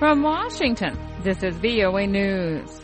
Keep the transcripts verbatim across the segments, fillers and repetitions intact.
From Washington, this is V O A News.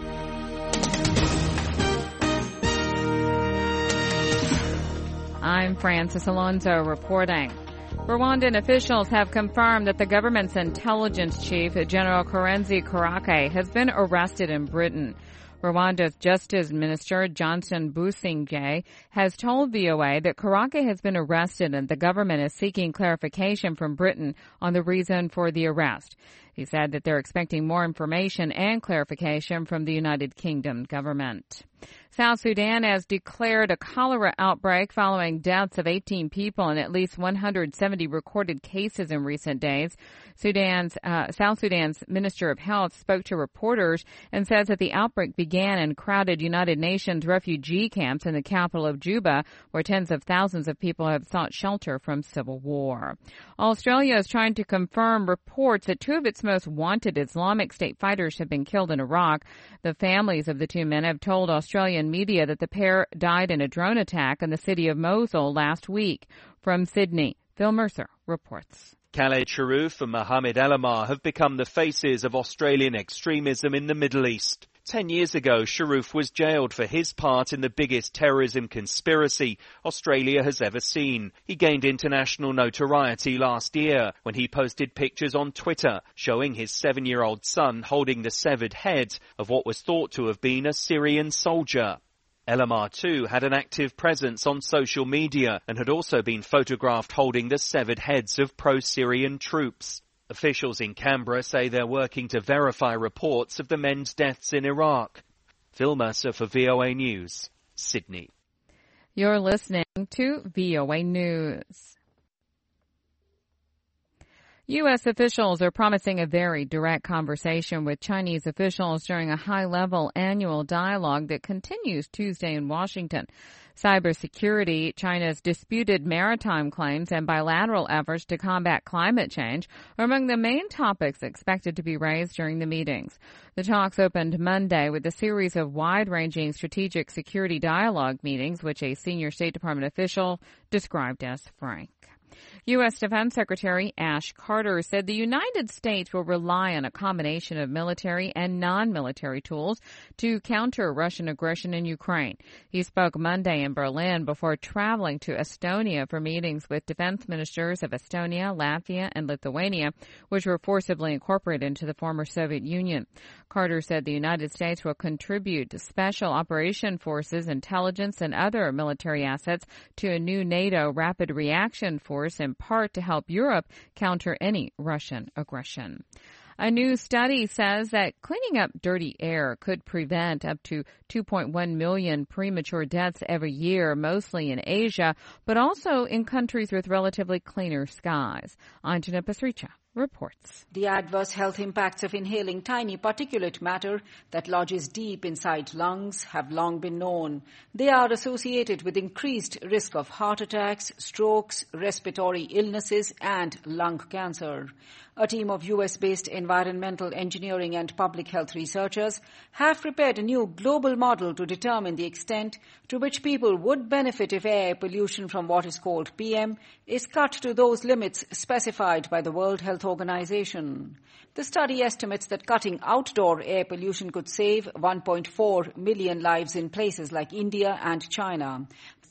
I'm Francis Alonso reporting. Rwandan officials have confirmed that the government's intelligence chief, General Karenzi Karake, has been arrested in Britain. Rwanda's Justice Minister, Johnson Busingye, has told V O A that Karake has been arrested and the government is seeking clarification from Britain on the reason for the arrest. He said that they're expecting more information and clarification from the United Kingdom government. South Sudan has declared a cholera outbreak following deaths of eighteen people and at least one hundred seventy recorded cases in recent days. Sudan's uh, South Sudan's Minister of Health spoke to reporters and says that the outbreak began in crowded United Nations refugee camps in the capital of Juba, where tens of thousands of people have sought shelter from civil war. Australia is trying to confirm reports that two of its most wanted Islamic State fighters have been killed in Iraq. The families of the two men have told Australian media that the pair died in a drone attack in the city of Mosul last week. From Sydney, Phil Mercer reports. Khaled Sharoof and Mohammed Alamar have become the faces of Australian extremism in the Middle East. Ten years ago, Sharoof was jailed for his part in the biggest terrorism conspiracy Australia has ever seen. He gained international notoriety last year when he posted pictures on Twitter showing his seven-year-old son holding the severed head of what was thought to have been a Syrian soldier. Elamar, too, had an active presence on social media and had also been photographed holding the severed heads of pro-Syrian troops. Officials in Canberra say they're working to verify reports of the men's deaths in Iraq. Phil Mercer for V O A News, Sydney. You're listening to V O A News. U S officials are promising a very direct conversation with Chinese officials during a high-level annual dialogue that continues Tuesday in Washington. Cybersecurity, China's disputed maritime claims, and bilateral efforts to combat climate change are among the main topics expected to be raised during the meetings. The talks opened Monday with a series of wide-ranging strategic security dialogue meetings, which a senior State Department official described as frank. U S. Defense Secretary Ash Carter said the United States will rely on a combination of military and non-military tools to counter Russian aggression in Ukraine. He spoke Monday in Berlin before traveling to Estonia for meetings with defense ministers of Estonia, Latvia, and Lithuania, which were forcibly incorporated into the former Soviet Union. Carter said the United States will contribute special operation forces, intelligence, and other military assets to a new NATO rapid reaction force, in part to help Europe counter any Russian aggression. A new study says that cleaning up dirty air could prevent up to two point one million premature deaths every year, mostly in Asia, but also in countries with relatively cleaner skies. Anjana Pasricha reports. The adverse health impacts of inhaling tiny particulate matter that lodges deep inside lungs have long been known. They are associated with increased risk of heart attacks, strokes, respiratory illnesses, and lung cancer. A team of U S-based environmental engineering and public health researchers have prepared a new global model to determine the extent to which people would benefit if air pollution from what is called P M is cut to those limits specified by the World Health Organization. The study estimates that cutting outdoor air pollution could save one point four million lives in places like India and China.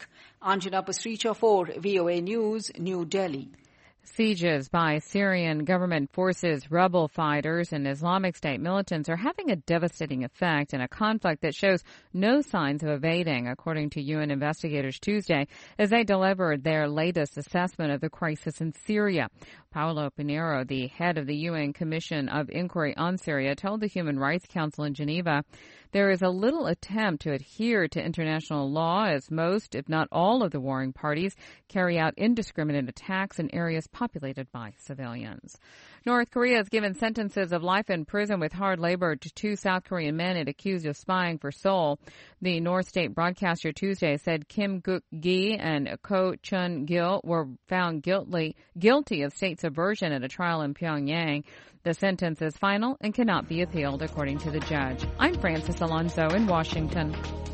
Anjana Pasricha for V O A News, New Delhi. Sieges by Syrian government forces, rebel fighters, and Islamic State militants are having a devastating effect in a conflict that shows no signs of abating, according to U N investigators Tuesday, as they delivered their latest assessment of the crisis in Syria. Paolo Pinheiro, the head of the U N Commission of Inquiry on Syria, told the Human Rights Council in Geneva there is a little attempt to adhere to international law as most, if not all, of the warring parties carry out indiscriminate attacks in areas populated by civilians. North Korea has given sentences of life in prison with hard labor to two South Korean men accused of spying for Seoul. The North State broadcaster Tuesday said Kim Guk-gi and Ko Chun-gil were found guilty, guilty of state subversion at a trial in Pyongyang. The sentence is final and cannot be appealed, according to the judge. I'm Francis Alonso in Washington.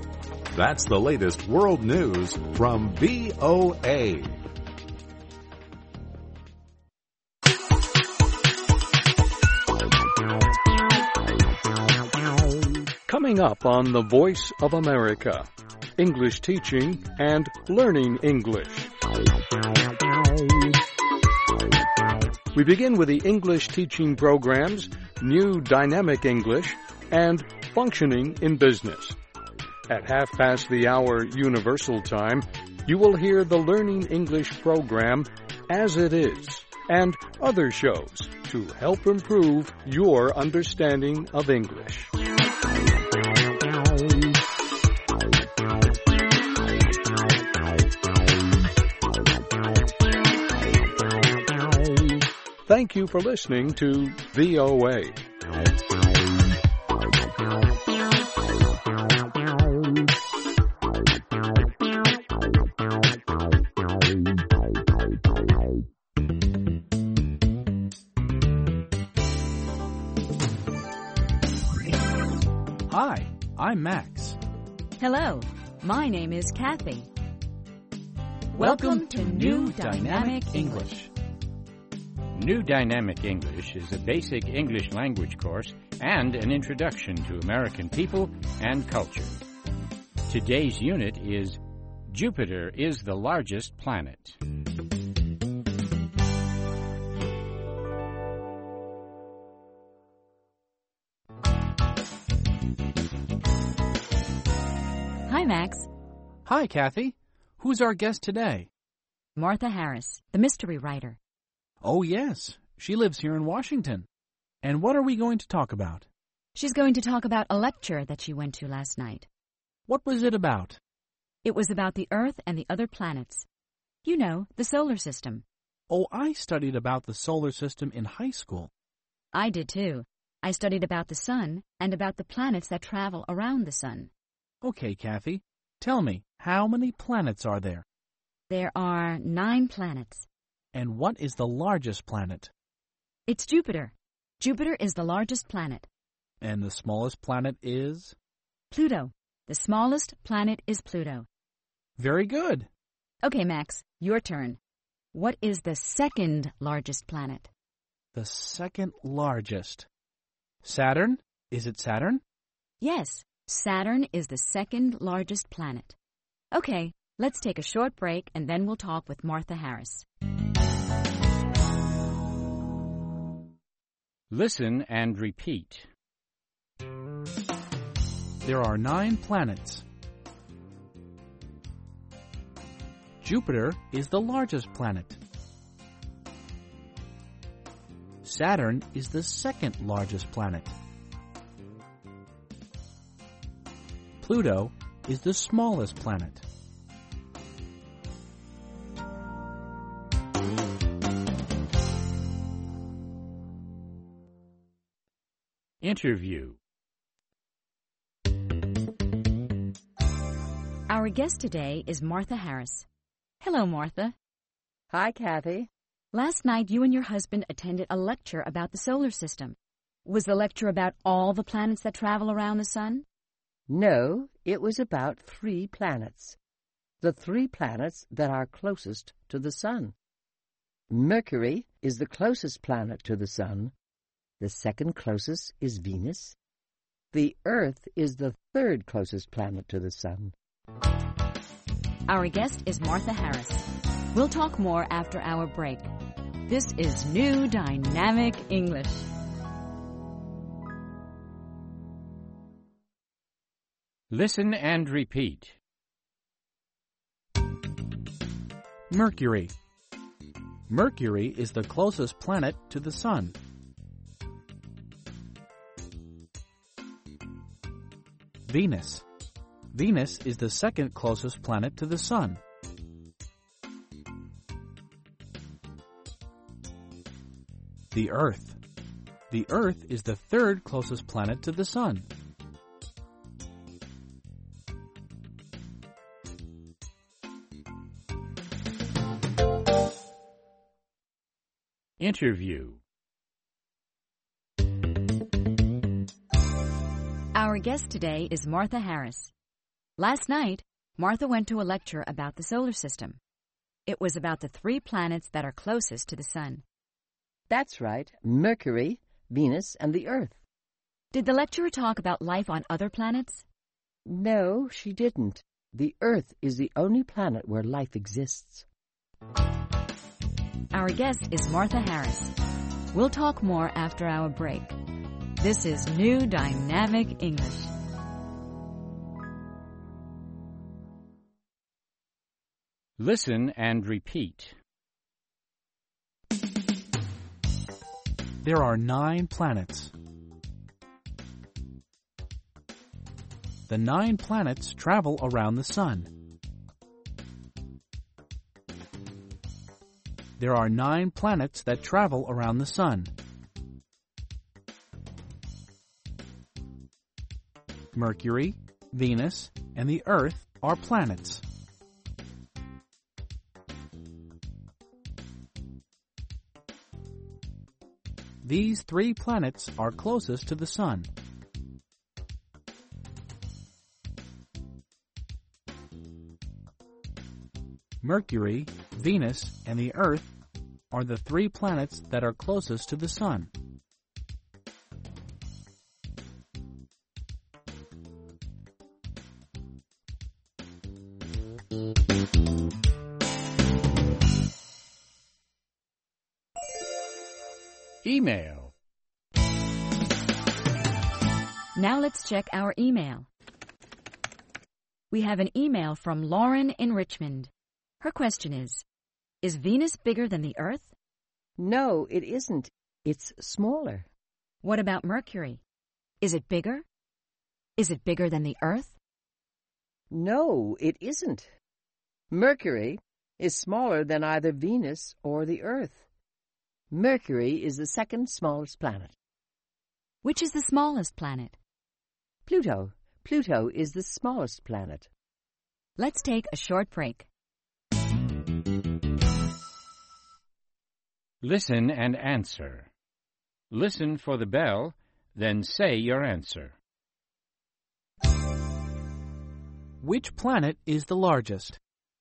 That's the latest world news from V O A. Coming up on The Voice of America, English teaching and learning English. We begin with the English teaching programs, New Dynamic English, and Functioning in Business. At half past the hour Universal Time, you will hear the Learning English program, As It Is, and other shows to help improve your understanding of English. Thank you for listening to V O A. Hi, I'm Max. Hello, my name is Kathy. Welcome to New Dynamic English. New Dynamic English is a basic English language course and an introduction to American people and culture. Today's unit is Jupiter is the largest planet. Hi, Max. Hi, Kathy. Who's our guest today? Martha Harris, the mystery writer. Oh, yes. She lives here in Washington. And what are we going to talk about? She's going to talk about a lecture that she went to last night. What was it about? It was about the Earth and the other planets. You know, the solar system. Oh, I studied about the solar system in high school. I did too. I studied about the sun and about the planets that travel around the sun. Okay, Kathy. Tell me, how many planets are there? There are nine planets. And what is the largest planet? It's Jupiter. Jupiter is the largest planet. And the smallest planet is? Pluto. The smallest planet is Pluto. Very good. Okay, Max, your turn. What is the second largest planet? The second largest. Saturn? Is it Saturn? Yes, Saturn is the second largest planet. Okay, let's take a short break and then we'll talk with Martha Harris. Listen and repeat. There are nine planets. Jupiter is the largest planet. Saturn is the second largest planet. Pluto is the smallest planet. Interview. Our guest today is Martha Harris. Hello, Martha. Hi, Kathy. Last night, you and your husband attended a lecture about the solar system. Was the lecture about all the planets that travel around the sun? No, it was about three planets. The three planets that are closest to the sun. Mercury is the closest planet to the sun. The second closest is Venus. The Earth is the third closest planet to the sun. Our guest is Martha Harris. We'll talk more after our break. This is New Dynamic English. Listen and repeat. Mercury. Mercury is the closest planet to the sun. Venus. Venus is the second closest planet to the sun. The Earth. The Earth is the third closest planet to the sun. Interview. Our guest today is Martha Harris. Last night, Martha went to a lecture about the solar system. It was about the three planets that are closest to the sun. That's right, Mercury, Venus, and the Earth. Did the lecturer talk about life on other planets? No, she didn't. The Earth is the only planet where life exists. Our guest is Martha Harris. We'll talk more after our break. This is New Dynamic English. Listen and repeat. There are nine planets. The nine planets travel around the sun. There are nine planets that travel around the sun. Mercury, Venus, and the Earth are planets. These three planets are closest to the sun. Mercury, Venus, and the Earth are the three planets that are closest to the sun. Email. Now let's check our email. We have an email from Lauren in Richmond. Her question is, is Venus bigger than the Earth? No, it isn't. It's smaller. What about Mercury? Is it bigger? Is it bigger than the Earth? No, it isn't. Mercury is smaller than either Venus or the Earth. Mercury is the second smallest planet. Which is the smallest planet? Pluto. Pluto is the smallest planet. Let's take a short break. Listen and answer. Listen for the bell, then say your answer. Which planet is the largest?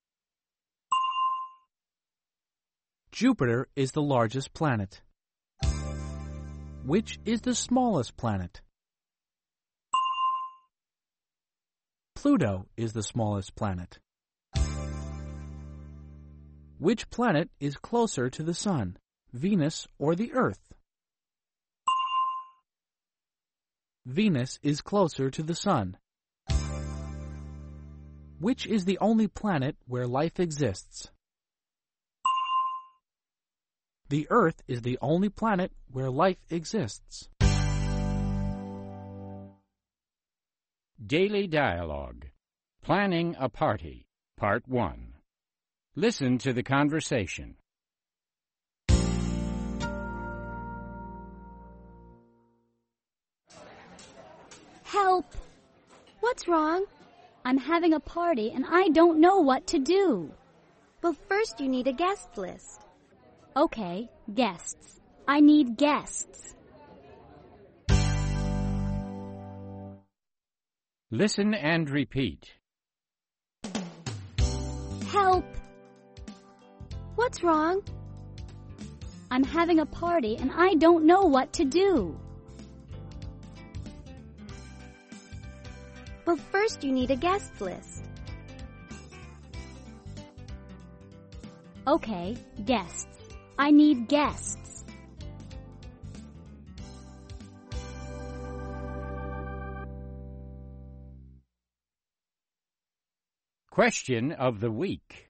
Jupiter is the largest planet. Which is the smallest planet? Pluto is the smallest planet. Which planet is closer to the sun, Venus or the Earth? Venus is closer to the sun. Which is the only planet where life exists? The Earth is the only planet where life exists. Daily Dialogue. Planning a Party, Part one. Listen to the conversation. Help! What's wrong? I'm having a party and I don't know what to do. Well, first you need a guest list. Okay, guests. I need guests. Listen and repeat. Help! What's wrong? I'm having a party and I don't know what to do. Well, first you need a guest list. Okay, guests. I need guests. Question of the week.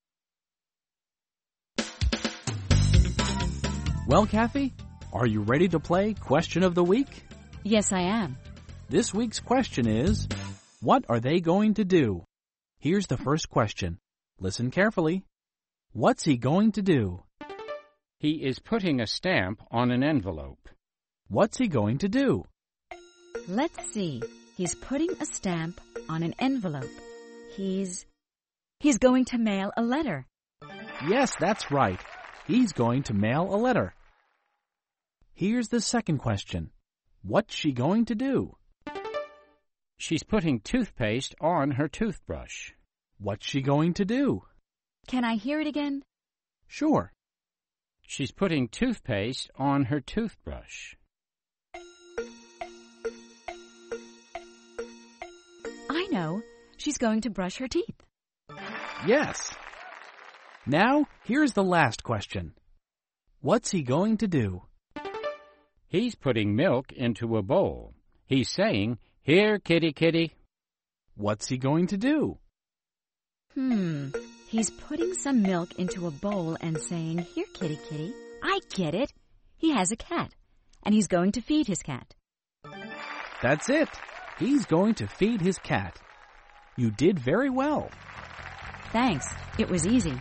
Well, Kathy, are you ready to play Question of the Week? Yes, I am. This week's question is, what are they going to do? Here's the first question. Listen carefully. What's he going to do? He is putting a stamp on an envelope. What's he going to do? Let's see. He's putting a stamp on an envelope. He's... He's going to mail a letter. Yes, that's right. He's going to mail a letter. Here's the second question. What's she going to do? She's putting toothpaste on her toothbrush. What's she going to do? Can I hear it again? Sure. She's putting toothpaste on her toothbrush. I know. She's going to brush her teeth. Yes. Now, here's the last question. What's he going to do? He's putting milk into a bowl. He's saying, "Here, kitty, kitty." What's he going to do? Hmm. He's putting some milk into a bowl and saying, "Here, kitty, kitty." I get it. He has a cat, and he's going to feed his cat. That's it. He's going to feed his cat. You did very well. Thanks. It was easy.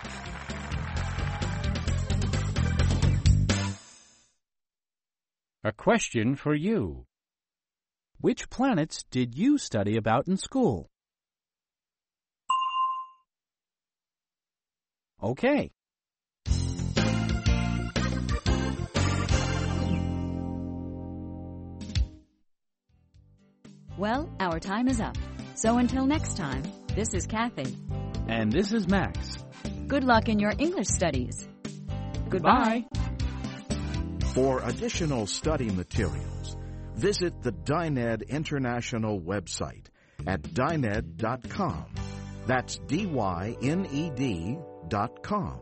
A question for you. Which planets did you study about in school? Okay. Well, our time is up. So until next time, this is Kathy. And this is Max. Good luck in your English studies. Goodbye. For additional study materials, visit the Dyned International website at dyned dot com. That's D Y N E D dot com.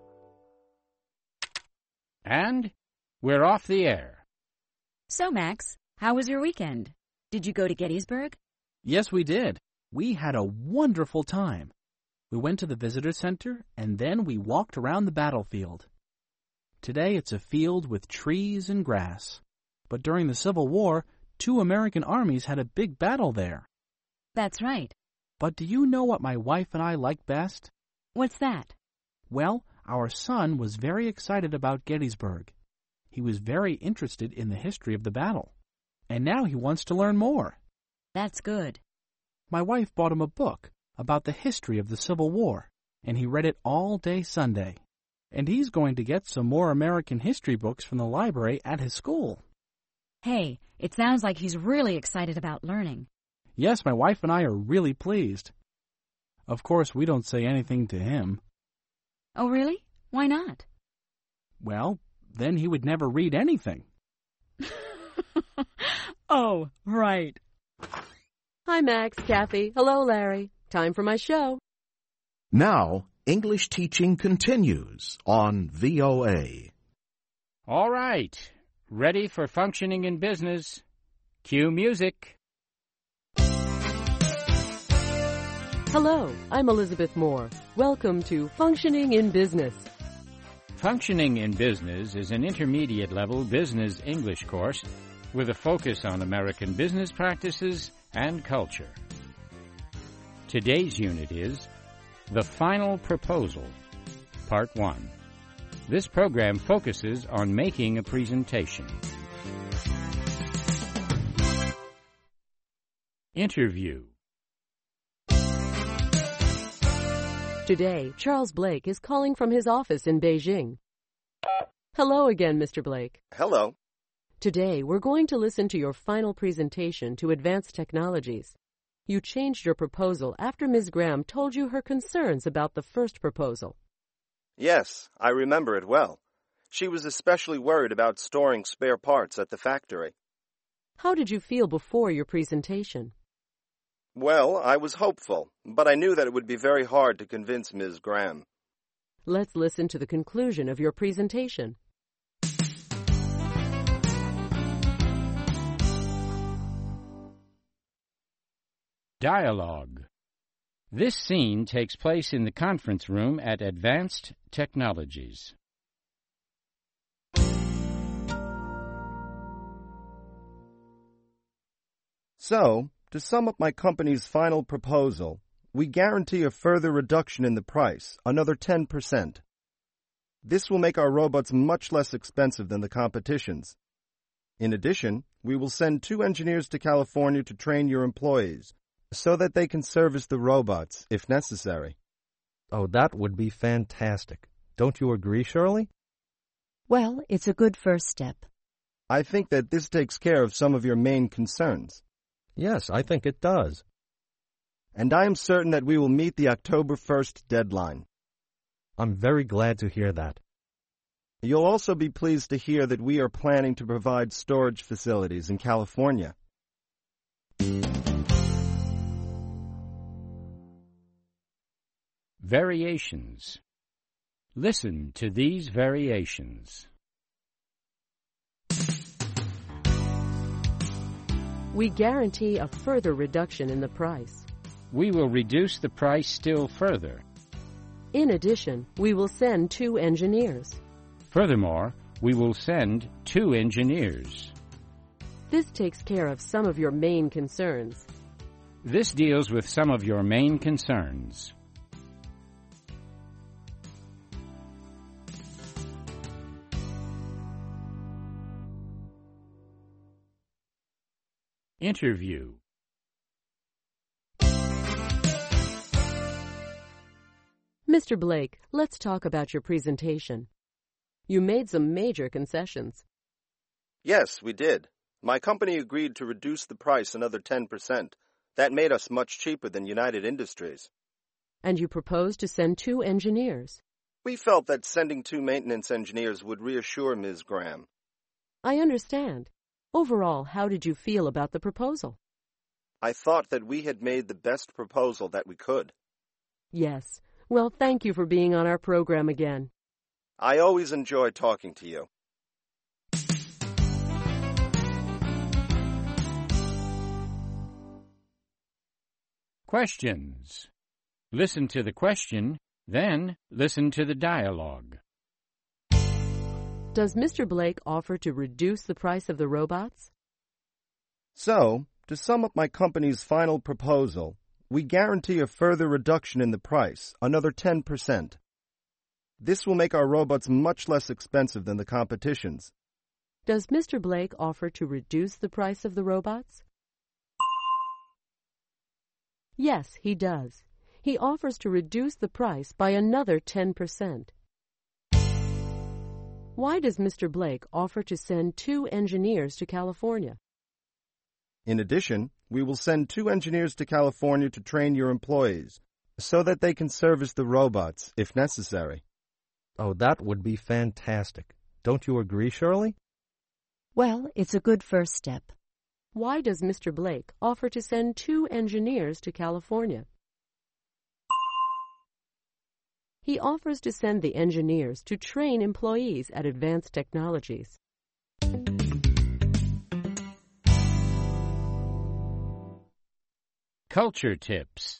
And we're off the air. So, Max, how was your weekend? Did you go to Gettysburg? Yes, we did. We had a wonderful time. We went to the visitor center, and then we walked around the battlefield. Today it's a field with trees and grass. But during the Civil War, two American armies had a big battle there. That's right. But do you know what my wife and I like best? What's that? Well, our son was very excited about Gettysburg. He was very interested in the history of the battle. And now he wants to learn more. That's good. My wife bought him a book about the history of the Civil War, and he read it all day Sunday. And he's going to get some more American history books from the library at his school. Hey, it sounds like he's really excited about learning. Yes, my wife and I are really pleased. Of course, we don't say anything to him. Oh, really? Why not? Well, then he would never read anything. Oh, right. Hi, Max, Kathy. Hello, Larry. Time for my show. Now, English teaching continues on V O A. All right. Ready for functioning in business. Cue music. Hello, I'm Elizabeth Moore. Welcome to Functioning in Business. Functioning in Business is an intermediate-level business English course with a focus on American business practices and culture. Today's unit is The Final Proposal, Part one. This program focuses on making a presentation. Interview. Today, Charles Blake is calling from his office in Beijing. Hello again, Mister Blake. Hello. Today, we're going to listen to your final presentation to Advanced Technologies. You changed your proposal after Miz Graham told you her concerns about the first proposal. Yes, I remember it well. She was especially worried about storing spare parts at the factory. How did you feel before your presentation? Well, I was hopeful, but I knew that it would be very hard to convince Miz Graham. Let's listen to the conclusion of your presentation. Dialogue. This scene takes place in the conference room at Advanced Technologies. So, to sum up my company's final proposal, we guarantee a further reduction in the price, another ten percent. This will make our robots much less expensive than the competition's. In addition, we will send two engineers to California to train your employees, so that they can service the robots, if necessary. Oh, that would be fantastic. Don't you agree, Shirley? Well, it's a good first step. I think that this takes care of some of your main concerns. Yes, I think it does. And I am certain that we will meet the October first deadline. I'm very glad to hear that. You'll also be pleased to hear that we are planning to provide storage facilities in California. Variations. Listen to these variations. We guarantee a further reduction in the price. We will reduce the price still further. In addition, we will send two engineers. Furthermore, we will send two engineers. This takes care of some of your main concerns. This deals with some of your main concerns. Interview. Mister Blake, let's talk about your presentation. You made some major concessions. Yes, we did. My company agreed to reduce the price another ten percent. That made us much cheaper than United Industries. And you proposed to send two engineers. We felt that sending two maintenance engineers would reassure Miz Graham. I understand. Overall, how did you feel about the proposal? I thought that we had made the best proposal that we could. Yes. Well, thank you for being on our program again. I always enjoy talking to you. Questions. Listen to the question, then listen to the dialogue. Does Mister Blake offer to reduce the price of the robots? So, to sum up my company's final proposal, we guarantee a further reduction in the price, another ten percent. This will make our robots much less expensive than the competition's. Does Mister Blake offer to reduce the price of the robots? Yes, he does. He offers to reduce the price by another ten percent. Why does Mister Blake offer to send two engineers to California? In addition, we will send two engineers to California to train your employees, so that they can service the robots if necessary. Oh, that would be fantastic. Don't you agree, Shirley? Well, it's a good first step. Why does Mister Blake offer to send two engineers to California? He offers to send the engineers to train employees at Advanced Technologies. Culture tips.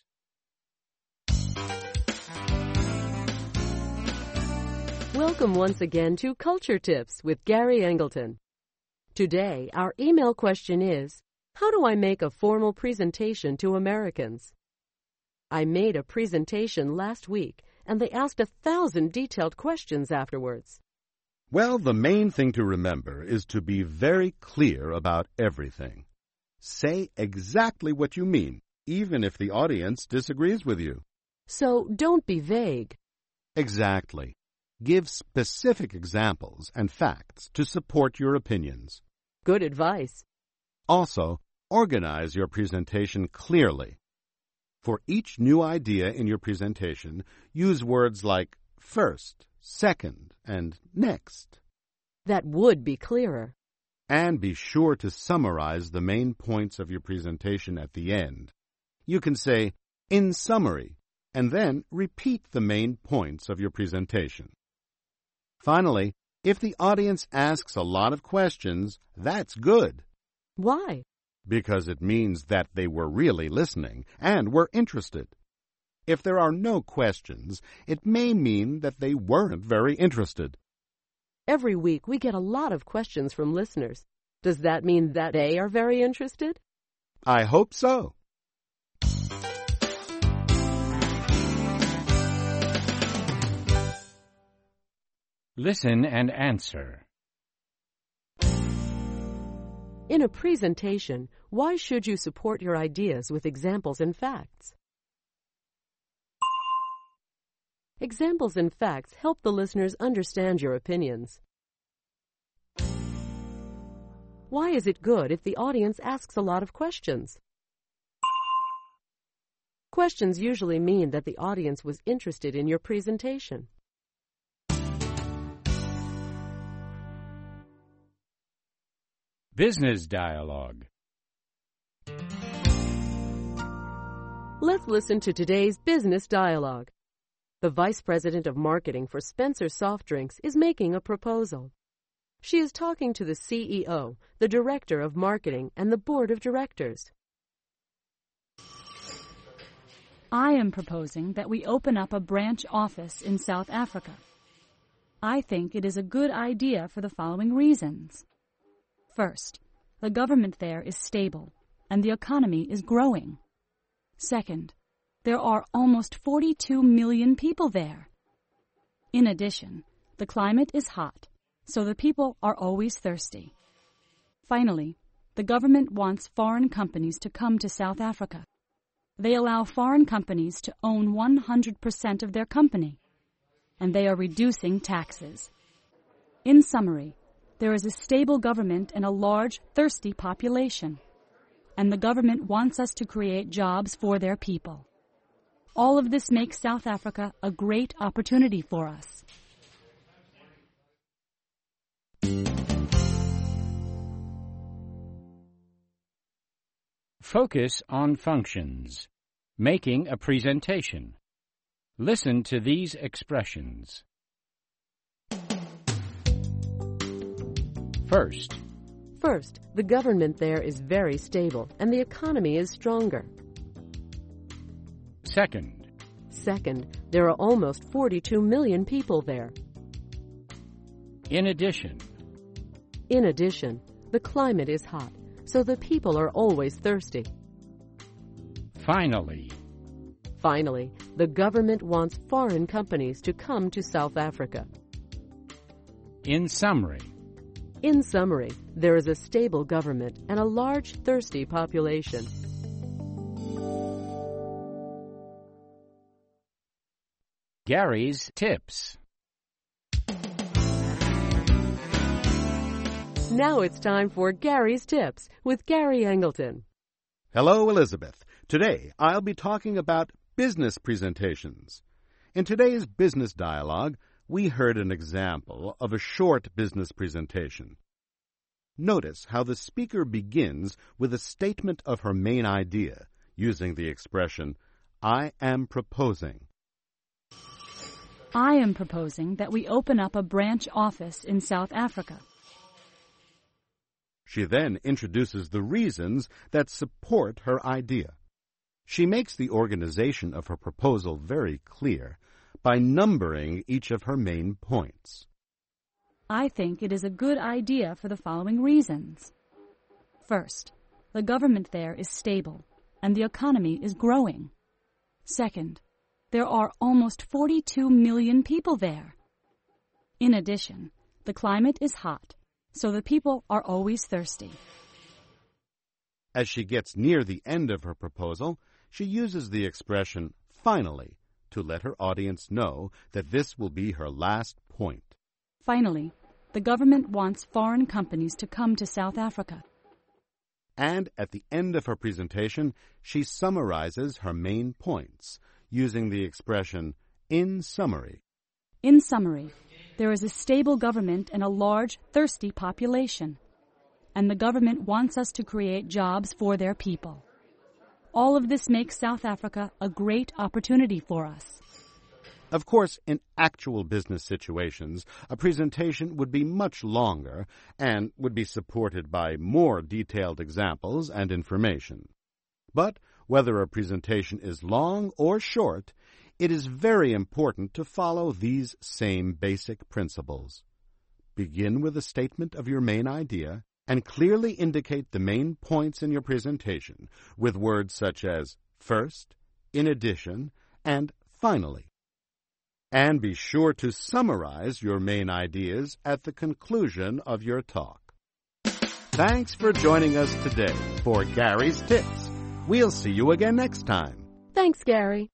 Welcome once again to Culture Tips with Gary Engleton. Today, our email question is, how do I make a formal presentation to Americans? I made a presentation last week, and they asked a thousand detailed questions afterwards. Well, the main thing to remember is to be very clear about everything. Say exactly what you mean, even if the audience disagrees with you. So don't be vague. Exactly. Give specific examples and facts to support your opinions. Good advice. Also, organize your presentation clearly. For each new idea in your presentation, use words like first, second, and next. That would be clearer. And be sure to summarize the main points of your presentation at the end. You can say, in summary, and then repeat the main points of your presentation. Finally, if the audience asks a lot of questions, that's good. Why? Because it means that they were really listening and were interested. If there are no questions, it may mean that they weren't very interested. Every week we get a lot of questions from listeners. Does that mean that they are very interested? I hope so. Listen and answer. In a presentation, why should you support your ideas with examples and facts? Examples and facts help the listeners understand your opinions. Why is it good if the audience asks a lot of questions? Questions usually mean that the audience was interested in your presentation. Business dialogue. Let's listen to today's business dialogue. The Vice President of Marketing for Spencer Soft Drinks is making a proposal. She is talking to the C E O, the Director of Marketing, and the Board of Directors. I am proposing that we open up a branch office in South Africa. I think it is a good idea for the following reasons. First, the government there is stable, and the economy is growing. Second, there are almost forty-two million people there. In addition, the climate is hot, so the people are always thirsty. Finally, the government wants foreign companies to come to South Africa. They allow foreign companies to own one hundred percent of their company, and they are reducing taxes. In summary, there is a stable government and a large, thirsty population, and the government wants us to create jobs for their people. All of this makes South Africa a great opportunity for us. Focus on functions. Making a presentation. Listen to these expressions. First. First, the government there is very stable and the economy is stronger. Second. Second, there are almost forty-two million people there. In addition. In addition, the climate is hot, so the people are always thirsty. Finally. Finally, the government wants foreign companies to come to South Africa. In summary. In summary, there is a stable government and a large, thirsty population. Gary's Tips. Now it's time for Gary's Tips with Gary Angleton. Hello, Elizabeth. Today, I'll be talking about business presentations. In today's business dialogue, we heard an example of a short business presentation. Notice how the speaker begins with a statement of her main idea, using the expression, I am proposing. I am proposing that we open up a branch office in South Africa. She then introduces the reasons that support her idea. She makes the organization of her proposal very clear by numbering each of her main points. I think it is a good idea for the following reasons. First, the government there is stable, and the economy is growing. Second, there are almost forty-two million people there. In addition, the climate is hot, so the people are always thirsty. As she gets near the end of her proposal, she uses the expression, finally, to let her audience know that this will be her last point. Finally, the government wants foreign companies to come to South Africa. And at the end of her presentation, she summarizes her main points, using the expression, in summary. In summary, there is a stable government and a large, thirsty population, and the government wants us to create jobs for their people. All of this makes South Africa a great opportunity for us. Of course, in actual business situations, a presentation would be much longer and would be supported by more detailed examples and information. But whether a presentation is long or short, it is very important to follow these same basic principles. Begin with a statement of your main idea and clearly indicate the main points in your presentation with words such as first, in addition, and finally. And be sure to summarize your main ideas at the conclusion of your talk. Thanks for joining us today for Gary's Tips. We'll see you again next time. Thanks, Gary.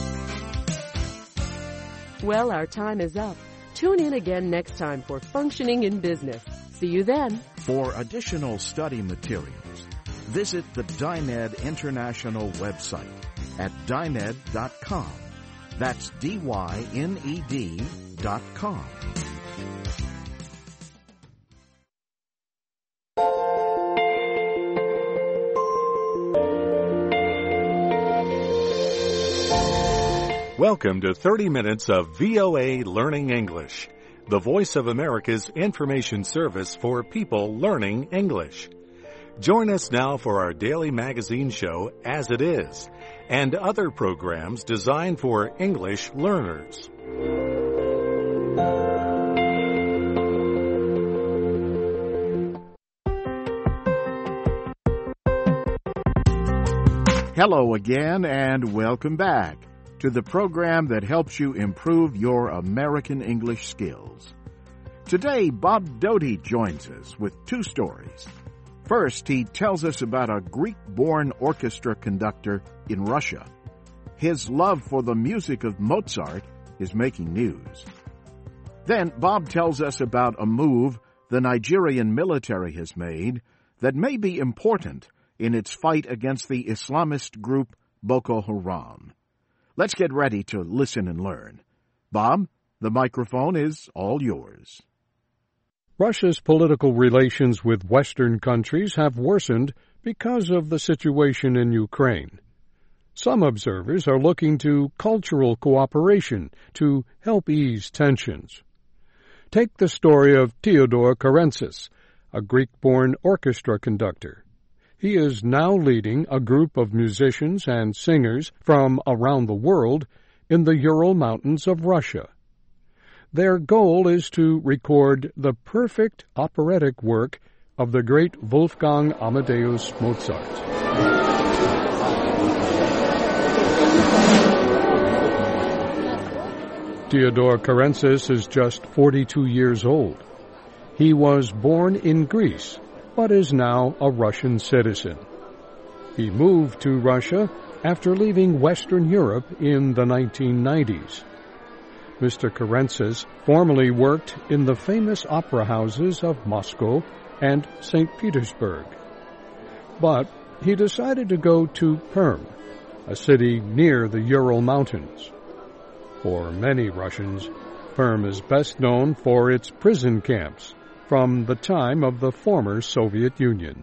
Well, our time is up. Tune in again next time for Functioning in Business. See you then. For additional study materials, visit the Dyned International website at dyned dot com. That's D Y N E D dot com. Welcome to thirty minutes of V O A Learning English, the Voice of America's information service for people learning English. Join us now for our daily magazine show, As It Is, and other programs designed for English learners. Hello again, and welcome back to the program that helps you improve your American English skills. Today, Bob Doty joins us with two stories. First, he tells us about a Greek-born orchestra conductor in Russia. His love for the music of Mozart is making news. Then, Bob tells us about a move the Nigerian military has made that may be important in its fight against the Islamist group Boko Haram. Let's get ready to listen and learn. Bob, the microphone is all yours. Russia's political relations with Western countries have worsened because of the situation in Ukraine. Some observers are looking to cultural cooperation to help ease tensions. Take the story of Theodore Karensis, a Greek-born orchestra conductor. He is now leading a group of musicians and singers from around the world in the Ural Mountains of Russia. Their goal is to record the perfect operatic work of the great Wolfgang Amadeus Mozart. Theodore Karensis is just forty-two years old. He was born in Greece, but is now a Russian citizen. He moved to Russia after leaving Western Europe in the nineteen nineties. Mister Karensis formerly worked in the famous opera houses of Moscow and Saint Petersburg. But he decided to go to Perm, a city near the Ural Mountains. For many Russians, Perm is best known for its prison camps from the time of the former Soviet Union.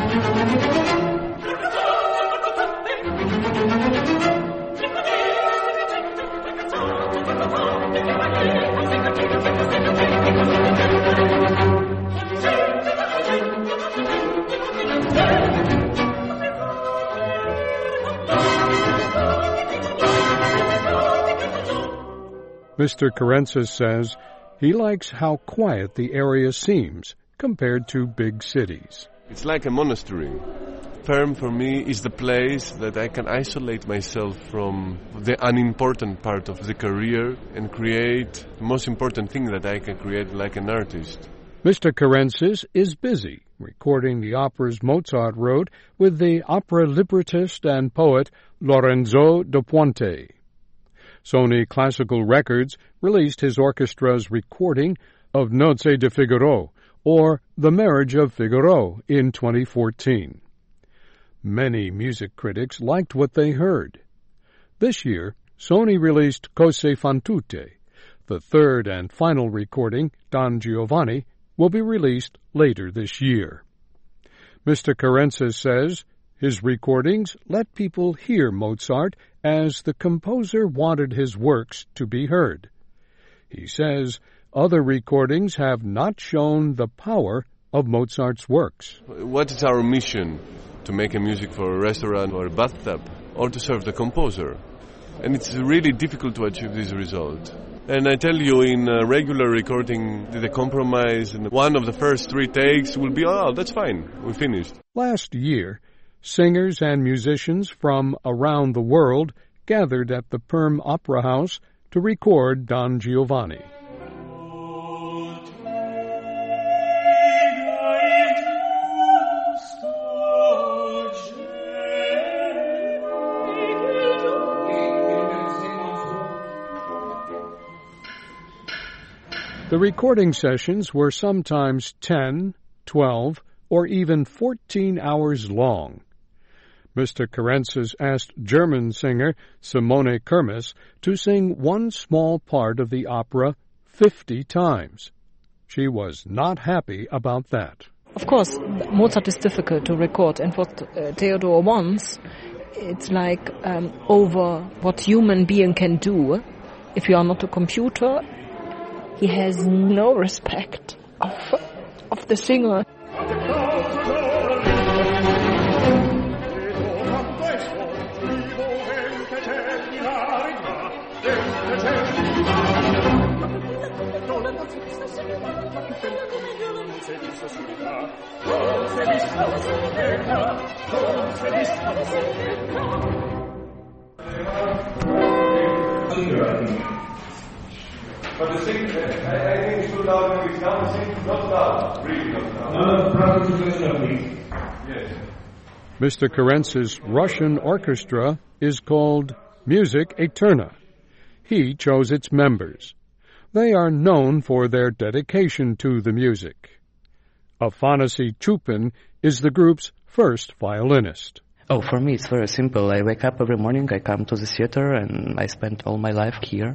Mister Karensis says he likes how quiet the area seems compared to big cities. It's like a monastery. Perm for me is the place that I can isolate myself from the unimportant part of the career and create the most important thing that I can create like an artist. Mister Karensis is busy recording the operas Mozart wrote with the opera librettist and poet Lorenzo da Ponte. Sony Classical Records released his orchestra's recording of Nozze di Figaro, or The Marriage of Figaro, in twenty fourteen. Many music critics liked what they heard. This year, Sony released Cose fan tutte. The third and final recording, Don Giovanni, will be released later this year. Mister Karensis says his recordings let people hear Mozart as the composer wanted his works to be heard. He says other recordings have not shown the power of Mozart's works. What is our mission? To make a music for a restaurant or a bathtub, or to serve the composer? And it's really difficult to achieve this result. And I tell you, in a regular recording, the compromise, and one of the first three takes will be, oh, that's fine, we finished. Last year, singers and musicians from around the world gathered at the Perm Opera House to record Don Giovanni. The recording sessions were sometimes ten, twelve, or even fourteen hours long. Mister Karensis asked German singer Simone Kermes to sing one small part of the opera fifty times. She was not happy about that. Of course, Mozart is difficult to record, and what uh, Theodore wants It's like um, over what human being can do. If you are not a computer, he has no respect of, of the singer. But the sing, I, I think it's too loud when we sound, the sing not loud, really not loud. No, no, probably yes. Mister Kerence's Russian orchestra is called Music Eterna. He chose its members. They are known for their dedication to the music. Afanasy Chupin is the group's first violinist. Oh, for me it's very simple. I wake up every morning, I come to the theater, and I spend all my life here.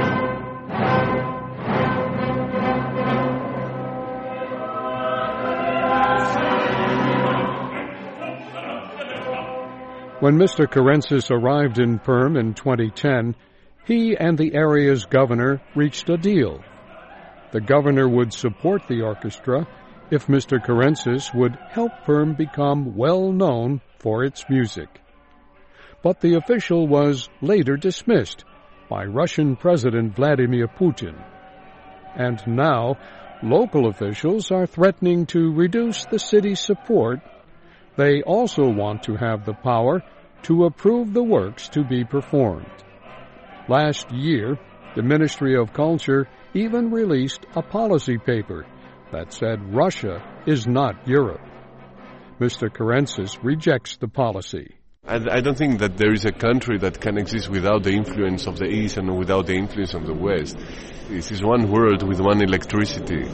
When Mister Kerences arrived in Perm in twenty ten, he and the area's governor reached a deal. The governor would support the orchestra if Mister Kerences would help Perm become well known for its music. But the official was later dismissed by Russian President Vladimir Putin. And now, local officials are threatening to reduce the city's support. They also want to have the power to approve the works to be performed. Last year, the Ministry of Culture even released a policy paper that said Russia is not Europe. Mister Kerences rejects the policy. I, I don't think that there is a country that can exist without the influence of the East and without the influence of the West. This is one world with one electricity.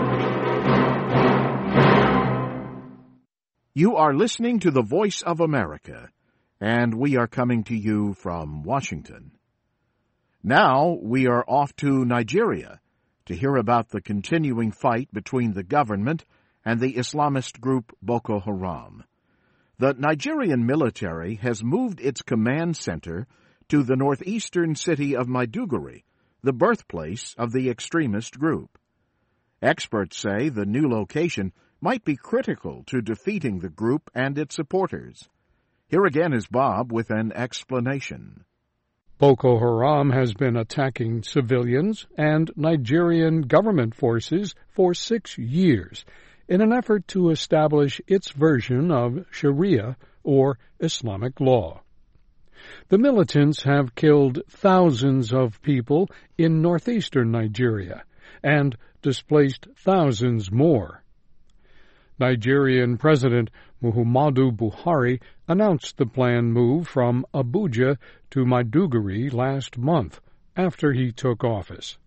You are listening to the Voice of America, and we are coming to you from Washington. Now we are off to Nigeria to hear about the continuing fight between the government and the Islamist group Boko Haram. The Nigerian military has moved its command center to the northeastern city of Maiduguri, the birthplace of the extremist group. Experts say the new location might be critical to defeating the group and its supporters. Here again is Bob with an explanation. Boko Haram has been attacking civilians and Nigerian government forces for six years in an effort to establish its version of Sharia, or Islamic law. The militants have killed thousands of people in northeastern Nigeria and displaced thousands more. Nigerian President Muhammadu Buhari announced the planned move from Abuja to Maiduguri last month after he took office.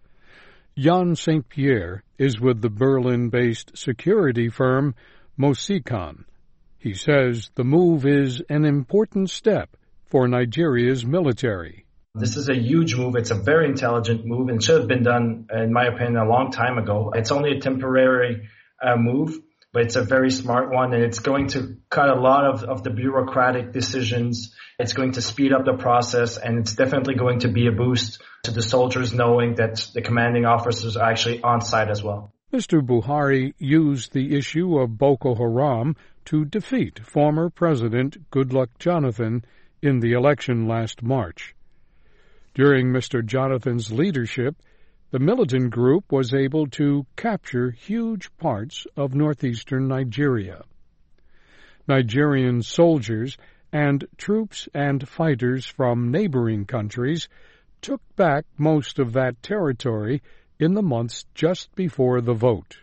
Jan Saint Pierre is with the Berlin-based security firm Mosicon. He says the move is an important step for Nigeria's military. This is a huge move. It's a very intelligent move and should have been done, in my opinion, a long time ago. It's only a temporary uh, move, but it's a very smart one, and it's going to cut a lot of, of the bureaucratic decisions. It's going to speed up the process, and it's definitely going to be a boost to the soldiers knowing that the commanding officers are actually on site as well. Mister Buhari used the issue of Boko Haram to defeat former President Goodluck Jonathan in the election last March. During Mister Jonathan's leadership, the militant group was able to capture huge parts of northeastern Nigeria. Nigerian soldiers and troops and fighters from neighboring countries took back most of that territory in the months just before the vote.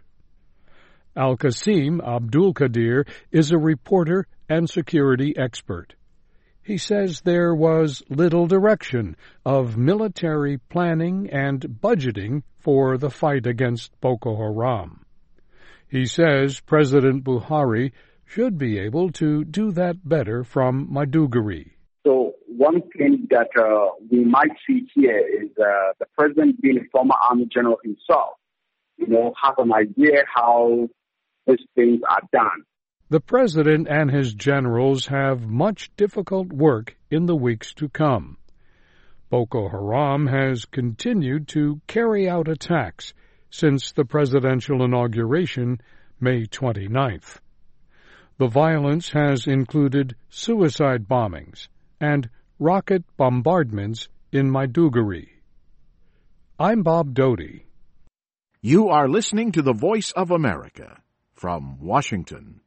Al-Qasim Abdul-Qadir is a reporter and security expert. He says there was little direction of military planning and budgeting for the fight against Boko Haram. He says President Buhari should be able to do that better from Maiduguri. So one thing that uh, we might see here is uh, the president, being a former army general himself, you know, has an idea how these things are done. The President and his generals have much difficult work in the weeks to come. Boko Haram has continued to carry out attacks since the presidential inauguration May twenty-ninth. The violence has included suicide bombings and rocket bombardments in Maiduguri. I'm Bob Doty. You are listening to the Voice of America from Washington.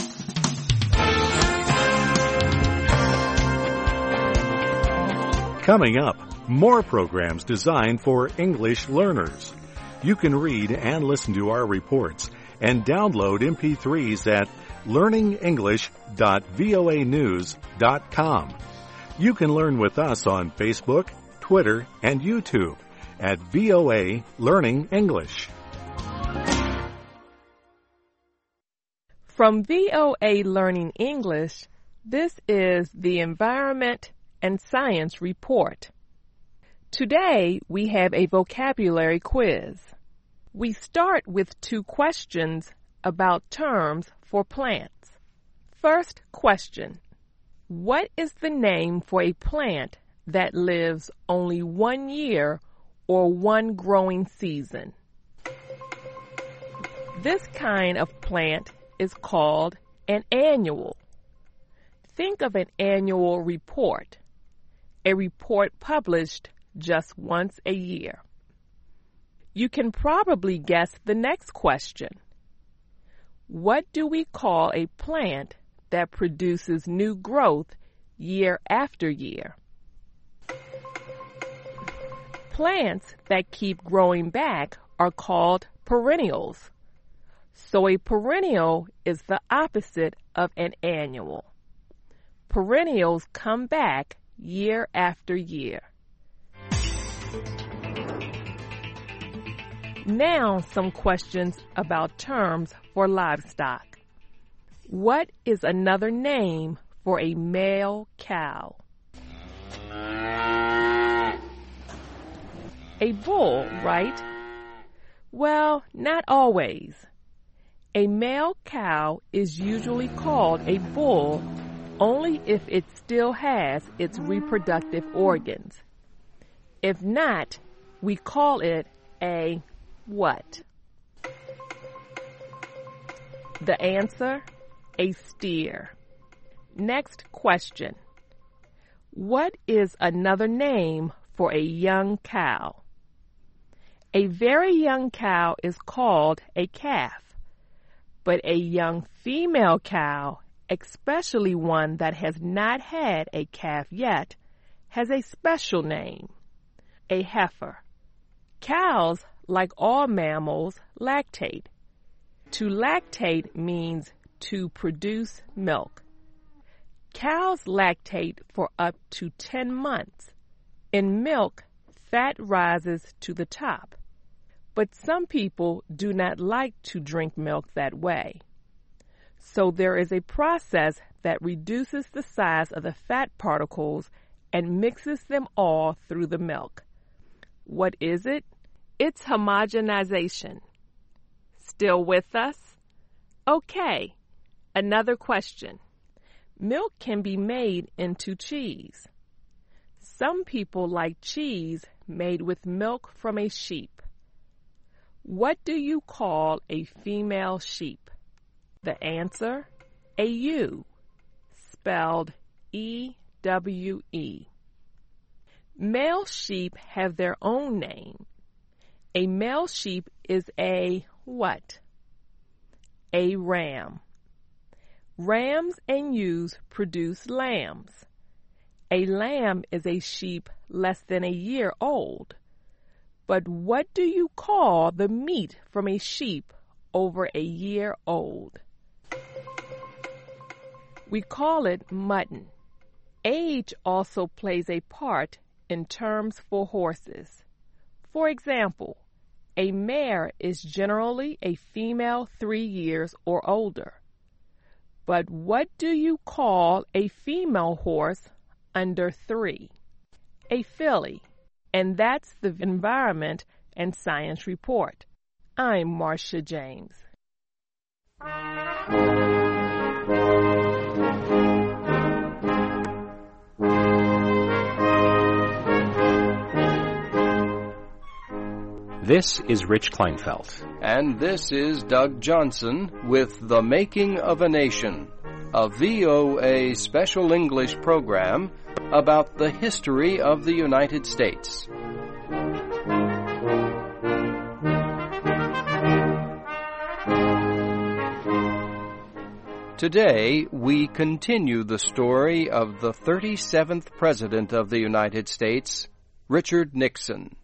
Coming up, more programs designed for English learners. You can read and listen to our reports and download M P threes at learning english dot voa news dot com. You can learn with us on Facebook, Twitter, and YouTube at V O A Learning English. From V O A Learning English, this is the Environment and Science Report. Today, we have a vocabulary quiz. We start with two questions about terms for plants. First question: what is the name for a plant that lives only one year or one growing season? This kind of plant is called an annual. Think of an annual report, a report published just once a year. You can probably guess the next question. What do we call a plant that produces new growth year after year? Plants that keep growing back are called perennials. So a perennial is the opposite of an annual. Perennials come back year after year. Now some questions about terms for livestock. What is another name for a male cow? A bull, right? Well, not always. A male cow is usually called a bull only if it still has its reproductive organs. If not, we call it a what? The answer, a steer. Next question. What is another name for a young cow? A very young cow is called a calf, but a young female cow, especially one that has not had a calf yet, has a special name, a heifer. Cows, like all mammals, lactate. To lactate means to produce milk. Cows lactate for up to ten months. In milk, fat rises to the top. But some people do not like to drink milk that way. So there is a process that reduces the size of the fat particles and mixes them all through the milk. What is it? It's homogenization. Still with us? Okay, another question. Milk can be made into cheese. Some people like cheese made with milk from a sheep. What do you call a female sheep? The answer, a ewe, spelled E W E. Male sheep have their own name. A male sheep is a what? A ram. Rams and ewes produce lambs. A lamb is a sheep less than a year old. But what do you call the meat from a sheep over a year old? We call it mutton. Age also plays a part in terms for horses. For example, a mare is generally a female three years or older. But what do you call a female horse under three? A filly. And that's the Environment and Science Report. I'm Marcia James. This is Rich Kleinfeld. And this is Doug Johnson with The Making of a Nation, a V O A special English program about the history of the United States. Today, we continue the story of the thirty-seventh President of the United States, Richard Nixon.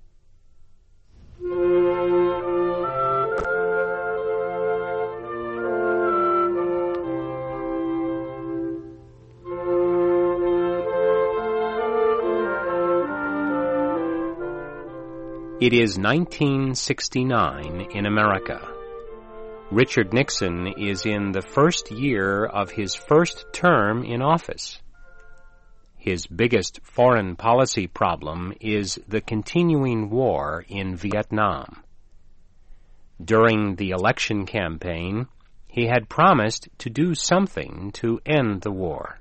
It is nineteen sixty-nine in America. Richard Nixon is in the first year of his first term in office. His biggest foreign policy problem is the continuing war in Vietnam. During the election campaign, he had promised to do something to end the war.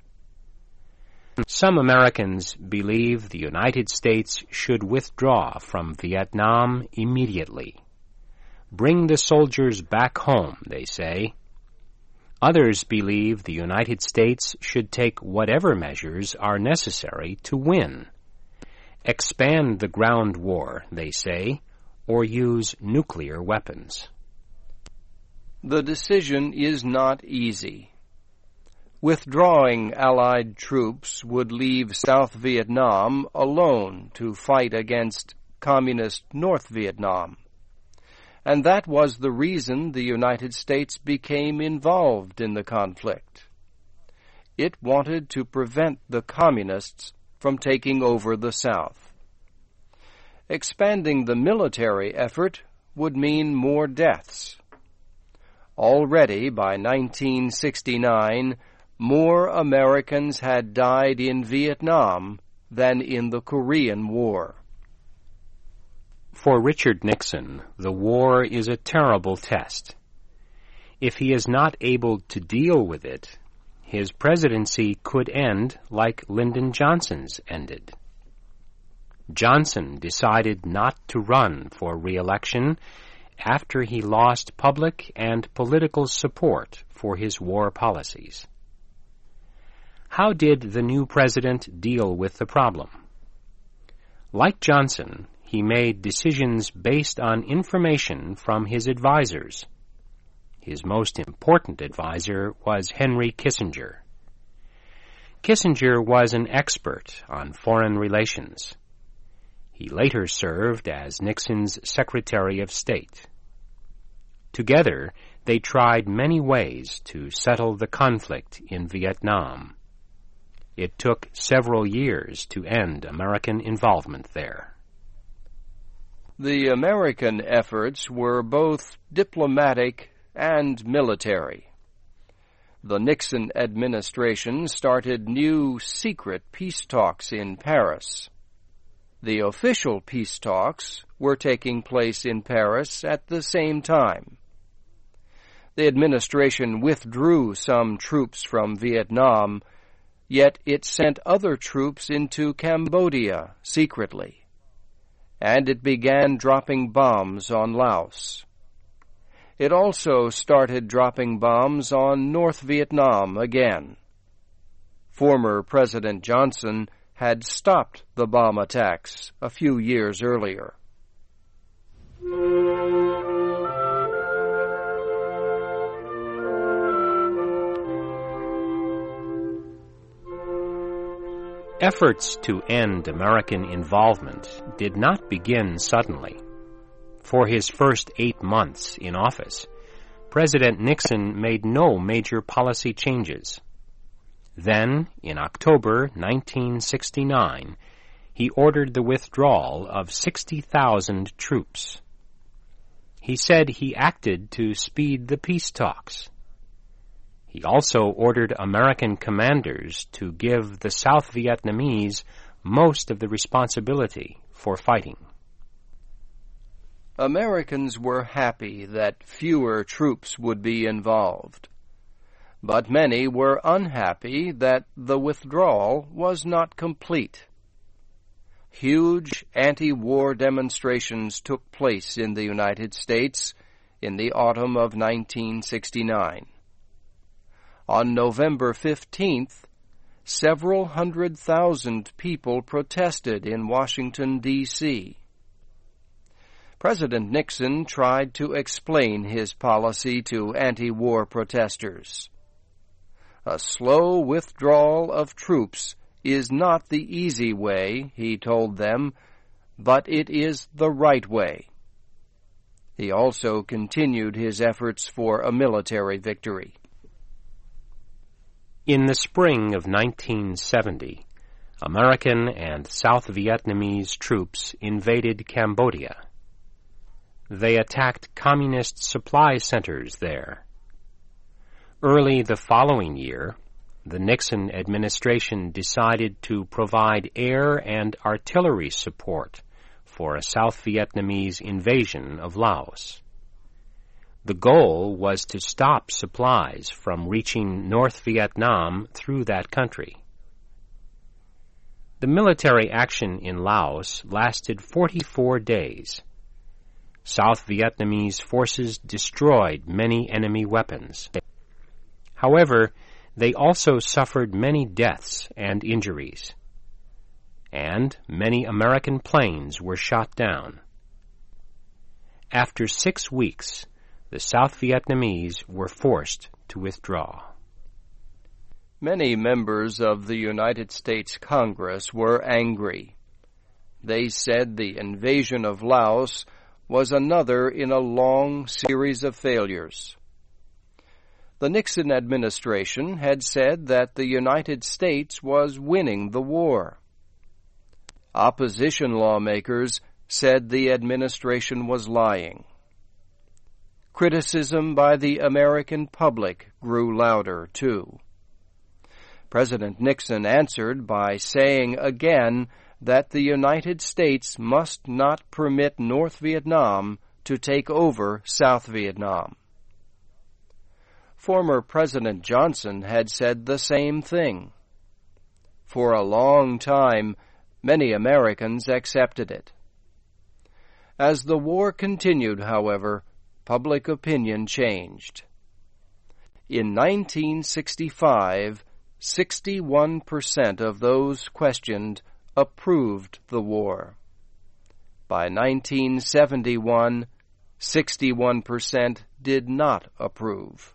Some Americans believe the United States should withdraw from Vietnam immediately. Bring the soldiers back home, they say. Others believe the United States should take whatever measures are necessary to win. Expand the ground war, they say, or use nuclear weapons. The decision is not easy. Withdrawing Allied troops would leave South Vietnam alone to fight against Communist North Vietnam. And that was the reason the United States became involved in the conflict. It wanted to prevent the Communists from taking over the South. Expanding the military effort would mean more deaths. Already by nineteen sixty-nine, more Americans had died in Vietnam than in the Korean War. For Richard Nixon, the war is a terrible test. If he is not able to deal with it, his presidency could end like Lyndon Johnson's ended. Johnson decided not to run for re-election after he lost public and political support for his war policies. How did the new president deal with the problem? Like Johnson, he made decisions based on information from his advisors. His most important advisor was Henry Kissinger. Kissinger was an expert on foreign relations. He later served as Nixon's Secretary of State. Together, they tried many ways to settle the conflict in Vietnam. It took several years to end American involvement there. The American efforts were both diplomatic and military. The Nixon administration started new secret peace talks in Paris. The official peace talks were taking place in Paris at the same time. The administration withdrew some troops from Vietnam, yet it sent other troops into Cambodia secretly. And it began dropping bombs on Laos. It also started dropping bombs on North Vietnam again. Former President Johnson had stopped the bomb attacks a few years earlier. Efforts to end American involvement did not begin suddenly. For his first eight months in office, President Nixon made no major policy changes. Then, in October nineteen sixty-nine, he ordered the withdrawal of sixty thousand troops. He said he acted to speed the peace talks. He also ordered American commanders to give the South Vietnamese most of the responsibility for fighting. Americans were happy that fewer troops would be involved, but many were unhappy that the withdrawal was not complete. huge anti-war demonstrations took place in the United States in the autumn of nineteen sixty-nine. On November fifteenth, several hundred thousand people protested in Washington, D C President Nixon tried to explain his policy to anti-war protesters. A slow withdrawal of troops is not the easy way, he told them, but it is the right way. He also continued his efforts for a military victory. In the spring of nineteen seventy, American and South Vietnamese troops invaded Cambodia. They attacked communist supply centers there. Early the following year, the Nixon administration decided to provide air and artillery support for a South Vietnamese invasion of Laos. The goal was to stop supplies from reaching North Vietnam through that country. The military action in Laos lasted forty-four days. South Vietnamese forces destroyed many enemy weapons. However, they also suffered many deaths and injuries, and many American planes were shot down. After six weeks, the South Vietnamese were forced to withdraw. Many members of the United States Congress were angry. They said the invasion of Laos was another in a long series of failures. The Nixon administration had said that the United States was winning the war. Opposition lawmakers said the administration was lying. Criticism by the American public grew louder, too. President Nixon answered by saying again that the United States must not permit North Vietnam to take over South Vietnam. Former President Johnson had said the same thing. For a long time, many Americans accepted it. As the war continued, however, public opinion changed. In nineteen sixty-five, sixty-one percent of those questioned approved the war. By nineteen seventy-one, sixty-one percent did not approve.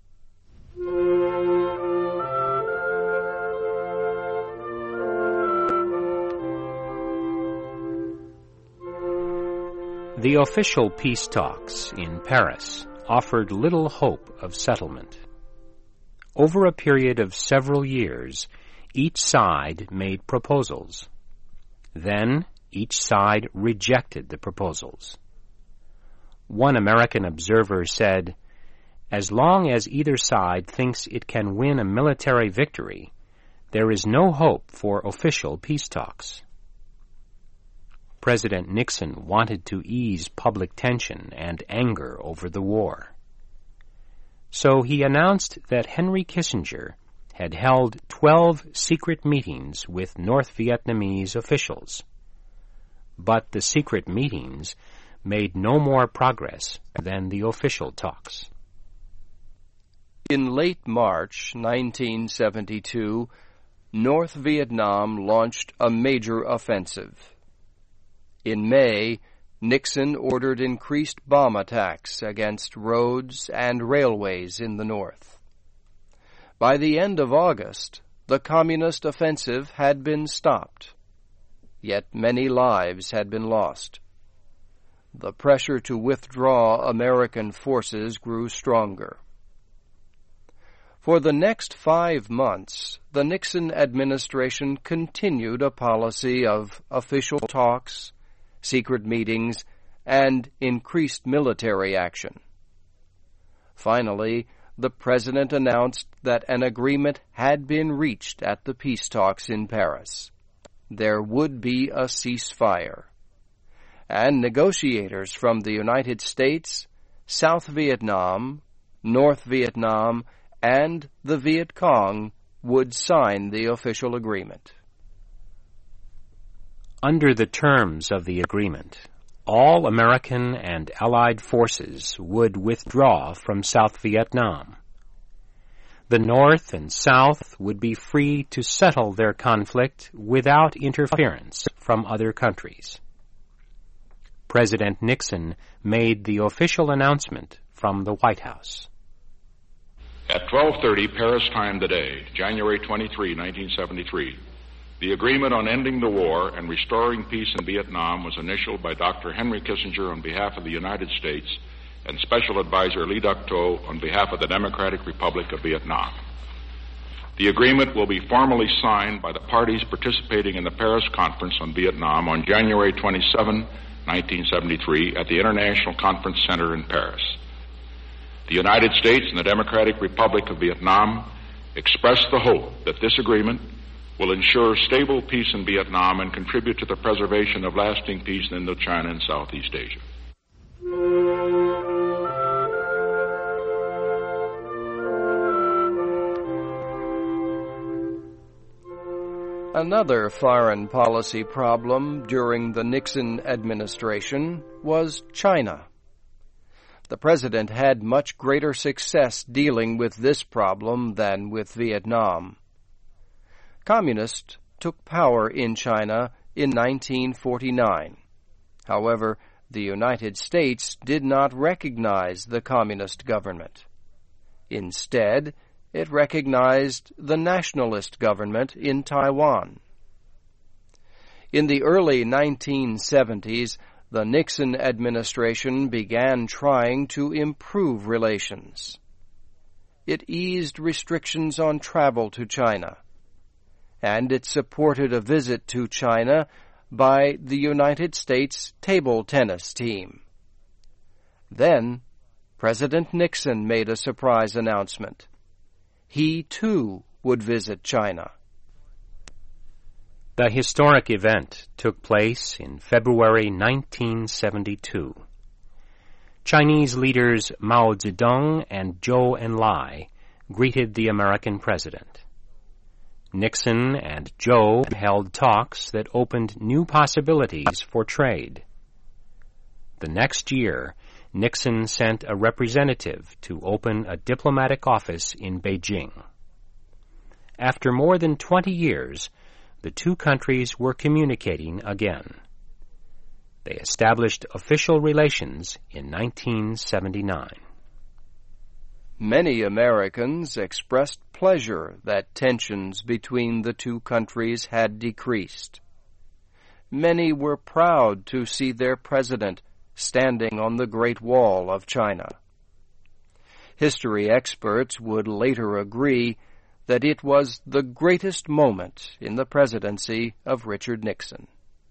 The official peace talks in Paris offered little hope of settlement. Over a period of several years, each side made proposals. Then each side rejected the proposals. One American observer said, "As long as either side thinks it can win a military victory, there is no hope for official peace talks." President Nixon wanted to ease public tension and anger over the war. So he announced that Henry Kissinger had held twelve secret meetings with North Vietnamese officials. But the secret meetings made no more progress than the official talks. In late March nineteen seventy-two, North Vietnam launched a major offensive. In May, Nixon ordered increased bomb attacks against roads and railways in the north. By the end of August, the communist offensive had been stopped, yet many lives had been lost. The pressure to withdraw American forces grew stronger. For the next five months, the Nixon administration continued a policy of official talks, secret meetings, and increased military action. Finally, the President announced that an agreement had been reached at the peace talks in Paris. There would be a ceasefire. And negotiators from the United States, South Vietnam, North Vietnam, and the Viet Cong would sign the official agreement. Under the terms of the agreement, all American and Allied forces would withdraw from South Vietnam. The North and South would be free to settle their conflict without interference from other countries. President Nixon made the official announcement from the White House. At twelve thirty Paris time today, January twenty-third, nineteen seventy-three, the agreement on ending the war and restoring peace in Vietnam was initialed by Doctor Henry Kissinger on behalf of the United States and Special Advisor Lee Duc-Tho on behalf of the Democratic Republic of Vietnam. The agreement will be formally signed by the parties participating in the Paris Conference on Vietnam on January twenty-seventh, nineteen seventy-three at the International Conference Center in Paris. The United States and the Democratic Republic of Vietnam express the hope that this agreement will ensure stable peace in Vietnam and contribute to the preservation of lasting peace in Indochina and Southeast Asia. Another foreign policy problem during the Nixon administration was China. The president had much greater success dealing with this problem than with Vietnam. Communists took power in China in nineteen forty-nine. However, the United States did not recognize the communist government. Instead, it recognized the nationalist government in Taiwan. In the early nineteen seventies, the Nixon administration began trying to improve relations. It eased restrictions on travel to China, and it supported a visit to China by the United States table tennis team. Then, President Nixon made a surprise announcement. He, too, would visit China. The historic event took place in February nineteen seventy-two. Chinese leaders Mao Zedong and Zhou Enlai greeted the American president. Nixon and Zhou held talks that opened new possibilities for trade. The next year, Nixon sent a representative to open a diplomatic office in Beijing. After more than twenty years, the two countries were communicating again. They established official relations in nineteen seventy-nine. Many Americans expressed pleasure that tensions between the two countries had decreased. Many were proud to see their president standing on the Great Wall of China. History experts would later agree that it was the greatest moment in the presidency of Richard Nixon.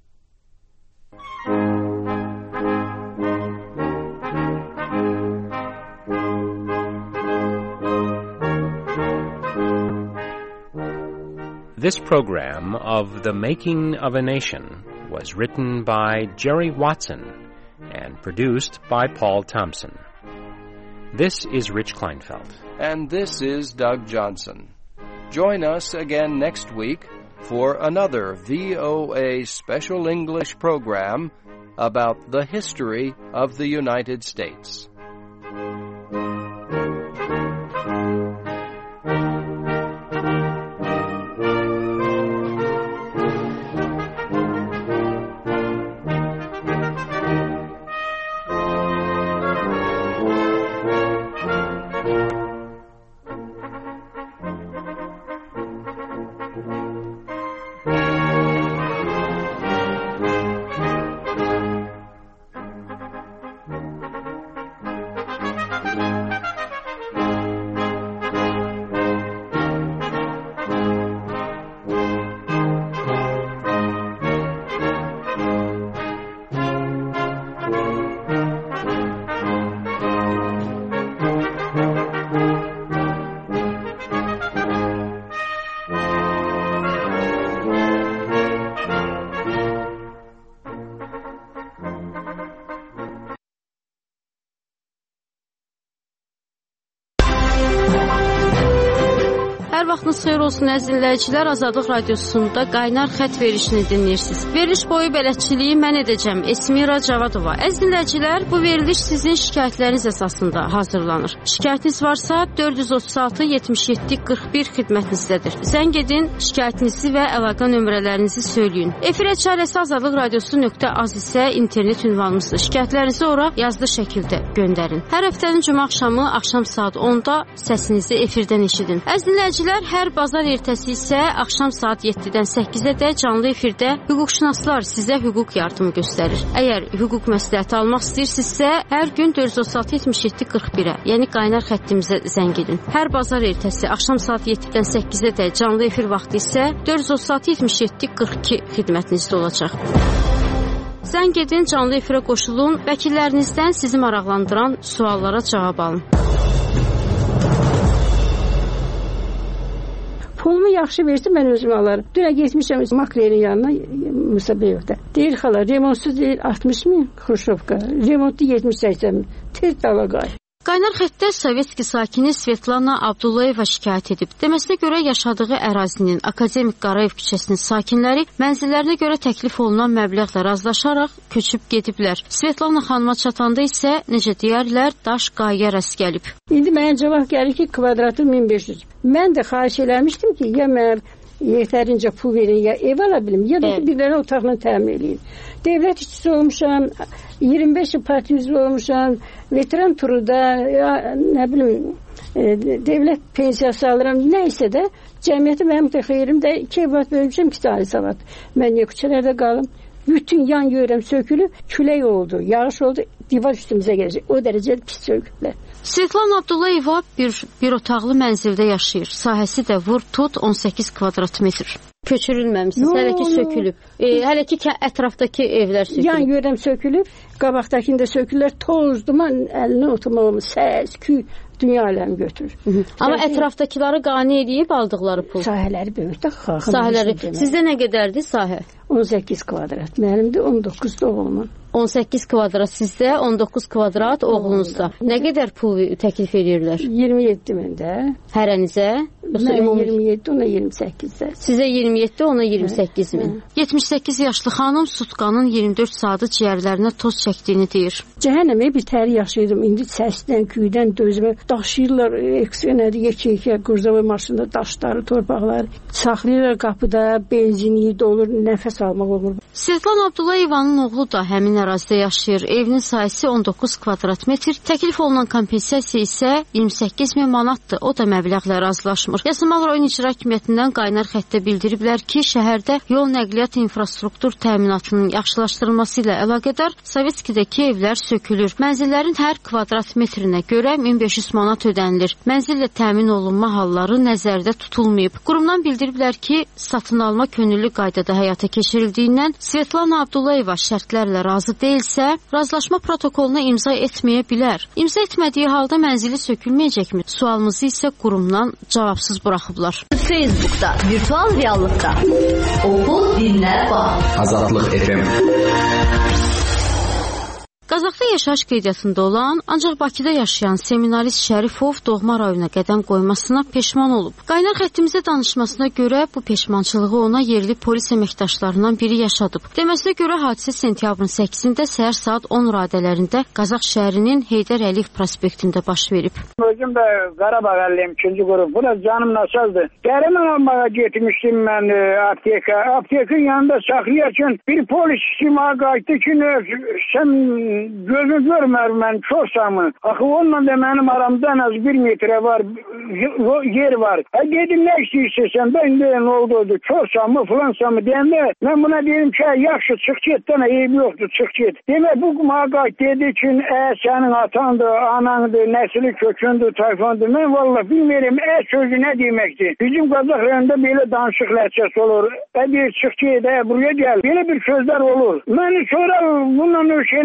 This program of The Making of a Nation was written by Jerry Watson and produced by Paul Thompson. This is Rich Kleinfeld. And this is Doug Johnson. Join us again next week for another V O A Special English program about the history of the United States. Hər vaxtınız xeyir olsun əziz dinləyicilər. Azadlıq Radiosunda qaynar xətt verişini dinləyirsiniz. Veriliş boyu bələdçiliyi mən edəcəm. Esmira Cavadova. Əziz dinləyicilər, bu veriliş sizin şikayətləriniz əsasında hazırlanır. Şikayətiniz varsa dörd yüz otuz altı yetmiş yeddi qırx bir xidmətinizdədir. Zəng edin, şikayətinizi və əlaqə nömrələrinizi söyləyin. Efirə çarəsi azadlıq radiosu nöqtə az isə internet ünvanımızdır. Şikayətlərinizi ora yazılı şəkildə göndərin. Hər həftənin cümə axşamı axşam saat onda səsinizi efirdən eşidin. Əziz dinləyicilər, hər bazar ertəsi isə axşam saat yeddidən səkkizədək canlı efirdə hüquqşünaslar sizə hüquq yardımı göstərir. Əgər hüquq məsləhəti almaq istəyirsinizsə, hər gün dörd yüz otuz altı yetmiş yeddi qırx birə, yəni qaynar xəttimizə zəng edin. Hər bazar ertəsi axşam saat yeddidən səkkizədək canlı efir vaxtı isə dörd yüz otuz altı yetmiş yeddi qırx iki xidmətinizdə olacaq. Zəng edin, canlı efirə qoşulun, vəkillərinizdən sizi maraqlandıran suallara cavab alın. Pulumu yaxşı versin, mən özüm alarım. Dünə getmişəm Makrelin yanına, Musa Beyovda. Deyir xala, remontsuz deyil altmış min Xruşovka, remontlu yetmiş səksən min. Tez dala qay. Qaynar xəttdə Sovetski sakini Svetlana Abdullayeva şikayət edib. Deməsinə görə yaşadığı ərazinin Akademik Qarayev küçəsinin sakinləri mənzillərinə görə təklif olunan məbləğlə razılaşaraq köçüb gediblər. Svetlana xanıma çatanda isə, necə deyərlər, daş qayaya rast gəlib. İndi mənə cavab gəlir ki, kvadratı min beş yüz. Mən də xahiş eləmişdim ki, ya mən yetərincə pul verin, ya ev ala bilim, ya da bir dənə otaqla təmin edin. Devlət işçisi olmuşam, iyirmi beş il parti üzvü olmuşam, veteran turuda, ya nə bilim, e, devlət pensiyası alıram, nəysə də cəmiyyəti mənim də xeyrim də iki evat bölmüşəm, iki tane savat. Mən niyə küçələrdə qalım? Bütün yan yörəm sökülüb, külək oldu, yağış oldu, divar üstümüzə gələcək. O dərəcədə pis söküblər. Svetlana Abdullayeva bir, bir otaqlı mənzildə yaşayır. Sahəsi də vur tut on səkkiz kvadrat metr. Köçürülməmişsiniz, hələ ki sökülüb. E, hələ ki ətrafdakı evlər sökülüb. Yan yörəm sökülüb, qabaqdakında sökülürlər, toz, duman, əlinə oturmağımız, səs, küy, dünya aləmi götürür. Hı -hı. Amma Səhəsi... ətrafdakıları qane edib aldıqları pul. Sahələri böyükdə xalqın. Sahələri. Sizdə nə qədərdir sahə? on səkkiz kvadrat. Mənim də on doqquz doğulman. on səkkiz kvadrat sizdə, on doqquz kvadrat oğlunuzda. Nə qədər pul təklif edirlər? iyirmi yeddi min də. Hərənizə? Mən iyirmi yeddi, ona iyirmi səkkizdə. Sizə iyirmi yeddi, ona iyirmi səkkiz min. yetmiş səkkiz yaşlı xanım sutkanın iyirmi dörd saatı ciyərlərinə toz çəkdiyini deyir. Cəhənnəmə bir təri yaşayırdım. İndi səsdən, küydən dözmə daşıyırlar, eksenədi, yekə-yekə qurzava maşında daşları, torpaqları saxlayırlar qapıda, benzini dolur, nəfəs almaq olmur. Svetlana Abdullayevanın oğlu da həmin ərazidə yaşayır. Evinin sahəsi on doqquz kvadrat metr. Təklif olunan kompensasiya isə iyirmi səkkiz min manatdır. O da məbləğlə razılaşmır. Yasamal rayon icra hakimiyyətindən qaynar xəttə bildiriblər ki, şəhərdə yol nəqliyyat infrastruktur təminatının yaxşılaşdırılması ilə əlaqədar Sovetskidəki evlər sökülür. Mənzillərin hər kvadrat metrinə görə min beş yüz manat ödənilir. Mənzillə təmin olunma halları nəzərdə tutulmayıb. Qurumdan bildiriblər ki, satın alma könüllü qaydada həyata keçirildiyindən Svetlana Abdullayeva şərtlərlə razı deyilsə, razılaşma protokoluna imza etməyə bilər. İmza etmədiyi halda mənzili sökülməyəcəkmi? Sualımızı isə qurumdan cavabsız buraxıblar. Facebook'ta, virtual reallıqda. Oku, dinlə, bax. Azadlıq F M. Qazaxda yaşayış qeydiyyatında olan, ancaq Bakıda yaşayan seminarist Şərifov doğma rayona qədəm qoymasına peşman olub. Qaynar xəttimizə danışmasına görə bu peşmançılığı ona yerli polis əməkdaşlarından biri yaşadıb. Deməsinə görə hadisə sentyabrın səkkizində səhər saat on radələrində Qazax şəhərinin Heydər Əliyev prospektində baş verib. Özüm də Qarabağ əliyim, ikinci qrup. Bu da canım nasazdır. Dərimin almağa getmişdim mən e, apteka. Aptekin yanında saxlayarkən bir polis işime qayıtdı ki, sən gözü görmür mən çoxsamı. Axı onunla da mənim aramda en az bir metre var, yer var. E dedim, ne istəyirsən, ben de ne oldu, çoxsamı, filansamı deyəndə, mən buna dedim ki, yaxşı, çıx get, dana eyb yoxdur, çıx get. Demək, bu maqayt dedi ki, e, sənin atandır, anandır, nesili kökündür, tayfandır. Mən vallahi bilmiyorum, e sözü ne deməkdir. Bizim Qazax rayonunda belə danışıq ləhcəsi olur. E deyir, çıx get, e buraya gel. Belə bir sözler olur. Mən sonra bununla öş elədim mi?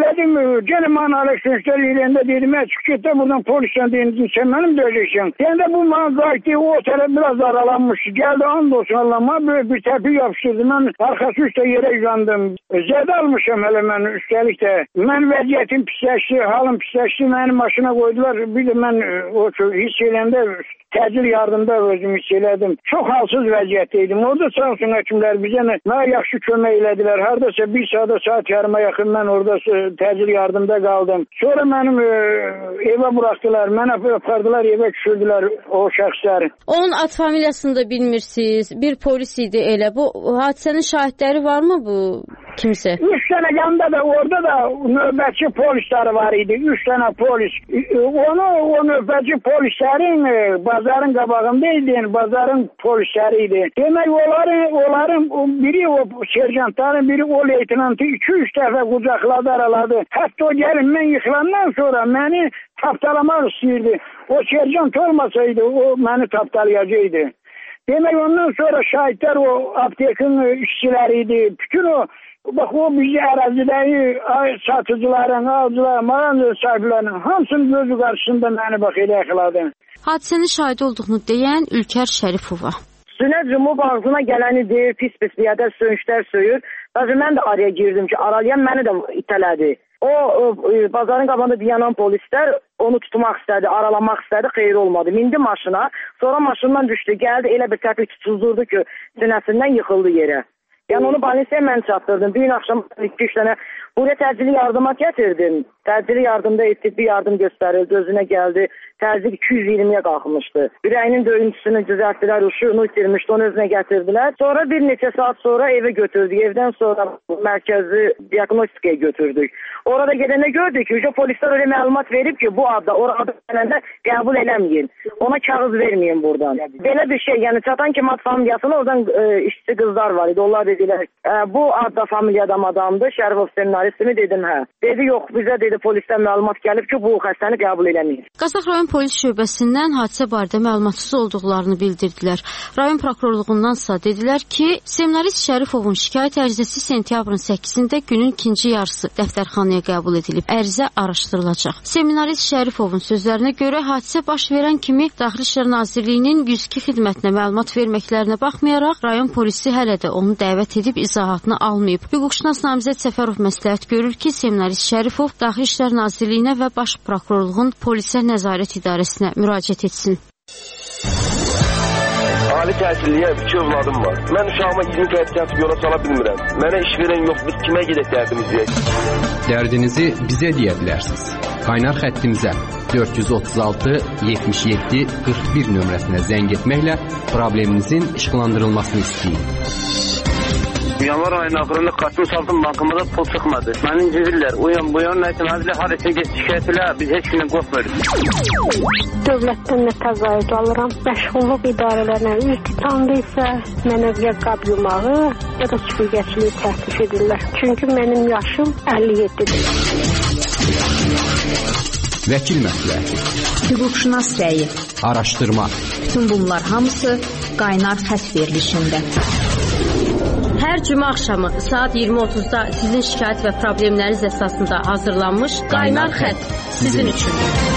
gene bana Alexander yerinde dedim, çık de buradan polisten deyince sen benim döveceksin. Yani de bu bana kayıttı, o otele biraz aralanmış. Geldi andolsun Allah'ıma böyle bir tepi yapıştırdı. Ben arkası üstte yere uzandım. Zed almışım hele ben üstelik de. Ben vəziyyətim pisləşdi, halım pisləşdi, mənim başına koydular. Bir de ben o hiss eləyəndə təcil yardımda özümü hiss elədim. Çok halsız vəziyyətdeydim. Orada sağ olsun həkimlər bizə nə yaxşı kömək elədilər. Haradasa bir saata saat yarıma yaxın mən orada təcil yardımda qaldım. Sonra mənim e, evə buraxdılar. Mənə apardılar, evə düşürdülər o şəxslər. Onun ad familiyasını da bilmirsiniz. Bir polis idi elə. Bu hadisənin şahidləri varmı bu kimsə? Üç tane yanında da orada da nöbətçi polisləri var idi. Üç tane polis. Onu o nöbətçi polislərin bazarın qabağındaydı. Yani bazarın polisləriydi. Demək onların, onların biri o serjantların, biri o leytenantı iki üç dəfə qucaqladı, araladı. Hətta o gəlin mən yıxılandan sonra məni tapdalamaq istəyirdi. O serjant olmasaydı o məni tapdalayacaqdı. Demək ondan sonra şahitlər o aptekin işçiləriydi. Bütün o bak o bizi ərazidəyi satıcıların, alıcıların, mağaza sahiblərinin hamısının gözü qarşısında məni bax elə yıxıladı. Hadisənin şahid olduğunu deyən Ülkər Şərifova. Sünə cumub ağzına gələni deyir, pis-pis bir yədə söyüşlər söyür. Bəzi mən də araya girdim ki, aralayan məni də itələdi. O, o bazarın qabağında dayanan polislər onu tutmaq istədi, aralamaq istədi, xeyir olmadı. Mindi maşına, sonra maşından düşdü, gəldi, elə bir təpik tutuzdurdu ki, sinəsindən yıxıldı yerə. Yəni onu balisiyə mən çatdırdım. Bir gün axşam iki üç dənə buraya təcili yardıma gətirdim. Təcili yardımda tibbi yardım göstərildi, özünə gəldi. Təzyiq iki yüz iyirmiyə qalxmışdı. Ürəyinin döyüntüsünü düzəltdilər, uşuğunu itirmişdi, onu özünə gətirdilər. Sonra bir neçə saat sonra evə götürdük. Evdən sonra mərkəzi diagnostikaya götürdük. Orada gedəndə gördük ki, polislər öyle məlumat verib ki, bu adda, orada gələndə qəbul eləməyin. Ona kağız verməyin buradan. Belə bir şey, yəni çatan ki, mat familiyasına oradan e, işçi qızlar var idi. Onlar dedilər, e, bu adda familiyadam adamdır, Şərifov seminaristimi dedim, hə. Dedi, yox, bizə dedi, polisdən məlumat gəlib ki, bu xəstəni qəbul eləməyin. Qazax rayon polis şöbəsindən hadisə barədə məlumatsız olduqlarını bildirdilər. Rayon prokurorluğundansa dedilər ki, seminarist Şərifovun şikayət ərizəsi sentyabrın səkkizində günün ikinci yarısı dəftərxanaya qəbul edilib. Ərizə araşdırılacaq. Seminarist Şərifovun sözlərinə görə hadisə baş verən kimi Daxili İşlər Nazirliyinin yüz iki xidmətinə məlumat verməklərinə baxmayaraq, rayon polisi hələ də onu dəvət edib izahatını almayıb. Hüquqşünas namizəd Səfərov məsləhət görür ki, seminarist Şərifov Daxili İşlər Nazirliyinə və Baş Prokurorluğun polisə nəzarət idarəsinə müraciət etsin. Ali təhsilliyə iki övladım var. Mən uşağıma iyirmi qəpik yatıb yola sala bilmirəm. Mənə iş verən yox, biz kimə gedək dərdimizi deyək? Dərdinizi bizə deyə bilərsiniz. Qaynar xəttimizə dörd yüz otuz altı yetmiş yeddi qırx bir nömrəsinə zəng etməklə probleminizin işıqlandırılmasını istəyin. Yanvar ayının axırında kartın saldım, bankımıza pul çıxmadı. Məni incidirlər. Uyan, bu yan nəyəsin, hadilə harisi şikayət elə, biz heç günün qorxmuyoruz. Dövlətdən nə təqaüd alıram, məşğulluq idarələrinə üz tutandıysa, mənə ya qab yumağı, ya da süpürgəçiliyi təklif edirlər. Çünki mənim yaşım əlli yeddidir. Vəkil məsləhəti, hüquqşünas rəyi, araşdırma. Bütün bunlar hamısı qaynar xətt verilişində. Hər cümə axşamı saat iyirmi otuzda sizin şikayət və problemləriniz əsasında hazırlanmış Qaynar Xətt sizin üçün.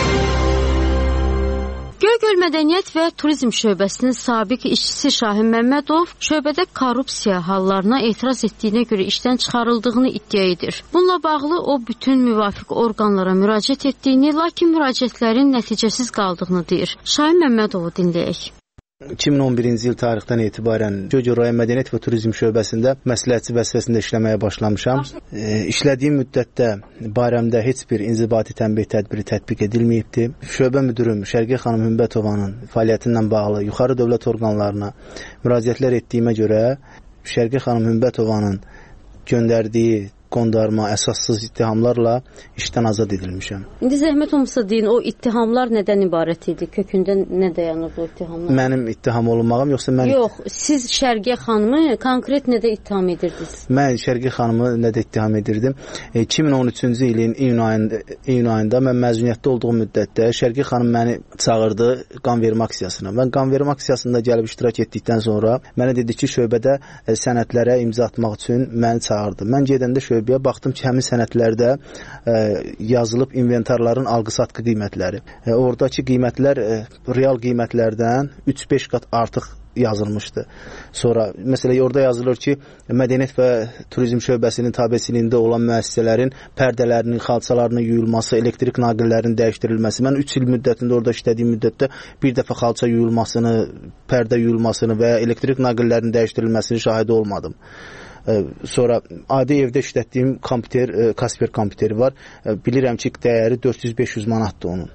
Göygöl Mədəniyyət və Turizm şöbəsinin sabiq işçisi Şahin Məmmədov şöbədə korrupsiya hallarına etiraz etdiyinə görə işdən çıxarıldığını iddia edir. Bununla bağlı o bütün müvafiq orqanlara müraciət etdiyini, lakin müraciətlərin nəticəsiz qaldığını deyir. Şahin Məmmədovu dinləyək. iki min on birinci il tarixdən etibarən Göygöl rayon Mədəniyyət və Turizm şöbəsində məsləhətçi vəzifəsində işləməyə başlamışam. E, işlədiyim müddətdə barəmdə heç bir inzibati tənbih tədbiri tətbiq edilməyibdi. Şöbə müdürüm Şərqi xanım Hümbətovanın fəaliyyətindən bağlı yuxarı dövlət orqanlarına müraciətlər etdiyimə görə Şərqi xanım Hümbətovanın göndərdiyi qondarma, əsassız ittihamlarla işdən azad edilmişəm. İndi zəhmət olmasa deyin, o ittihamlar nədən ibarət idi? Kökündə nə dayanır bu ittihamlar? Mənim ittiham olunmağım, yoxsa mən... Yox, siz Şərqi xanımı konkret nədə ittiham edirdiniz? Mən Şərqi xanımı nədə ittiham edirdim? iki min on üçüncü ilin iyun ayında, iyun ayında mən məzuniyyətdə olduğum müddətdə Şərqi xanım məni çağırdı qan vermə aksiyasına. Mən qan vermə aksiyasında gəlib iştirak etdikdən sonra mənə dedi ki, şöbədə sənədlərə imza atmaq üçün məni çağırdı. Mən gedəndə şöbə lövbəyə baxdım ki, həmin sənədlərdə ə, yazılıb inventarların alqı-satqı qiymətləri. E, oradakı qiymətlər e, real qiymətlərdən üç beş qat artıq yazılmışdı. Sonra məsələn orada yazılır ki, Mədəniyyət və Turizm şöbəsinin tabeçiliyində olan müəssisələrin pərdələrinin, xalçalarının yuyulması, elektrik naqillərinin dəyişdirilməsi. Mən üç il müddətində orada işlədiyim müddətdə bir dəfə xalça yuyulmasını, pərdə yuyulmasını və ya elektrik naqillərinin dəyişdirilməsini şahidi olmadım. Sonra adi evdə işlətdiyim kompüter, Kasper kompüteri var. Bilirəm ki, dəyəri dörd yüz beş yüz manatdır onun.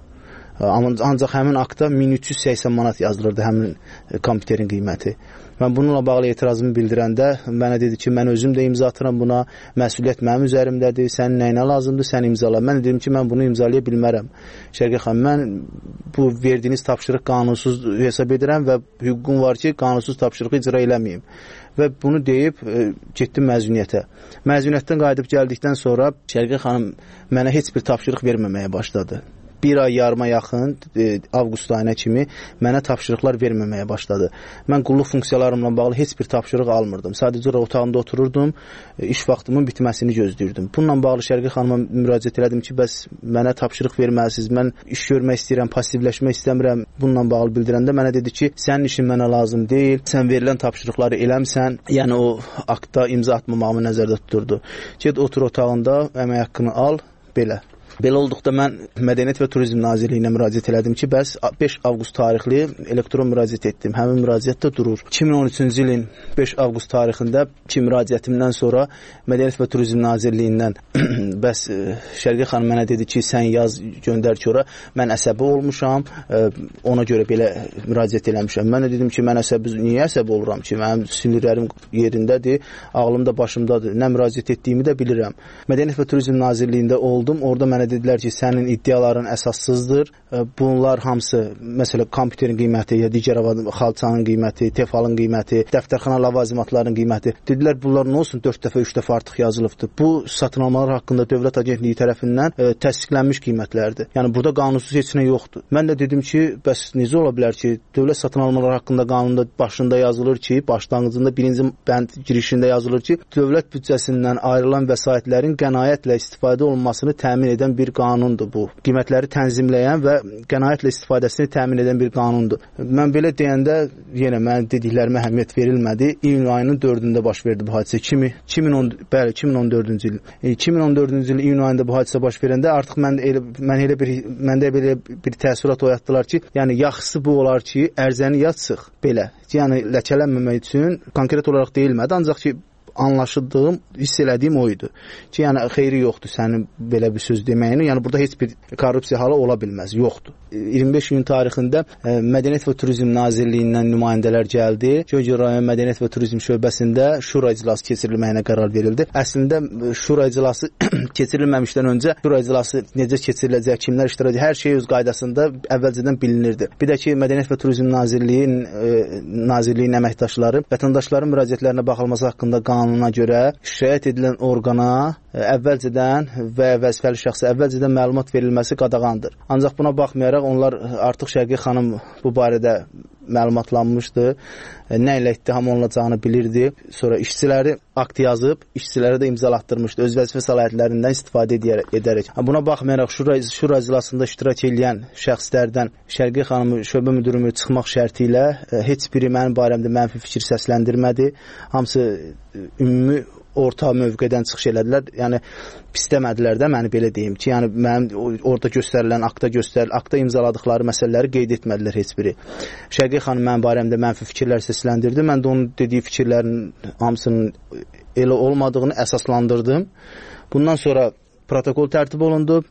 Ancaq həmin aktda min üç yüz səksən manat yazılırdı həmin kompüterin qiyməti. Mən bununla bağlı etirazımı bildirəndə mənə dedi ki, mən özüm də imza atıram buna, məsuliyyət mənim üzərimdədir, sənin nəyinə lazımdır, sən imzala. Mən dedim ki, mən bunu imzalaya bilmərəm. Şərqi xanım, mən bu verdiyiniz tapşırıq qanunsuz hesab edirəm və hüququm var ki, qanunsuz tapşırığı icra eləməyim. Və bunu deyib e, getdim məzuniyyətə. Məzuniyyətdən qayıdıb gəldikdən sonra Şərqi xanım mənə heç bir tapşırıq verməməyə başladı. Bir ay yarıma yaxın, e, avqust ayına kimi mənə tapşırıqlar verməməyə başladı. Mən qulluq funksiyalarımla bağlı heç bir tapşırıq almırdım. Sadəcə otağımda otururdum, e, iş vaxtımın bitməsini gözləyirdim. Bununla bağlı Şərqi xanıma müraciət elədim ki, bəs mənə tapşırıq verməlisiniz, mən iş görmək istəyirəm, passivləşmək istəmirəm. Bununla bağlı bildirəndə mənə dedi ki, sənin işin mənə lazım deyil, sən verilən tapşırıqları eləmsən, yəni o aktda imza atmamağımı nəzərdə tuturdu. Get otur otağında, əmək haqqını al, belə. Belə olduqda mən Mədəniyyət və Turizm Nazirliyinə müraciət elədim ki, bəs beş avqust tarixli elektron müraciət etdim. Həmin müraciət də durur. iki min on üçüncü ilin beş avqust tarixində ki, müraciətimdən sonra Mədəniyyət və Turizm Nazirliyindən bəs Şərqi xanım mənə dedi ki, sən yaz, göndər ki, ora. Mən əsəbi olmuşam, ona görə belə müraciət eləmişəm. Mən də dedim ki, mən əsəbi, niyə əsəbi oluram ki, mənim sinirlərim yerindədir, ağlım da başımdadır, nə müraciət etdiyimi də bilirəm. Mədəniyyət və Turizm Nazirliyində oldum, orada mənə dedilər ki, sənin iddiaların əsassızdır. Bunlar hamısı, məsələn, kompüterin qiyməti, ya digər xalçanın qiyməti, tefalın qiyməti, dəftərxana ləvazimatlarının qiyməti. Dedilər, bunlar nə olsun, dörd dəfə, üç dəfə artıq yazılıbdır. Bu, satın almalar haqqında Dövlət Agentliyi tərəfindən e, təsdiqlənmiş qiymətlərdir. Yəni, burada qanunsuz heç nə yoxdur. Mən də dedim ki, bəs necə ola bilər ki, dövlət satın almalar haqqında qanunda başında yazılır ki, başlanğıcında birinci bənd girişində yazılır ki, dövlət büdcəsindən ayrılan vəsaitlərin qənaətlə istifadə olunmasını təmin edən bir qanundur bu. Qiymətləri tənzimləyən və qənaətlə istifadəsini təmin edən bir qanundur. Mən belə deyəndə yenə mənim dediklərimə əhəmiyyət verilmədi. İyun ayının dördündə baş verdi bu hadisə. iki min on, bəli, iki min on dördüncü il. iki min on dördüncü il iyun ayında bu hadisə baş verəndə artıq mən elə, mən elə bir məndə belə bir təəssürat oyatdılar ki, yəni yaxşısı bu olar ki, ərzəni yazsıq belə. Yəni ləkələnməmək üçün konkret olaraq deyilmədi, ancaq ki anlaşıldığım, hiss elədiyim o idi. Ki, yəni, xeyri yoxdur sənin belə bir söz deməyini. Yəni, burada heç bir korrupsiya halı ola bilməz. Yoxdur. iyirmi beş iyun tarixində e, Mədəniyyət və Turizm Nazirliyindən nümayəndələr gəldi. Göyçə rayon Mədəniyyət və Turizm şöbəsində şura iclası keçirilməyinə qərar verildi. Əslində, şura iclası keçirilməmişdən öncə şura iclası necə keçiriləcək, kimlər iştirak edəcək, hər şey öz qaydasında əvvəlcədən bilinirdi. Bir də ki, Mədəniyyət və Turizm Nazirliyinin e, Nazirliyin əməkdaşları vətəndaşların müraciətlərinə baxılması haqqında qanuna görə şikayət edilən orqana əvvəlcədən və vəzifəli şəxsə əvvəlcədən məlumat verilməsi qadağandır. Ancaq buna baxmayaraq onlar artıq Şərqi xanım bu barədə məlumatlanmışdı. Nə ilə ittiham olunacağını bilirdi. Sonra işçiləri akt yazıb, işçilərə də imzalatdırmışdı. Öz vəzifə səlahiyyətlərindən istifadə edərək. Buna baxmayaraq şura, şura iclasında iştirak edən şəxslərdən Şərqi xanımı şöbə müdürümü çıxmaq şərti ilə heç biri mənim barəmdə mənfi fikir səsləndirmədi. Hamısı ümumi orta mövqedən çıxış elədilər. Yəni pisləmədilər də, məni belə deyim ki, yəni mənim orada göstərilən, akta göstərilən, akta imzaladıqları məsələləri qeyd etmədilər heç biri. Şərqi xanım mənim barəmdə mənfi fikirlər səsləndirdi. Mən də onun dediyi fikirlərin hamısının elə olmadığını əsaslandırdım. Bundan sonra protokol tərtib olundu.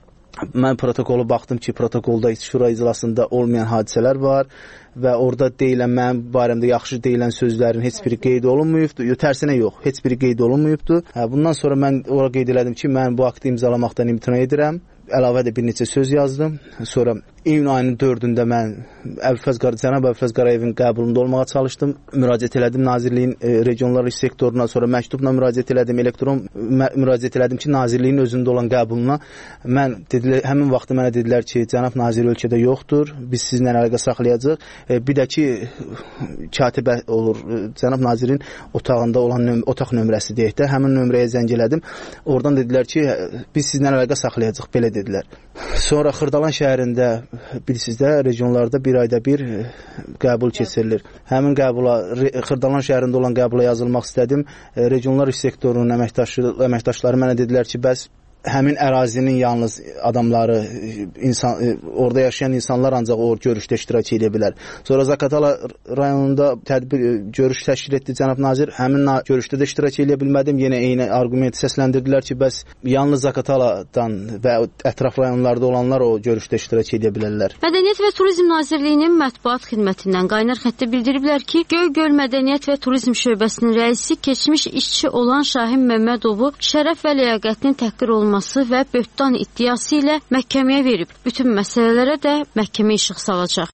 Mən protokolu baxdım ki, protokolda şura iclasında olmayan hadisələr var və orada deyilən, mənim barəmdə yaxşı deyilən sözlərin heç biri qeyd olunmayıbdır. Yox, tərsinə yox, heç biri qeyd olunmayıbdır. Bundan sonra mən ora qeyd elədim ki, mən bu aktı imzalamaqdan imtina edirəm. Əlavə də bir neçə söz yazdım. Sonra iyun ayının dördündə mən Əbülfəz cənab Əbülfəz Qarayevin qəbulunda olmağa çalışdım. Müraciət elədim Nazirliyin e, regionlar iş sektoruna, sonra məktubla müraciət elədim, elektron müraciət elədim ki, Nazirliyin özündə olan qəbuluna. Mən dedilər, həmin vaxtda mənə dedilər ki, cənab nazir ölkədə yoxdur, biz sizinlə əlaqə saxlayacağıq. E, bir də ki, katibə olur, cənab nazirin otağında olan nöm otaq nömrəsi deyək də, həmin nömrəyə zəng elədim. Oradan dedilər ki, biz sizinlə əlaqə saxlayacağıq, belə dedilər. Sonra Xırdalan şəhərində bilirsiniz də, regionlarda bir ayda bir qəbul keçirilir. Həmin qəbula, Xırdalan şəhərində olan qəbula yazılmaq istədim. Regionlar iş sektorunun əməkdaşı, əməkdaşları mənə dedilər ki, bəs həmin ərazinin yalnız adamları, insan, orada yaşayan insanlar ancaq o görüşdə iştirak edə bilər. Sonra Zaqatala rayonunda tədbir, görüş təşkil etdi cənab nazir. Həmin görüşdə də iştirak edə bilmədim. Yenə eyni argumenti səsləndirdilər ki, bəs yalnız Zaqataladan və ətraf rayonlarda olanlar o görüşdə iştirak edə bilərlər. Mədəniyyət və Turizm Nazirliyinin mətbuat xidmətindən qaynar xəttə bildiriblər ki, Göygöl Mədəniyyət və Turizm şöbəsinin rəisi keçmiş işçi olan Şahin Məmmədovu şərəf və ləyaqətinin təhqir olunması və böhtan iddiası ilə məhkəməyə verib. Bütün məsələlərə də məhkəmə işıq salacaq.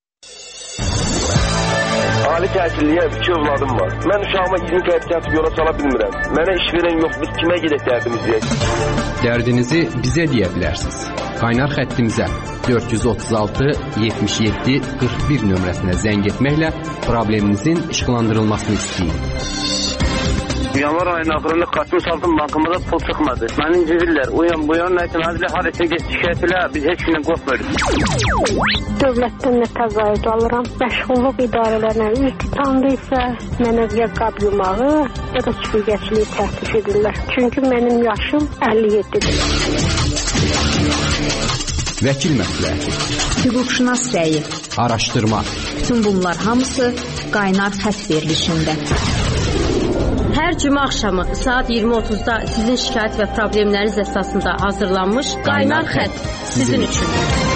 Ali təhsilliyə iki övladım var. Mən uşağıma iyirmi qəpik atıb yola sala bilmirəm. Mənə iş verən yox, biz kimə gedək dərdimiz deyək? Dərdinizi bizə deyə bilərsiniz. Qaynar xəttimizə dörd yüz otuz altı yetmiş yeddi qırx bir nömrəsinə zəng etməklə probleminizin işıqlandırılmasını istəyin. Yanvar ayının axırında kartımı saldım, bankımda pul çıxmadı. Məni incidirlər. O yan bu yan nəysə mənə harasa get şikayət elə, biz heç kimdən qorxmuruq. Dövlətdən nə təqaüd alıram. Məşğulluq idarələrinə üz tutandı isə mənə ya qab yumağı, ya da süpürgəçiliyi təklif edirlər. Çünki mənim yaşım əlli yeddidir. Vəkil məsləhəti, hüquqşünas rəyi, araşdırma. Bütün bunlar hamısı qaynar xətt verilişində. Hər cümə axşamı saat iyirmi otuzda sizin şikayət və problemləriniz əsasında hazırlanmış Qaynar Xətt sizin üçün.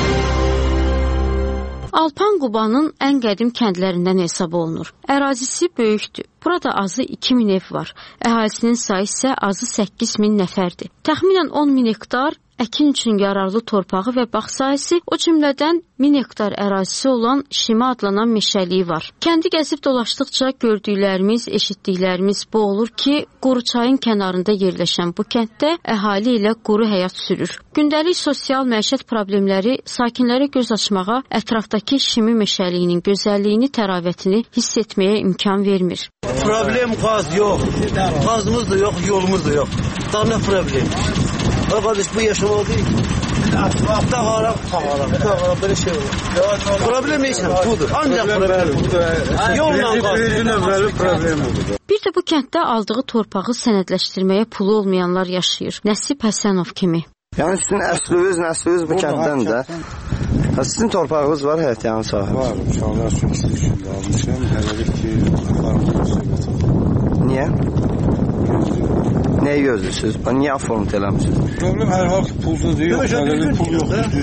Alpan Qubanın ən qədim kəndlərindən hesab olunur. Ərazisi böyükdür. Burada azı iki min ev var. Əhalisinin sayı isə azı səkkiz min nəfərdir. Təxminən on min hektar əkin üçün yararlı torpağı və bağ sahəsi, o cümlədən min hektar ərazisi olan Şimə adlanan meşəliyi var. Kəndi gəzib dolaşdıqca gördüklərimiz, eşitdiklərimiz bu olur ki, Quruçayın kənarında yerləşən bu kənddə əhali ilə quru həyat sürür. Gündəlik sosial məişət problemləri sakinlərə göz açmağa, ətrafdakı Şimi meşəliyinin gözəlliyini, təravətini hiss etməyə imkan vermir. Problem qaz yox, qazımız da yox, yolumuz da yox. Daha nə problem? Qardaş bu yaşamalı deyil. Dağara, dağara, dağara böyle şey olur. Problem neyse budur. Ancak problem budur. Yolla qalsın. Bir də bu kənddə aldığı torpağı sənədləşdirməyə pulu olmayanlar yaşayır. Nəsib Həsənov kimi. Yəni sizin əsliniz, nəsliniz bu kənddən də. Sizin torpağınız var həyat yanı sahib? Var, uşaqlar üçün istəyişimdə almışım. Hələlik ki, aparmışım. Niyə? Nəyə gözlüsünüz? Niyə format eləmişsiniz? Problem hər halki pulsuz deyil, hələlik pul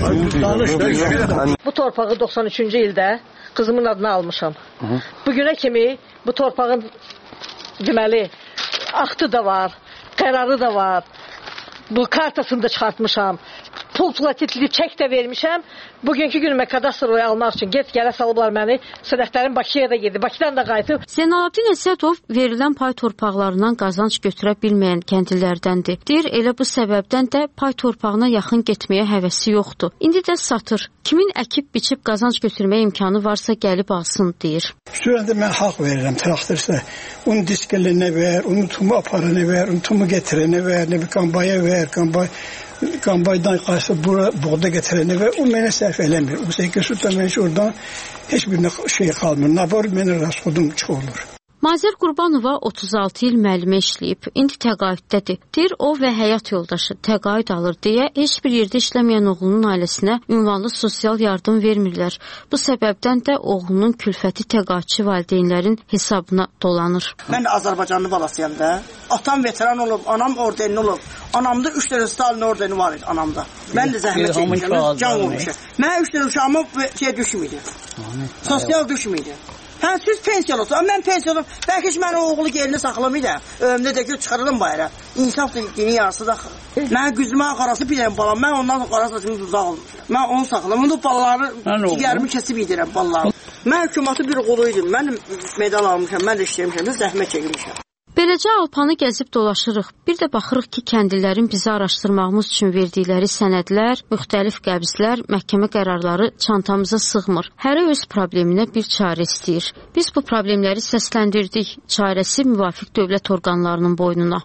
yoxdur. Bu torpağı doxsan üçüncü ildə qızımın adına almışam. Bu günə kimi bu torpağın deməli, aktı da var, qərarı da var. Bu kartasını da çıxartmışam. Pul platitli çək də vermişəm. Bugünkü günümə kadastroya almaq üçün get gələ salıblar məni. Sənədlərim Bakıya da gedib. Bakıdan da qayıtıb. Zeynalabdin Əsədov verilən pay torpaqlarından qazanc götürə bilməyən kəndlilərdəndir. Deyir, elə bu səbəbdən də pay torpağına yaxın getməyə həvəsi yoxdur. İndi də satır. Kimin əkib biçib qazanc götürməyə imkanı varsa gəlib alsın, deyir. Şurada mən haqq verirəm traktorsa. Onun diskəlinə ver, onun tumu aparanı ver, onun tumu getirənə ver, nə bir qambaya ver, qambay qambaydan qarşı bura buğda getirənə və o mənə sərf eləmir. O səkəsutda mən oradan heç bir şey qalmır. Nabor mənə rasxodum çox olur. Mazər Qurbanova otuz altı il müəllimə işləyib, indi təqaüddədir. Deyir, o və həyat yoldaşı təqaüd alır deyə heç bir yerdə işləməyən oğlunun ailəsinə ünvanlı sosial yardım vermirlər. Bu səbəbdən də oğlunun külfəti təqaüdçü valideynlərin hesabına dolanır. Mən də Azərbaycanlı balasıyam da. Atam veteran olub, anam ordenli olub. Anamda üç dənə Stalin ordeni var idi anamda. Mən də zəhmət çəkmişəm, can olmuşam. Mən üç dənə uşağıma şey düşməydi. Sosial düşməydi. Hə, siz pensiyalırsınız. Amma mən pensiyalı, bəlkə ki, mən o oğlu gelini saxlamayı da, ömrümdə də ki, çıxarılım bayra. İnsaf da dini yarısı da. Mən güzümə qarası bilirəm balam, mən ondan qarası uzaq olmuşam. Mən onu saxladım, onu balaları, digərimi kesib yedirəm balaları. Mən hökumatı bir qoluydım, mən medal almışam, mən də işləymişəm, zəhmət çəkmişəm. Beləcə Alpanı gəzib dolaşırıq. Bir də baxırıq ki, kəndlilərin bizi araşdırmağımız üçün verdikləri sənədlər, müxtəlif qəbzlər, məhkəmə qərarları çantamıza sığmır. Hərə öz probleminə bir çarə istəyir. Biz bu problemləri səsləndirdik. Çarəsi müvafiq dövlət orqanlarının boynuna.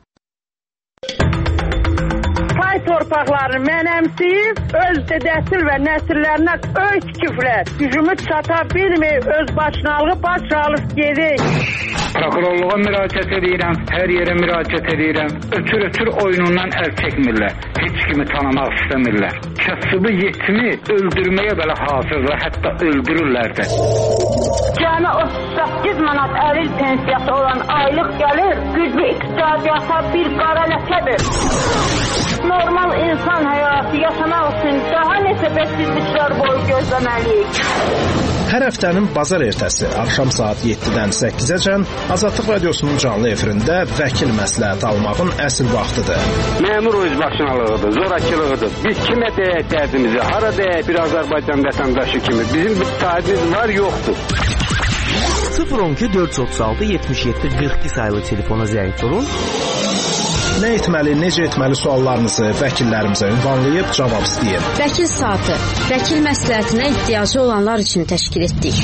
Pay torpaqlarını mənəmsiyib, öz dədəsil və nəsillərinə öy tikiblər. Gücümü çata bilməyib, öz başınalığı baş alıb gedik. Prokurorluğa müraciət edirəm, hər yerə müraciət edirəm. Ötür-ötür oyunundan əl çəkmirlər. Heç kimi tanımaq istəmirlər. Kasıbı yetimi öldürməyə belə hazırlar, hətta öldürürlər də. Cəmi otuz səkkiz manat əlil pensiyası olan aylıq gəlir, güclü iqtisadiyyata bir qara ləkədir. Normal insan həyatı yaşamaq üçün daha neçə bəksizliklər boyu gözləməliyik. Hər həftənin bazar ertəsi axşam saat yeddidən səkkizəcən Azadlıq Radiosunun canlı efirində vəkil məsləhət almağın əsl vaxtıdır. Məmur özbaşınalığıdır, zorakılığıdır. Biz kimə deyək dərdimizi, hara deyək bir Azərbaycan vətəndaşı kimi. Bizim bir sahibimiz var, yoxdur. sıfır on iki dörd yüz otuz altı yetmiş yeddi qırx iki sayılı telefona zəng vurun. Nə etməli, necə etməli suallarınızı vəkillərimizə ünvanlayıb cavab istəyin. Vəkil saatı, vəkil məsləhətinə ehtiyacı olanlar üçün təşkil etdik.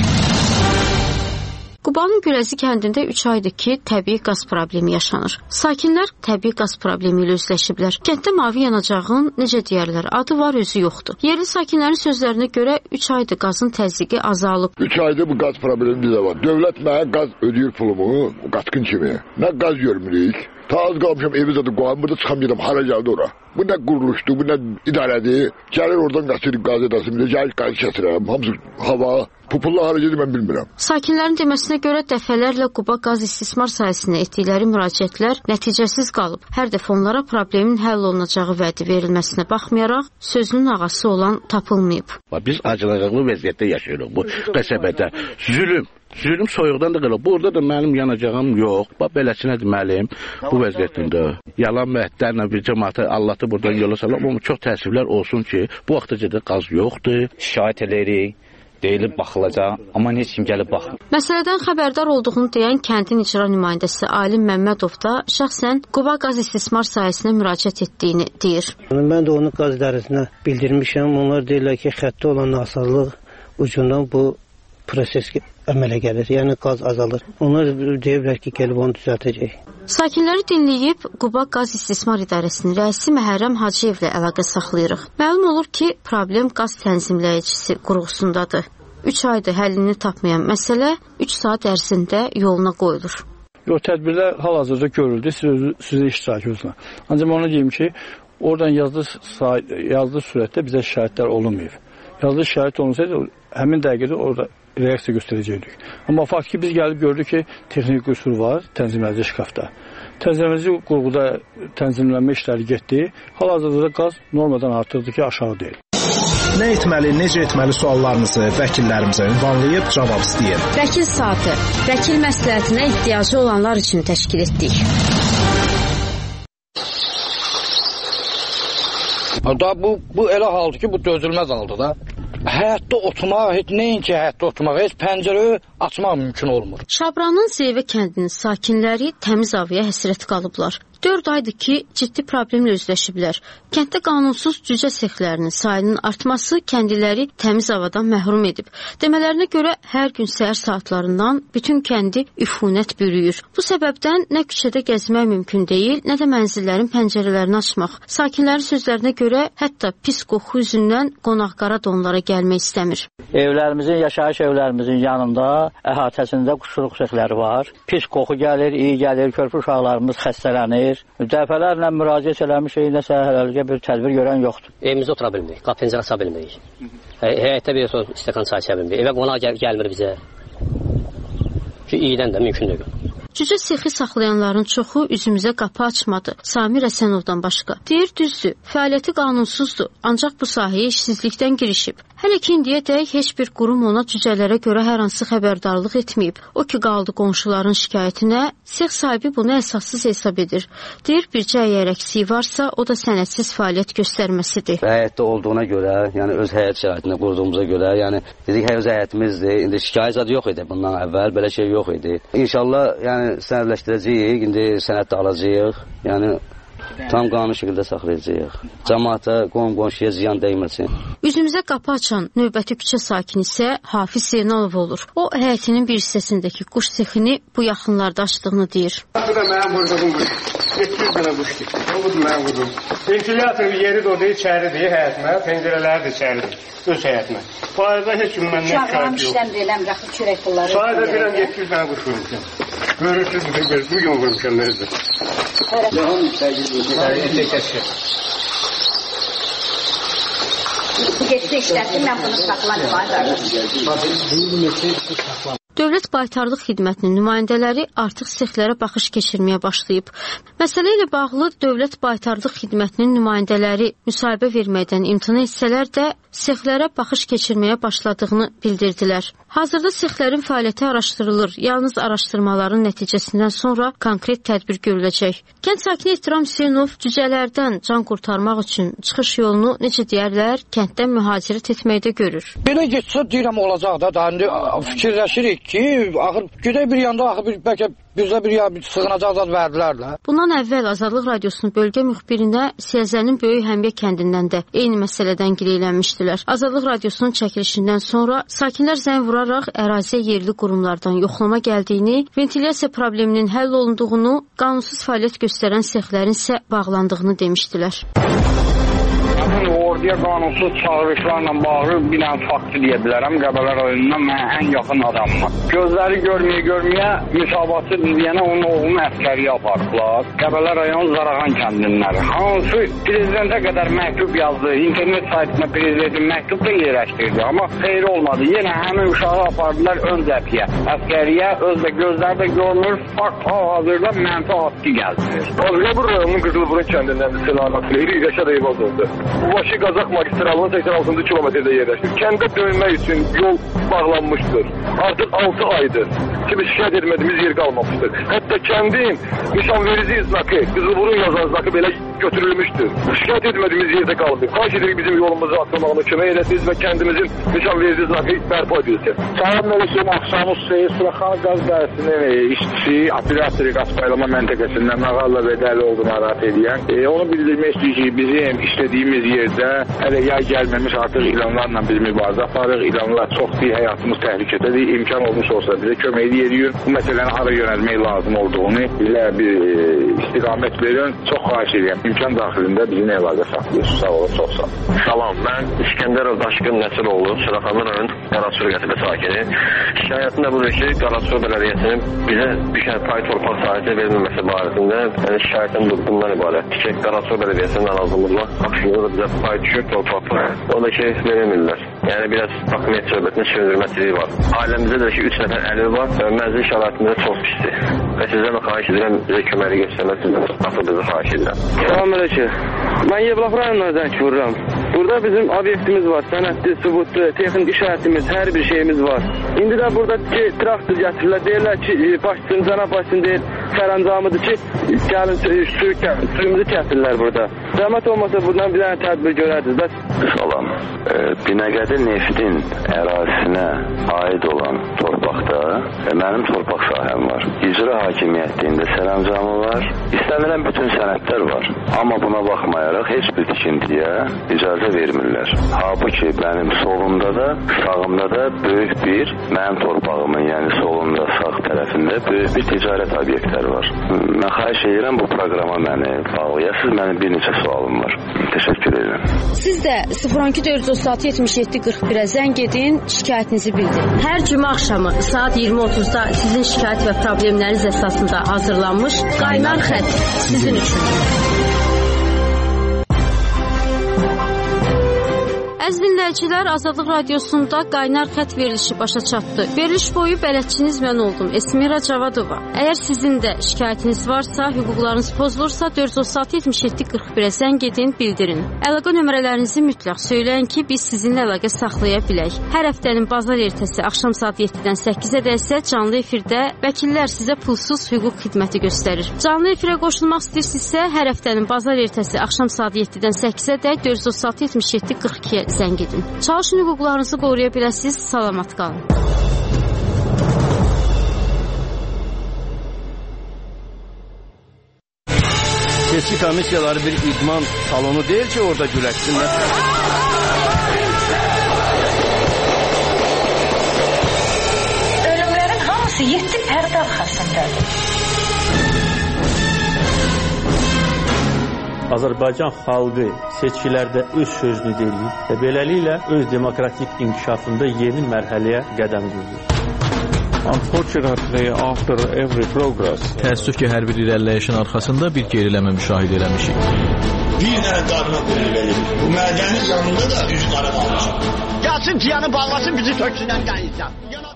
Qubanın Gürəzi kəndində üç aydır ki, təbii qaz problemi yaşanır. Sakinlər təbii qaz problemi ilə üzləşiblər. Kənddə mavi yanacağın, necə deyərlər, adı var, özü yoxdur. Yerli sakinlərin sözlərinə görə üç aydır qazın təzyiqi azalıb. üç aydır bu qaz problemi bizə var. Dövlət mənə qaz ödəyir pulumu, qatqın kimi. Nə qaz görmürük. Ta az qalmışam evi zaten qoyam, burada çıxamayacam, hara gəldi ora. Bu nə quruluşdur, bu nə idarədir. Gəlir oradan qaçırıq qaz edəsim, gəlir qaz kəsirəm, hamısı hava. Pupulla hara gedir, mən bilmirəm. Sakinlərin deməsinə görə dəfələrlə Quba qaz istismar sahəsinə etdikləri müraciətlər nəticəsiz qalıb. Hər dəfə onlara problemin həll olunacağı vədi verilməsinə baxmayaraq, sözünün ağası olan tapılmayıb. Biz acılığlı vəziyyətdə yaşayırıq bu qəsəbədə. Zülüm. Zülüm soyuqdan da qalıb. Burada da mənim yanacağım yox. Bax, beləsinə deməliyim bu vəziyyətində. Yalan məhdlərlə bir cəmaatı Allah'ı buradan yola salam. Amma çox təəssüflər olsun ki, bu vaxtacada qaz yoxdur. Şikayət edirik, deyilib baxılacaq, amma heç kim gəlib baxmır. Məsələdən xəbərdar olduğunu deyən kəndin icra nümayəndəsi Alim Məmmədov da şəxsən Quba qaz istismar sahəsinə müraciət etdiyini deyir. Mən də onu qaz idarəsinə bildirmişəm. Onlar deyirlər ki, xəttə olan nasazlıq ucundan bu proses əmələ gəlir, yəni qaz azalır. Onlar deyirlər ki, gəlib onu düzəltəcək. Sakinləri dinləyib Quba qaz istismar idarəsinin rəisi Məhərrəm Hacıyevlə əlaqə saxlayırıq. Məlum olur ki, problem qaz tənzimləyicisi qurğusundadır. üç aydır həllini tapmayan məsələ üç saat ərzində yoluna qoyulur. Yox, tədbirlər hal-hazırda görüldü, siz sizin iştirakınızla. Ancaq onu deyim ki, oradan yazdı, yazdı sürətdə bizə şikayətlər olunmayıb. Yazdı şikayət olunsaydı, həmin dəqiqədə orada reaksiya göstərəcəkdik. Amma fakt ki, biz gəlib gördük ki, texnik qüsur var tənzimləyici şkafda. Tənzimləyici qurğuda tənzimlənmə işləri getdi. Hal-hazırda qaz normadan artıqdır ki, aşağı deyil. Nə etməli, necə etməli suallarınızı vəkillərimizə ünvanlayıb cavab istəyin. Vəkil saatı, vəkil məsləhətinə ehtiyacı olanlar üçün təşkil etdik. Da bu, bu elə haldır ki, bu dözülməz haldır da. Həyatda oturmaq, heç nəinki həyatda oturmaq, heç pəncərə açmaq mümkün olmur. Şabranın Zeyvə kəndinin sakinləri təmiz havaya həsrət qalıblar. dörd aydır ki, ciddi problemlə üzləşiblər. Kənddə qanunsuz cücə sexlərinin sayının artması kəndliləri təmiz havadan məhrum edib. Demələrinə görə hər gün səhər saatlarından bütün kəndi üfunət bürüyür. Bu səbəbdən nə küçədə gəzmək mümkün deyil, nə də mənzillərin pəncərələrini açmaq. Sakinlərin sözlərinə görə hətta pis qoxu üzündən qonaq-qara da onlara gəlmək istəmir. Evlərimizin, yaşayış evlərimizin yanında əhatəsində quşluq sexləri var. Pis qoxu gəlir, iyi gəlir, körpü uşaqlarımız xəstələnir. Dəfələrlə müraciət eləmişik, nəsə hələlikə bir tədbir görən yoxdur. Evimizdə otura bilmirik, qapı pəncərə aça bilmirik. Həyətdə bir stəkan çay içə bilmirik. Evə qonaq gəl gəlmir bizə. Ki, iyidən də mümkün deyil. Cücə sexi saxlayanların çoxu üzümüzə qapı açmadı. Samir Həsənovdan başqa. Deyir düzdür, fəaliyyəti qanunsuzdur, ancaq bu sahəyə işsizlikdən girişib. Hələ ki indiyədək heç bir qurum ona cücələrə görə hər hansı xəbərdarlıq etməyib. O ki qaldı qonşuların şikayətinə, sex sahibi bunu əsassız hesab edir. Deyir, bircə əgər əksiyi varsa, o da sənədsiz fəaliyyət göstərməsidir. Həyətdə olduğuna görə, yəni öz həyət şəraitində qurduğumuza görə, yəni dedik, hər öz həyətimizdir. İndi şikayət zadı yox idi bundan əvvəl, belə şey yox idi. İnşallah, yəni sənədləşdirəcəyik, indi sənəd də alacağıq. Yəni tam qanun şəkildə saxlayacağıq. Cəmaata, qonşuya ziyan dəyməsin. Üzümüzə qapı açan növbəti küçə sakini isə Hafiz Zeynalov olur. O, həyətinin bir hissəsindəki quş sexini bu yaxınlarda açdığını deyir. Bu da mənim vurduğum quş. yeddi yüz dənə quş ki. O budur mənim vurduğum. Ventilator yeri də o da içəridir həyətimə, pəncərələri də içəridir. Öz həyətimə. Bu arada heç kim məndən şikayət yox. İşləm deyiləm, raxı çörək pulları. Sayda deyiləm yeddi yüz dənə quş vurmuşam. Görürsünüz, görürsünüz, bu gün vurmuşam nəridir. Daha müstəqil Geçdi işləsin, mən bunu saxlamayım. Dövlət Baytarlıq Xidmətinin nümayəndələri artıq sexlərə baxış keçirməyə başlayıb. Məsələ ilə bağlı Dövlət Baytarlıq Xidmətinin nümayəndələri müsahibə verməkdən imtina etsələr də sexlərə baxış keçirməyə başladığını bildirdilər. Hazırda sexlərin fəaliyyəti araşdırılır. Yalnız araşdırmaların nəticəsindən sonra konkret tədbir görüləcək. Kənd sakini Ehtiram Hüseynov cücələrdən can qurtarmaq üçün çıxış yolunu necə deyərlər, kənddən mühacirət etməkdə görür. Belə getsə deyirəm olacaq da, da indi fikirləşirik ki, axır gedək bir yanda axır bir bəlkə bizə bir ya bir sığınacaq zad verdilər də. Bundan əvvəl Azadlıq Radiosunun bölgə müxbirinə Siyəzənin Böyük Həmiyə kəndindən də eyni məsələdən gileylənmişdilər. Azadlıq Radiosunun çəkilişindən sonra sakinlər zəng vuraraq əraziyə yerli qurumlardan yoxlama gəldiyini, ventilyasiya probleminin həll olunduğunu, qanunsuz fəaliyyət göstərən sexlərin isə bağlandığını demişdilər. Orduya qanunsuz çağırışlarla bağlı bir dənə faktı deyə bilərəm. Qəbələ rayonundan mənə ən yaxın adamım. Gözləri görməyə görməyə müsabatı deyənə onun oğlunu əskəriyə apardılar. Qəbələ rayon Zarağan kəndindən. Hansı prezidentə qədər məktub yazdı. İnternet saytına prezidentin məktub da yerləşdirdi. Amma xeyri olmadı. Yenə həmin uşağı apardılar ön cəbhəyə. Əskəriyə özdə gözləri də görünür. Fakt hal-hazırda mənfi haqqı gəldi. Qazqabur rayonunun Qızılburun kəndindən Selamat Leyli Rəşad Eyvaz oldu. Bu başı Qazaq magistralının səksən altıncı kilometrdə yerləşir. Kəndə dönmək üçün yol bağlanmışdır. Artıq altı aydır ki, biz şikayət etmədiyimiz yer qalmamışdır. Hətta kəndin nişanverici znakı, Qızılburun yazan znakı belə götürülmüşdür. Şikayət etmədiyimiz yerdə qalıb. Xahiş edirik bizim yolumuzu açılmağına kömək edəsiniz və kəndimizin nişanverici znakı bərpa edilsin. Salam Mələkəm Axşamı Hüseyin Suraxan Qaz Dərəsinin işçisi, operatori qaz paylama məntəqəsindən Nağalla və Dəli oldu narahat edən. E, onu bildirmək istəyir ki, bizim işlədiyimiz yerdə hələ yay gəlməmiş artıq ilanlarla bir mübarizə aparırıq. İlanlar çoxdur, həyatımız təhlükədədir. İmkan olmuş olsa bizə kömək edirik. Bu məsələni hara yönəlmək lazım olduğunu bizə bir e, istiqamət verin. Çox xahiş edirəm. İmkan daxilində bizimlə əlaqə saxlayırsınız. Sağ olun, çox sağ olun. Salam, mən İskəndərov Daşqın Nəsiroğlu, Suraxanlı rayon Qarasur qəsəbə sakini. Şikayətim də budur ki, Qarasur bələdiyyəsinin bizə düşən pay torpaq sahəsi verilməməsi barəsində yəni şikayətim bundan ibarət. Ki, Qarasur bələdiyyəsinin narazılıqla aksiyonu da bizə pay düşür torpaqlar. O da ki, verilmirlər. Yəni biraz hakimiyyət söhbətinin sürdürməsizliyi var. Ailəmizdə də ki, üç nəfər əliv var və mənzil şəraitində çox pisdir. Və sizdən də xahiş edirəm, bizə köməkli göstərməsindən nasıl bizi xahiş edirəm. Salam əleykum. Mən Yevlax rayonundan zəng vururam. Burada bizim obyektimiz var, sənədli, sübutlu, texnik işarətimiz, hər bir şeyimiz var. İndi də burada ki, traktor gətirirlər, deyirlər ki, başçısın, cənab başçısın deyir, sərəncamıdır ki, gəlin suyu, suyumuzu kəsirlər burada. Zəhmət olmasa buradan bir dənə tədbir görərdiniz. Bəs... Salam. E, Binəqədi Neftin ərazisinə aid olan torpaqda e, mənim torpaq sahəm var. İcra hakimiyyətliyində sərəncamı var. İstənilən bütün sənədlər var. Amma buna baxmayaraq heç bir tikintiyə icazə vermirlər. Halbuki mənim solumda da, sağımda da böyük bir, mənim torpağımın, yəni solumda, sağ tərəfində böyük bir ticarət obyektləri var. Mən xahiş edirəm bu proqrama məni bağlayasınız. Mənim bir neçə sualım var. Təşəkkür edirəm. Siz də sıfır on iki dörd yüz otuz altı yetmiş yeddi qırx birə zəng edin, şikayətinizi bildirin. Hər cümə axşamı saat iyirmi otuzda sizin şikayət və problemləriniz əsasında hazırlanmış Qaynar xətt sizin üçün. Əziz dinləyicilər, Azadlıq Radiosunda qaynar xətt verilişi başa çatdı. Veriliş boyu bələdçiniz mən oldum, Esmira Cavadova. Əgər sizin də şikayətiniz varsa, hüquqlarınız pozulursa, dörd yüz altı yetmiş yeddi qırx birə zəng edin, bildirin. Əlaqə nömrələrinizi mütləq söyləyin ki, biz sizinlə əlaqə saxlaya bilək. Hər həftənin bazar ertəsi axşam saat yeddidən səkkizədək isə canlı efirdə vəkillər sizə pulsuz hüquq xidməti göstərir. Canlı efirə qoşulmaq istəyirsinizsə, hər həftənin bazar ertəsi axşam saat yeddidən səkkizədək dörd yüz altı yetmiş yeddi qırx ikiyə zəng edin. Çalışın hüquqlarınızı qoruya biləsiniz. Salamat qalın. Seçki komissiyaları bir idman salonu deyil ki, orada güləşsinlər. Ölümlərin hamısı yeddi pərdə arxasındadır. Azərbaycan xalqı seçkilərdə öz sözünü deyir və beləliklə öz demokratik inkişafında yeni mərhələyə qədəm qoyur. Unfortunately, after every progress, təəssüf ki, hər bir irəliləyişin arxasında bir geriləmə müşahidə eləmişik. Bir dənə qarına qoyulur. Bu mədənin yanında da üzü qara qalmışıq. Gəlsin tiyanı bağlasın, bizi töksünən qayıtsan.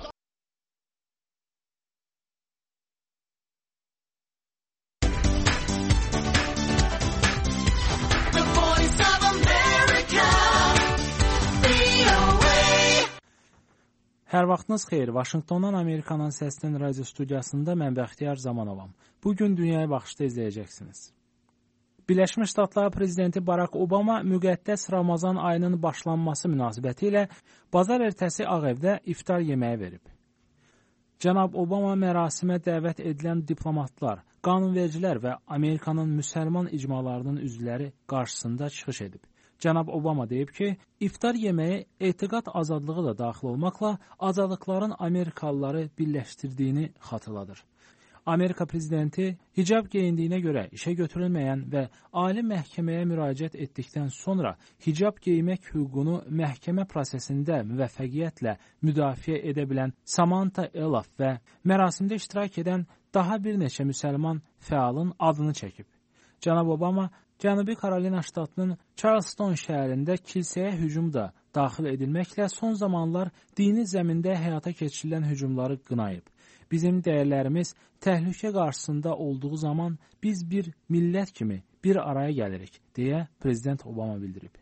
Hər vaxtınız xeyir. Vaşinqtondan Amerikanın Səslən radio studiyasında mən Bəxtiyar Zamanovam. Bugün Dünyaya Baxışda izləyəcəksiniz. Birləşmiş Ştatlar prezidenti Barack Obama müqəddəs Ramazan ayının başlanması münasibəti ilə bazar ertəsi Ağ Evdə iftar yeməyi verib. Cənab Obama mərasimə dəvət edilən diplomatlar, qanunvericilər və Amerikanın müsəlman icmalarının üzvləri qarşısında çıxış edib. Cənab Obama deyib ki, iftar yeməyi etiqad azadlığı da daxil olmaqla azadlıqların Amerikalıları birləşdirdiyini xatırladır. Amerika prezidenti hicab geyindiyinə görə işə götürülməyən və ali məhkəməyə müraciət etdikdən sonra hicab geymək hüququnu məhkəmə prosesində müvəffəqiyyətlə müdafiə edə bilən Samantha Elaf və mərasimdə iştirak edən daha bir neçə müsəlman fəalın adını çəkib. Cənab Obama Cənubi Karolina ştatının Charleston şəhərində kilsəyə hücum da daxil edilməklə son zamanlar dini zəmində həyata keçirilən hücumları qınayıb. Bizim dəyərlərimiz təhlükə qarşısında olduğu zaman biz bir millət kimi bir araya gəlirik, deyə Prezident Obama bildirib.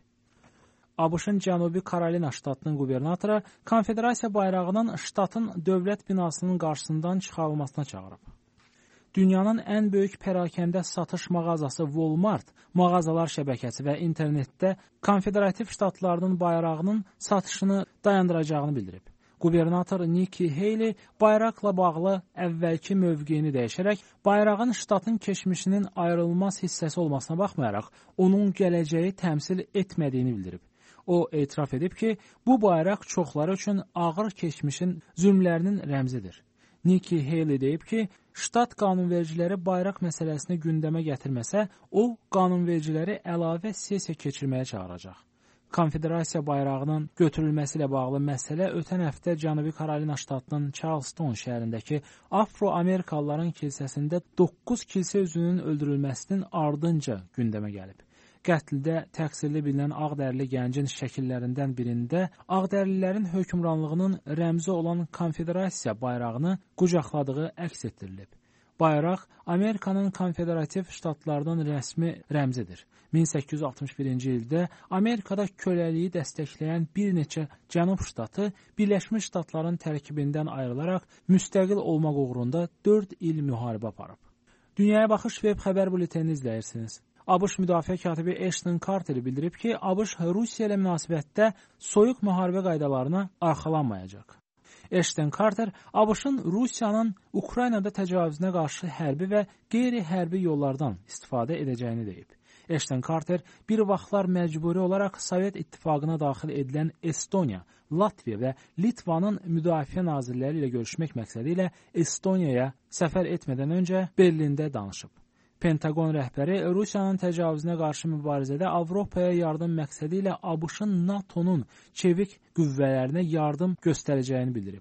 ABŞ-ın Cənubi Karolina ştatının qubernatoru konfederasiya bayrağının ştatın dövlət binasının qarşısından çıxarılmasına çağırıb. Dünyanın ən böyük pərakəndə satış mağazası Walmart, mağazalar şəbəkəsi və internetdə konfederativ ştatlarının bayrağının satışını dayandıracağını bildirib. Qubernator Nikki Haley bayraqla bağlı əvvəlki mövqeyini dəyişərək, bayrağın ştatın keçmişinin ayrılmaz hissəsi olmasına baxmayaraq, onun gələcəyi təmsil etmədiyini bildirib. O, etiraf edib ki, bu bayraq çoxları üçün ağır keçmişin zülmlərinin rəmzidir. Nikki Haley deyib ki, ştat qanunvericiləri bayraq məsələsini gündəmə gətirməsə, o, qanunvericiləri əlavə sessiya keçirməyə çağıracaq. Konfederasiya bayrağının götürülməsi ilə bağlı məsələ ötən həftə Cənubi Karolina ştatının Charleston şəhərindəki Afro-Amerikalıların kilsəsində doqquz kilsə üzvünün öldürülməsinin ardınca gündəmə gəlib. Qətldə təqsirli bilinən ağdərili gəncin şəkillərindən birində ağdərlilərin hökmranlığının rəmzi olan konfederasiya bayrağını qucaqladığı əks etdirilib. Bayraq Amerikanın konfederativ ştatlarının rəsmi rəmzidir. min səkkiz yüz altmış birinci ildə Amerikada köləliyi dəstəkləyən bir neçə cənub ştatı Birləşmiş Ştatların tərkibindən ayrılaraq müstəqil olmaq uğrunda dörd il müharibə aparıb. Dünyaya Baxış web xəbər bültenini izləyirsiniz. ABŞ müdafiə katibi Ashton Carter bildirib ki, ABŞ Rusiya ilə münasibətdə soyuq müharibə qaydalarına arxalanmayacaq. Ashton Carter ABŞ-ın Rusiyanın Ukraynada təcavüzünə qarşı hərbi və qeyri-hərbi yollardan istifadə edəcəyini deyib. Ashton Carter bir vaxtlar məcburi olaraq Sovet İttifaqına daxil edilən Estoniya, Latviya və Litvanın müdafiə nazirləri ilə görüşmək məqsədi ilə Estoniyaya səfər etmədən öncə Berlində danışıb. Pentagon rəhbəri Rusiyanın təcavüzünə qarşı mübarizədə Avropaya yardım məqsədi ilə ABŞ-ın NATO'nun çevik qüvvələrinə yardım göstərəcəyini bildirib.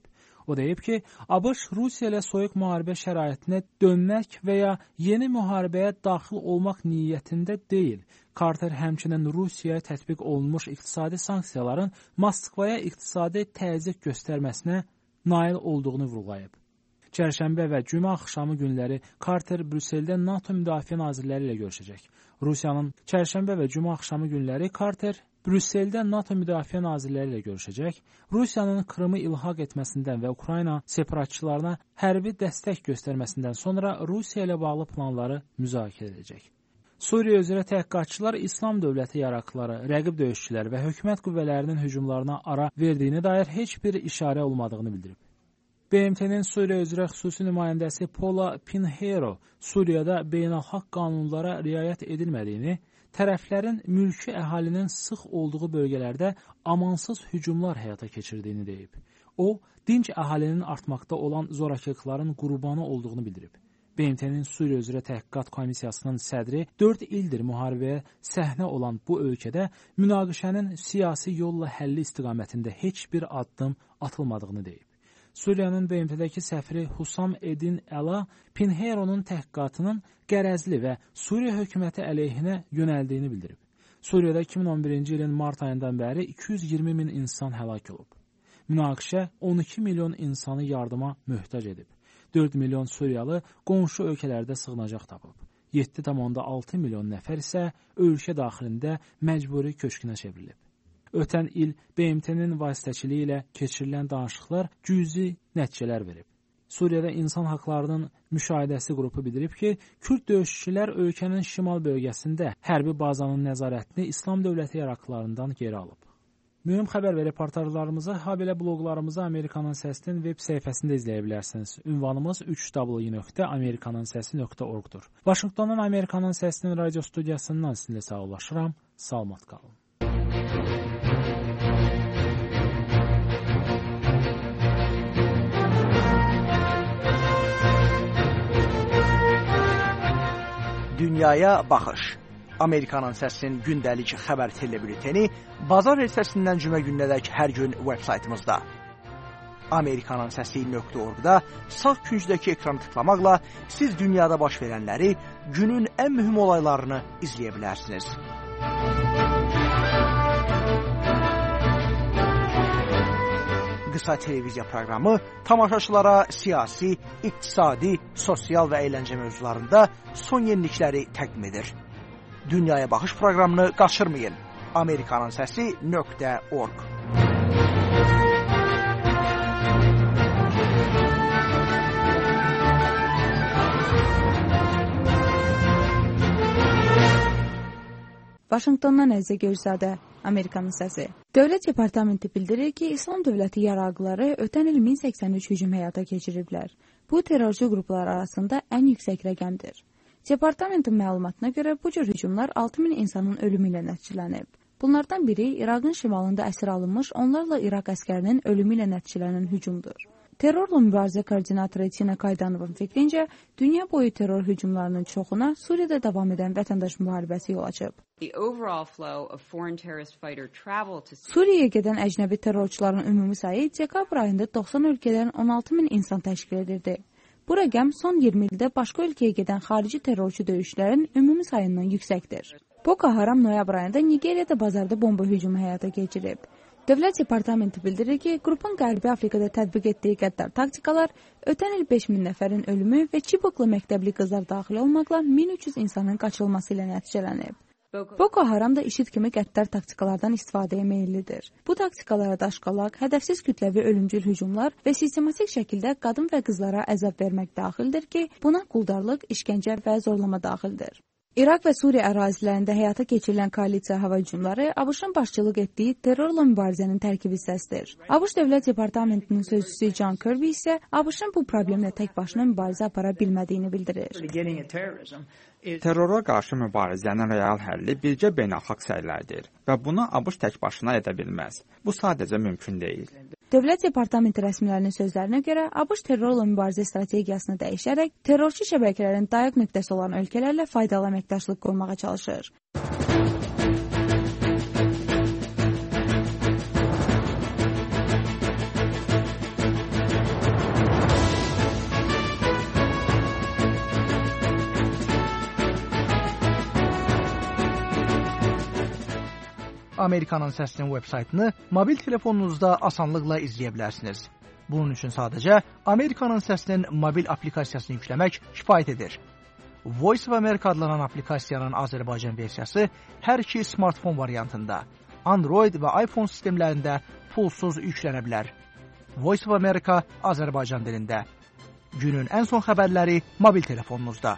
O deyib ki, ABŞ Rusiya ilə soyuq müharibə şəraitinə dönmək və ya yeni müharibəyə daxil olmaq niyyətində deyil. Carter həmçinin Rusiyaya tətbiq olunmuş iqtisadi sanksiyaların Moskvaya iqtisadi təzyiq göstərməsinə nail olduğunu vurğulayıb. Çərşənbə və cümə axşamı günləri Carter Brüsseldə NATO müdafiə nazirləri ilə görüşəcək. Rusiyanın çərşənbə və cümə axşamı günləri Carter Brüsseldə NATO müdafiə nazirləri ilə görüşəcək. Rusiyanın Krımı ilhaq etməsindən və Ukrayna separatçılarına hərbi dəstək göstərməsindən sonra Rusiya ilə bağlı planları müzakirə edəcək. Suriya üzrə təhqiqatçılar İslam dövləti yaraqlıları, rəqib döyüşçülər və hökumət qüvvələrinin hücumlarına ara verdiyinə dair heç bir işarə olmadığını bildirib. B M T-nin Suriya üzrə xüsusi nümayəndəsi Paula Pinheiro Suriyada beynəlxalq qanunlara riayət edilmədiyini, tərəflərin mülki əhalinin sıx olduğu bölgələrdə amansız hücumlar həyata keçirdiyini deyib. O, dinc əhalinin artmaqda olan zorakılıqların qurbanı olduğunu bildirib. B M T-nin Suriya üzrə təhqiqat komissiyasının sədri dörd ildir müharibəyə səhnə olan bu ölkədə münaqişənin siyasi yolla həlli istiqamətində heç bir addım atılmadığını deyib. Suriyanın B M T-dəki səfiri Husam Edin Əla Pinheiro'nun təhqiqatının qərəzli və Suriya hökuməti əleyhinə yönəldiyini bildirib. Suriyada iki min on birinci ilin mart ayından bəri iki yüz iyirmi min insan həlak olub. Münaqişə on iki milyon insanı yardıma möhtac edib. dörd milyon Suriyalı qonşu ölkələrdə sığınacaq tapıb. yeddi tam altı milyon nəfər isə ölkə daxilində məcburi köçkünə çevrilib. Ötən il B M T-nin vasitəçiliyi ilə keçirilən danışıqlar cüzi nəticələr verib. Suriyada insan haqlarının müşahidəsi qrupu bildirib ki, Kürd döyüşçülər ölkənin şimal bölgəsində hərbi bazanın nəzarətini İslam dövləti yaraqlılarından geri alıb. Mühüm xəbər və reportajlarımızı, habelə bloqlarımızı Amerikanın Səsinin web səhifəsində izləyə bilərsiniz. Ünvanımız üç w nöqtə amerikanın səsi nöqtə org-dur. Vaşinqtondan Amerikanın Səsinin radio studiyasından sizinlə sağollaşıram. Salamat qalın. Dünyaya baxış. Amerikanın Səsinin gündəlik xəbər telebülteni bazar ertəsindən cümə gününədək hər gün veb-saytımızda. amerikanın səsi nöqtə org-da sağ küncdəki ekranı tıklamaqla siz dünyada baş verənləri, günün ən mühüm olaylarını izləyə bilərsiniz. Qısa televiziya proqramı tamaşaçılara siyasi, iqtisadi, sosial və əyləncə mövzularında son yenilikləri təqdim edir. Dünyaya baxış proqramını qaçırmayın. amerikanın səsi nöqtə org. Vaşinqtondan Əzizə Göyzadə, Amerikanın səsi. Dövlət Departamenti bildirir ki, İslam dövləti yaraqlıları ötən il min səksən üç hücum həyata keçiriblər. Bu, terrorcu qruplar arasında ən yüksək rəqəmdir. Departamentin məlumatına görə bu cür hücumlar altı min insanın ölümü ilə nəticələnib. Bunlardan biri İraqın şimalında əsir alınmış, onlarla İraq əskərinin ölümü ilə nəticələnən hücumdur. Terrorla mübarizə koordinatoru Tina Qaydanovun fikrincə, dünya boyu terror hücumlarının çoxuna Suriyada davam edən vətəndaş müharibəsi yol açıb. Suriyaya gedən əcnəbi terrorçuların ümumi sayı dekabr ayında doxsan ölkədən on altı min insan təşkil edirdi. Bu rəqəm son iyirmi ildə başqa ölkəyə gedən xarici terrorçu döyüşlərin ümumi sayından yüksəkdir. Boko Haram noyabr ayında Nigeriyada bazarda bomba hücumu həyata keçirib. Dövlət Departamenti bildirir ki, qrupun Qərbi Afrikada tətbiq etdiyi qəddar taktikalar ötən il beş min nəfərin ölümü və Chibokla məktəbli qızlar daxil olmaqla min üç yüz insanın qaçılması ilə nəticələnib. Boko Haram da IŞİD kimi qəddar taktikalardan istifadəyə meyillidir. Bu taktikalara daşqalaq, hədəfsiz kütləvi ölümcül hücumlar və sistematik şəkildə qadın və qızlara əzab vermək daxildir ki, buna quldarlıq, işgəncə və zorlama daxildir. İraq və Suriya ərazilərində həyata keçirilən koalisiya hava hücumları ABŞ-ın başçılıq etdiyi terrorla mübarizənin tərkib hissəsidir. ABŞ Dövlət Departamentinin sözçüsü John Kirby isə ABŞ-ın bu problemlə tək başına mübarizə apara bilmədiyini bildirir. Terrora qarşı mübarizənin real həlli bircə beynəlxalq səylərdir və bunu ABŞ tək başına edə bilməz. Bu sadəcə mümkün deyil. Dövlət Departamenti rəsmilərinin sözlərinə görə ABŞ terrorla mübarizə strategiyasını dəyişərək terrorçu şəbəkələrin dayaq nöqtəsi olan ölkələrlə faydalı əməkdaşlıq qurmağa çalışır. Amerikanın Səsinin web-saytını mobil telefonunuzda asanlıqla izləyə bilərsiniz. Bunun üçün sadəcə Amerikanın Səsinin mobil aplikasiyasını yükləmək kifayət edir. Voice of America adlanan aplikasiyanın Azərbaycan versiyası hər iki smartfon variantında, Android və iPhone sistemlərində pulsuz yüklənə bilər. Voice of America Azərbaycan dilində. Günün ən son xəbərləri mobil telefonunuzda.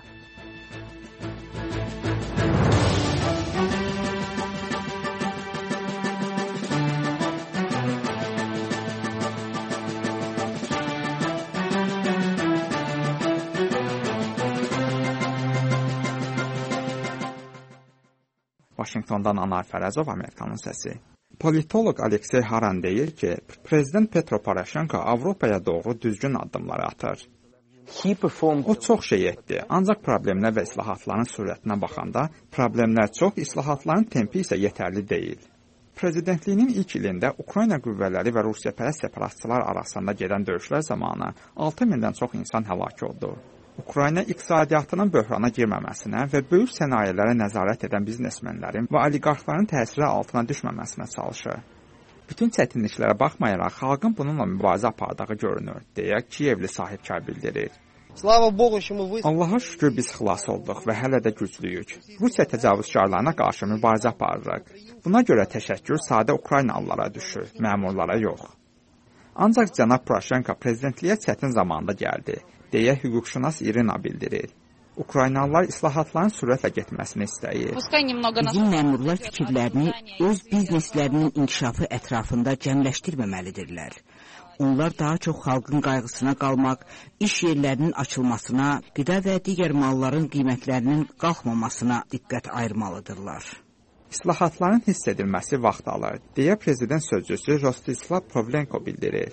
Vaşinqtondan Anar Fərəzov, Amerikanın səsi. Politoloq Aleksey Haran deyir ki, Prezident Petro Poroşenko Avropaya doğru düzgün addımlar atır. O çox şey etdi, ancaq problemlər və islahatların sürətinə baxanda problemlər çox, islahatların tempi isə yetərli deyil. Prezidentliyinin ilk ilində Ukrayna qüvvələri və Rusiyapərəst separatçılar arasında gedən döyüşlər zamanı altı mindən çox insan həlak oldu. Ukrayna iqtisadiyyatının böhrana girməməsinə və böyük sənayelərə nəzarət edən biznesmenlərin və oliqarxların təsiri altına düşməməsinə çalışır. Bütün çətinliklərə baxmayaraq, xalqın bununla mübarizə apardığı görünür, deyə Kiyevli sahibkar bildirir. Allaha şükür biz xilas olduq və hələ də güclüyük. Rusiya təcavüzkarlarına qarşı mübarizə aparırıq. Buna görə təşəkkür sadə Ukraynalılara düşür, məmurlara yox. Ancaq cənab Poroşenko prezidentliyə çətin zamanda gəldi, deyə hüquqşünas İrina bildirir. Ukraynalılar islahatların sürətlə getməsini istəyir. Bizim məmurlar fikirlərini öz bizneslərinin inkişafı ətrafında cəmləşdirməməlidirlər. Onlar daha çox xalqın qayğısına qalmaq, iş yerlərinin açılmasına, qida və digər malların qiymətlərinin qalxmamasına diqqət ayırmalıdırlar. İslahatların hiss edilməsi vaxt alır, deyə prezident sözcüsü Rostislav Pavlenko bildirir.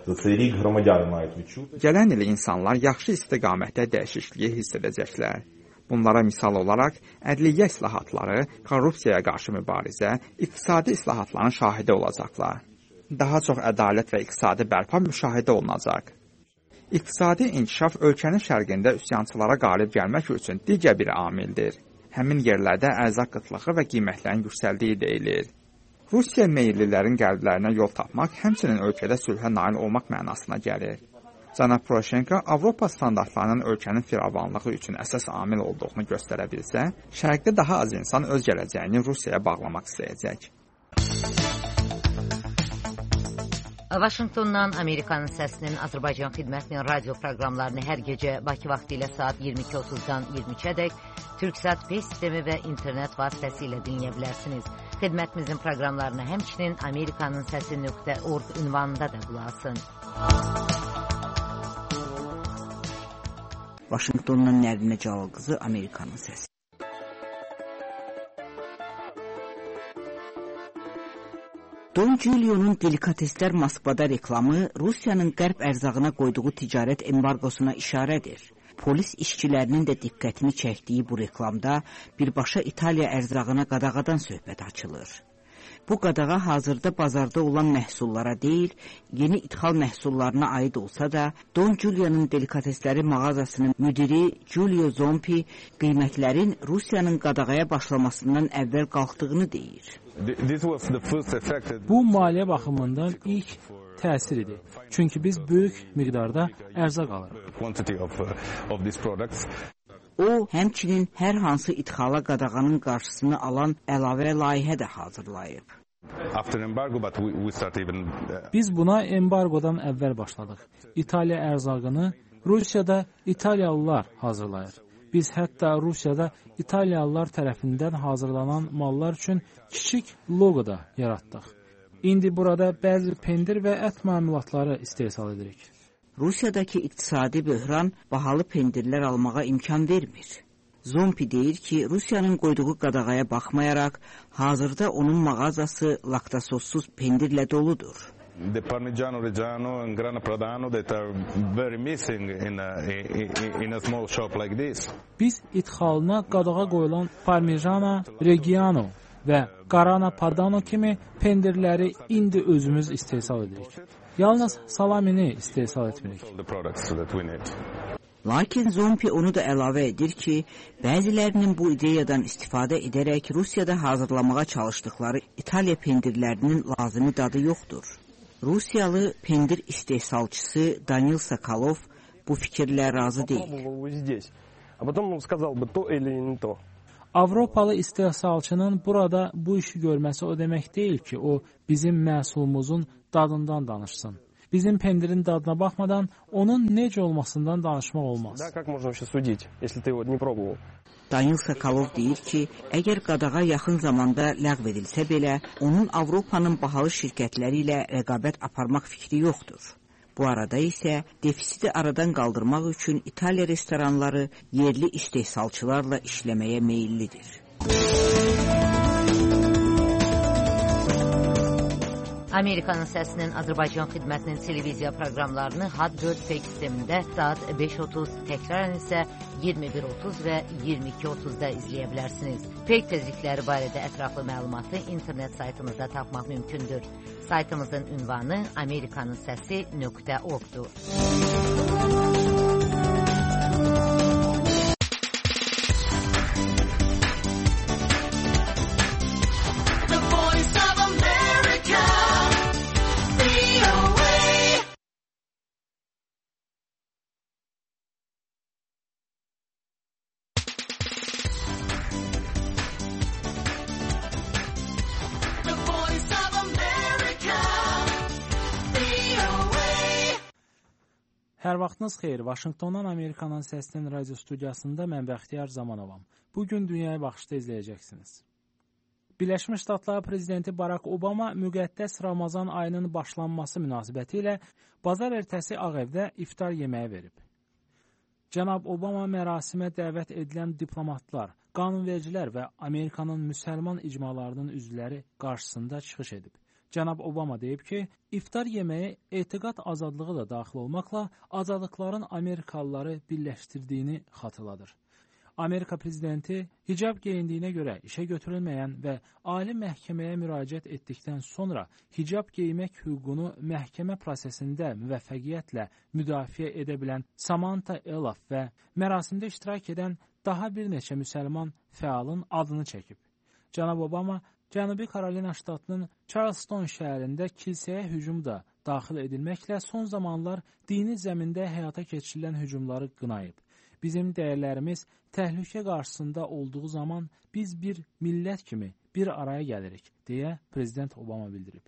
Gələn il insanlar yaxşı istiqamətdə dəyişikliyi hiss edəcəklər. Bunlara misal olaraq ədliyyə islahatları, korrupsiyaya qarşı mübarizə, iqtisadi islahatların şahidi olacaqlar. Daha çox ədalət və iqtisadi bərpa müşahidə olunacaq. İqtisadi inkişaf ölkənin şərqində üsyançılara qalib gəlmək üçün digər bir amildir. Həmin yerlərdə ərzaq qıtlığı və qiymətlərin yüksəldiyi deyilir. Rusiya meyillilərin qəlblərinə yol tapmaq həmçinin ölkədə sülhə nail olmaq mənasına gəlir. Cənab Poroşenko Avropa standartlarının ölkənin firavanlığı üçün əsas amil olduğunu göstərə bilsə, şərqdə daha az insan öz gələcəyini Rusiyaya bağlamaq istəyəcək. Vaşinqtondan Amerikanın Səsinin Azərbaycan xidmətinin radio proqramlarını hər gecə Bakı vaxtı ilə saat iyirmi iki otuzdan iyirmi üçə dək Türksat Pay sistemi və internet vasitəsilə dinləyə bilərsiniz. Xidmətimizin proqramlarını həmçinin amerikanın səsi nöqtə org ünvanında da qulaq asın. Vaşinqtondan Nərinə Cəlal qızı, Amerikanın səsi. Don Julio'nun delikateslər Moskvada reklamı Rusiyanın qərb ərzağına qoyduğu ticarət embargosuna işarədir. Polis işçilərinin də diqqətini çəkdiyi bu reklamda birbaşa İtaliya ərzağına qadağadan söhbət açılır. Bu qadağa hazırda bazarda olan məhsullara deyil, yeni ithal məhsullarına aid olsa da, Don Julio'nun delikatesləri mağazasının müdiri Giulio Zompi qiymətlərin Rusiyanın qadağaya başlamasından əvvəl qalxdığını deyir. Bu maliyyə baxımından ilk təsir idi. Çünki biz böyük miqdarda ərzaq alırıq. O, həmçinin hər hansı idxala qadağanın qarşısını alan əlavə layihə də hazırlayıb. Biz buna embargodan əvvəl başladıq. İtaliya ərzağını Rusiyada İtaliyalılar hazırlayır. Biz hətta Rusiyada İtaliyalılar tərəfindən hazırlanan mallar üçün kiçik loqo da yaratdıq. İndi burada bəzi pendir və ət məmulatları istehsal edirik. Rusiyadakı iqtisadi böhran bahalı pendirlər almağa imkan vermir. Zompi deyir ki, Rusiyanın qoyduğu qadağaya baxmayaraq, hazırda onun mağazası laktosossuz pendirlə doludur. The Parmigiano Reggiano and Grana Padano that are very missing in a, in a small shop like this. Biz idxalına qadağa qoyulan Parmigiano Reggiano və Grana Padano kimi pendirləri indi özümüz istehsal edirik. Yalnız salamini istehsal etmirik. Lakin Zompi onu da əlavə edir ki, bəzilərinin bu ideyadan istifadə edərək Rusiyada hazırlamağa çalışdıkları İtaliya pendirlərinin lazımi dadı yoxdur. Rusiyalı pendir istehsalçısı Danil Sokolov bu fikirlə razı deyil. Avropalı istehsalçının burada bu işi görməsi o demək deyil ki, o bizim məhsulumuzun dadından danışsın. Bizim pendirin dadına baxmadan onun necə olmasından danışmaq olmaz. Danil Sokolov deyir ki, əgər qadağa yaxın zamanda ləğv edilsə belə, onun Avropanın bahalı şirkətləri ilə rəqabət aparmaq fikri yoxdur. Bu arada isə defisiti aradan qaldırmaq üçün İtaliya restoranları yerli istehsalçılarla işləməyə meyillidir. Amerikanın səsinin Azərbaycan xidmətinin televiziya proqramlarını H A D dörd peyk sistemində saat beş otuz, təkrarən isə iyirmi bir otuz və iyirmi iki otuzda izləyə bilərsiniz. Peyk tezlikləri barədə ətraflı məlumatı internet saytımızda tapmaq mümkündür. Saytımızın ünvanı amerikanın səsi nöqtə org-dur. Hər vaxtınız xeyir. Vaşinqtondan Amerikanın səsinin radio studiyasında mən Bəxtiyar Zamanovam. Bugün Dünyaya Baxışda izləyəcəksiniz. Birləşmiş Ştatlar prezidenti Barack Obama müqəddəs Ramazan ayının başlanması münasibəti ilə bazar ertəsi Ağ Evdə iftar yeməyi verib. Cənab Obama mərasimə dəvət edilən diplomatlar, qanunvericilər və Amerikanın müsəlman icmalarının üzvləri qarşısında çıxış edib. Cənab Obama deyib ki, iftar yeməyi etiqad azadlığı da daxil olmaqla azadlıqların Amerikalıları birləşdirdiyini xatırladır. Amerika prezidenti hicab geyindiyinə görə işə götürülməyən və ali məhkəməyə müraciət etdikdən sonra hicab geymək hüququnu məhkəmə prosesində müvəffəqiyyətlə müdafiə edə bilən Samantha Elaf və mərasimdə iştirak edən daha bir neçə müsəlman fəalın adını çəkib. Cənab Obama Cənubi Karolina ştatının Charleston şəhərində kilsəyə hücum da daxil edilməklə son zamanlar dini zəmində həyata keçirilən hücumları qınayıb. Bizim dəyərlərimiz təhlükə qarşısında olduğu zaman biz bir millət kimi bir araya gəlirik, deyə Prezident Obama bildirib.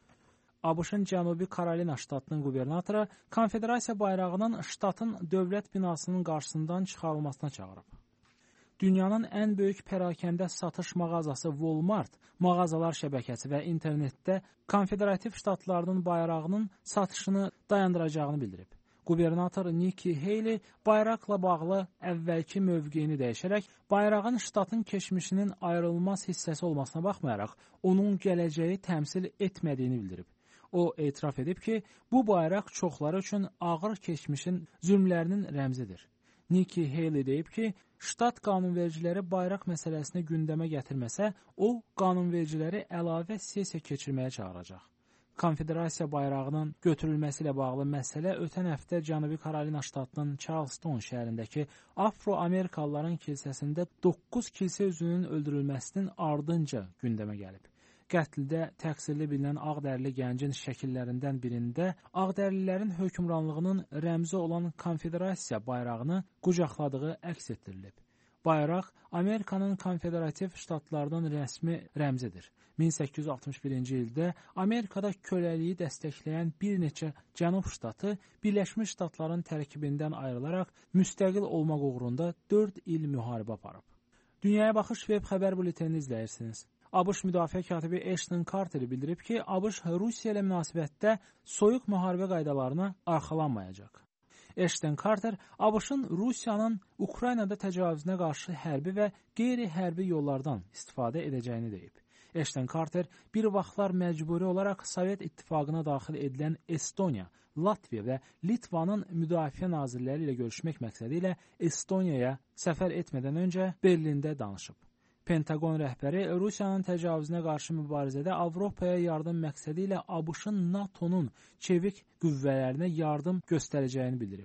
ABŞ-ın Cənubi Karolina ştatının qubernatoru konfederasiya bayrağının ştatın dövlət binasının qarşısından çıxarılmasına çağırıb. Dünyanın ən böyük pərakəndə satış mağazası Walmart, mağazalar şəbəkəsi və internetdə konfederativ ştatlarının bayrağının satışını dayandıracağını bildirib. Qubernator Nikki Haley bayraqla bağlı əvvəlki mövqeyini dəyişərək, bayrağın ştatın keçmişinin ayrılmaz hissəsi olmasına baxmayaraq, onun gələcəyi təmsil etmədiyini bildirib. O, etiraf edib ki, bu bayraq çoxları üçün ağır keçmişin zülmlərinin rəmzidir. Nikki Haley deyib ki, ştat qanunvericiləri bayraq məsələsini gündəmə gətirməsə, o, qanunvericiləri əlavə sessiya keçirməyə çağıracaq. Konfederasiya bayrağının götürülməsi ilə bağlı məsələ ötən həftə Cənubi Karolina ştatının Charleston şəhərindəki Afro-Amerikalıların kilsəsində doqquz kilsə üzvünün öldürülməsinin ardınca gündəmə gəlib. Qətldə təqsirli bilinən ağdərili gəncin şəkillərindən birində ağdərlilərin hökmranlığının rəmzi olan konfederasiya bayrağını qucaqladığı əks etdirilib. Bayraq Amerikanın konfederativ ştatlarının rəsmi rəmzidir. min səkkiz yüz altmış birinci ildə Amerikada köləliyi dəstəkləyən bir neçə cənub ştatı Birləşmiş Ştatların tərkibindən ayrılaraq müstəqil olmaq uğrunda dörd il müharibə aparıb. Dünyaya Baxış web xəbər bültenini izləyirsiniz. ABŞ müdafiə katibi Ashton Carter bildirib ki, ABŞ Rusiya ilə münasibətdə soyuq müharibə qaydalarına arxalanmayacaq. Ashton Carter ABŞ-ın Rusiyanın Ukraynada təcavüzünə qarşı hərbi və qeyri-hərbi yollardan istifadə edəcəyini deyib. Ashton Carter bir vaxtlar məcburi olaraq Sovet İttifaqına daxil edilən Estoniya, Latviya və Litvanın müdafiə nazirləri ilə görüşmək məqsədi ilə Estoniyaya səfər etmədən öncə Berlində danışıb. Pentagon rəhbəri Rusiyanın təcavüzünə qarşı mübarizədə Avropaya yardım məqsədi ilə ABŞ-ın NATO'nun çevik qüvvələrinə yardım göstərəcəyini bildirib.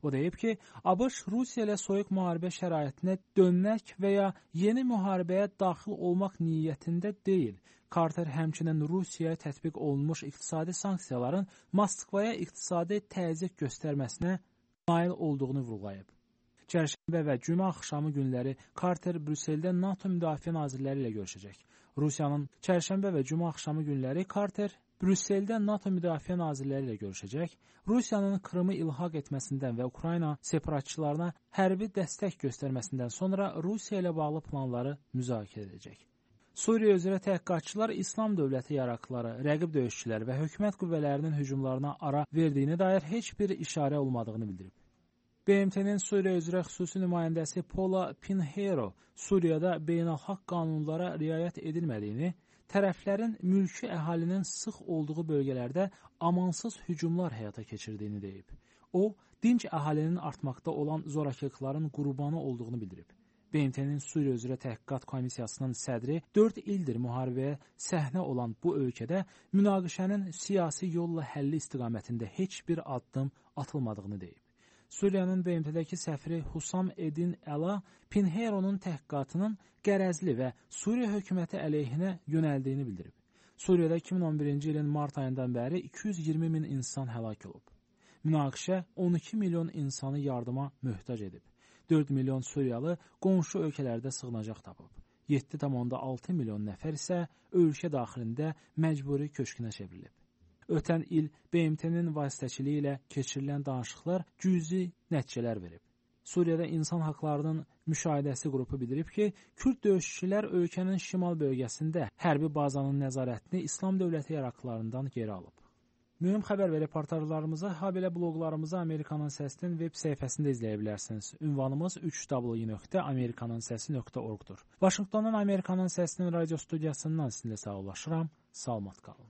O deyib ki, ABŞ Rusiya ilə soyuq müharibə şəraitinə dönmək və ya yeni müharibəyə daxil olmaq niyyətində deyil. Carter həmçinin Rusiyaya tətbiq olunmuş iqtisadi sanksiyaların Moskvaya iqtisadi təzyiq göstərməsinə nail olduğunu vurğulayıb. Çərşənbə və cümə axşamı günləri Carter Brüsseldə NATO müdafiə nazirləri ilə görüşəcək. Rusiyanın çərşənbə və cümə axşamı günləri Carter Brüsseldə NATO müdafiə nazirləri ilə görüşəcək. Rusiyanın Krımı ilhaq etməsindən və Ukrayna separatçılarına hərbi dəstək göstərməsindən sonra Rusiya ilə bağlı planları müzakirə edəcək. Suriya üzrə təhqiqatçılar İslam dövləti yaraqlıları, rəqib döyüşçüləri və hökumət qüvvələrinin hücumlarına ara verdiyinə dair heç bir işarə olmadığını bildirib. B M T-nin Suriya üzrə xüsusi nümayəndəsi Paula Pinheiro Suriyada beynəlxalq qanunlara riayət edilmədiyini, tərəflərin mülki əhalinin sıx olduğu bölgələrdə amansız hücumlar həyata keçirdiyini deyib. O, dinc əhalinin artmaqda olan zorakılıqların qurbanı olduğunu bildirib. B M T-nin Suriya üzrə təhqiqat komissiyasının sədri dörd ildir müharibəyə səhnə olan bu ölkədə münaqişənin siyasi yolla həlli istiqamətində heç bir addım atılmadığını deyib. Suriyanın B M T-dəki səfiri Husam Edin Əla Pinheiro'nun təhqiqatının qərəzli və Suriya hökuməti əleyhinə yönəldiyini bildirib. Suriyada iki min on birinci ilin mart ayından bəri iki yüz iyirmi min insan həlak olub. Münaqişə on iki milyon insanı yardıma möhtac edib. dörd milyon Suriyalı qonşu ölkələrdə sığınacaq tapıb. yeddi tam altı milyon nəfər isə ölkə daxilində məcburi köçkünə çevrilib. Ötən il B M T-nin vasitəçiliyi ilə keçirilən danışıqlar cüzi nəticələr verib. Suriyada insan haqlarının müşahidəsi qrupu bildirib ki, Kürd döyüşçülər ölkənin şimal bölgəsində hərbi bazanın nəzarətini İslam dövləti yaraqlılarından geri alıb. Mühüm xəbər və reportajlarımızı, habelə bloqlarımızı Amerikanın Səsinin web səhifəsində izləyə bilərsiniz. Ünvanımız üç w nöqtə amerikanın səsi nöqtə org-dur. Vaşinqtondan Amerikanın Səsinin radio studiyasından sizinlə sağollaşıram. Salamat qalın.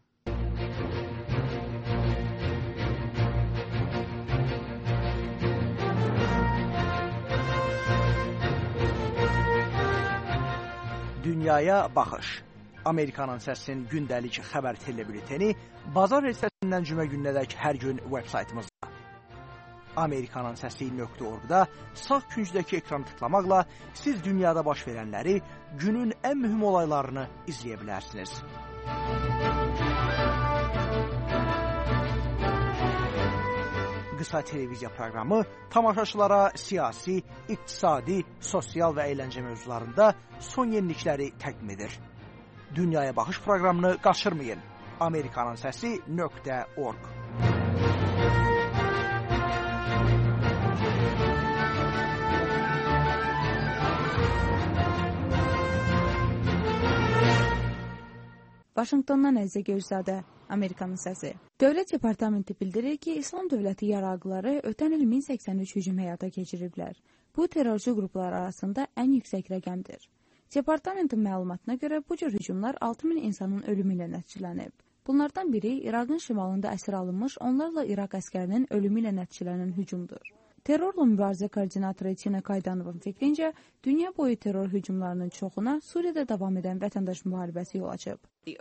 Dünyaya baxış. Amerikanın Səsinin gündəlik xəbər telebülteni bazar ertəsindən cümə gününədək hər gün veb saytımızda. amerikanın səsi nöqtə org-da sağ küncdəki ekranı tıklamaqla siz dünyada baş verənləri, günün ən mühüm olaylarını izləyə bilərsiniz. Qısa televiziya proqramı tamaşaçılara siyasi, iqtisadi, sosial və əyləncə mövzularında son yenilikləri təqdim edir. Dünyaya baxış proqramını qaçırmayın. amerikanın səsi nöqtə org. Vaşinqtondan Əzizə Göyzadə, Amerikanın səsi. Dövlət Departamenti bildirir ki, İslam dövləti yaraqlıları ötən il min səksən üç hücum həyata keçiriblər. Bu, terrorçu qruplar arasında ən yüksək rəqəmdir. Departamentin məlumatına görə bu cür hücumlar altı min insanın ölümü ilə nəticələnib. Bunlardan biri İraqın şimalında əsir alınmış, onlarla İraq əskərinin ölümü ilə nəticələnən hücumdur. Terrorla mübarizə koordinatoru Tina Kaydanovun fikrincə, dünya boyu terror hücumlarının çoxuna Suriyada davam edən vətəndaş müharibəsi yol açıb.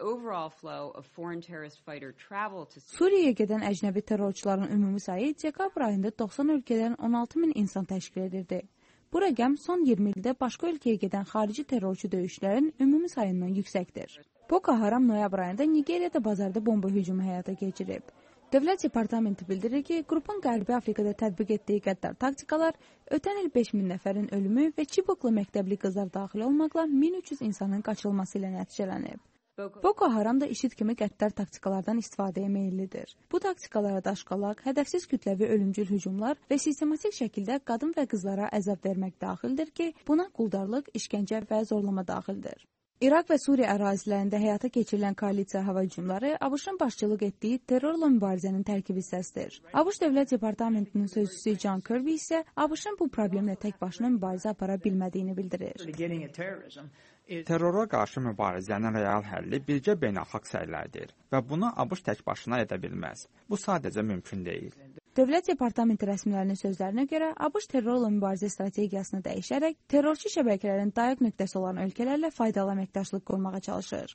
Suriyaya gedən əcnəbi terrorçuların ümumi sayı dekabr ayında doxsan ölkədən on altı min insan təşkil edirdi. Bu rəqəm son iyirmi ildə başqa ölkəyə gedən xarici terrorçu döyüşlərin ümumi sayından yüksəkdir. Boko Haram noyabr ayında Nigeriyada bazarda bomba hücumu həyata keçirib. Dövlət Departamenti bildirir ki, qrupun Qərbi Afrikada tətbiq etdiyi qəddar taktikalar ötən il beş min nəfərin ölümü və Çiboklu məktəbli qızlar daxil olmaqla min üç yüz insanın qaçılması ilə nəticələnib. Boko Haram da IŞİD kimi qəddar taktikalardan istifadəyə meyillidir. Bu taktikalara daşqalaq, hədəfsiz kütləvi ölümcül hücumlar və sistematik şəkildə qadın və qızlara əzab vermək daxildir ki, buna quldarlıq, işgəncə və zorlama daxildir. İraq və Suriya ərazilərində həyata keçirilən koalisiya hava hücumları ABŞ-ın başçılıq etdiyi terrorla mübarizənin tərkibi hissəsidir. ABŞ Dövlət Departamentinin sözçüsü John Kirby isə ABŞ-ın bu problemlə tək başına mübarizə apara bilmədiyini bildirir. Terrora qarşı mübarizənin real həlli birgə beynəlxalq səylərdir və bunu ABŞ tək başına edə bilməz. Bu sadəcə mümkün deyil. Dövlət Departamenti rəsmilərinin sözlərinə görə ABŞ terrorla mübarizə strategiyasını dəyişərək terrorçu şəbəkələrin dayaq nöqtəsi olan ölkələrlə faydalı əməkdaşlıq qurmağa çalışır.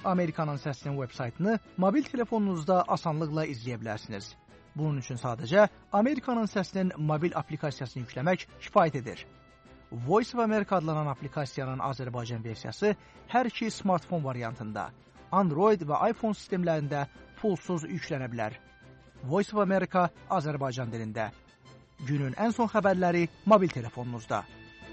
Amerikanın Səsinin veb-saytını mobil telefonunuzda asanlıqla izləyə bilərsiniz. Bunun üçün sadəcə Amerikanın Səsinin mobil aplikasiyasını yükləmək kifayət edir. Voice of America adlanan aplikasiyanın Azərbaycan versiyası hər iki smartfon variantında, Android və iPhone sistemlərində pulsuz yüklənə bilər. Voice of America Azərbaycan dilində. Günün ən son xəbərləri mobil telefonunuzda.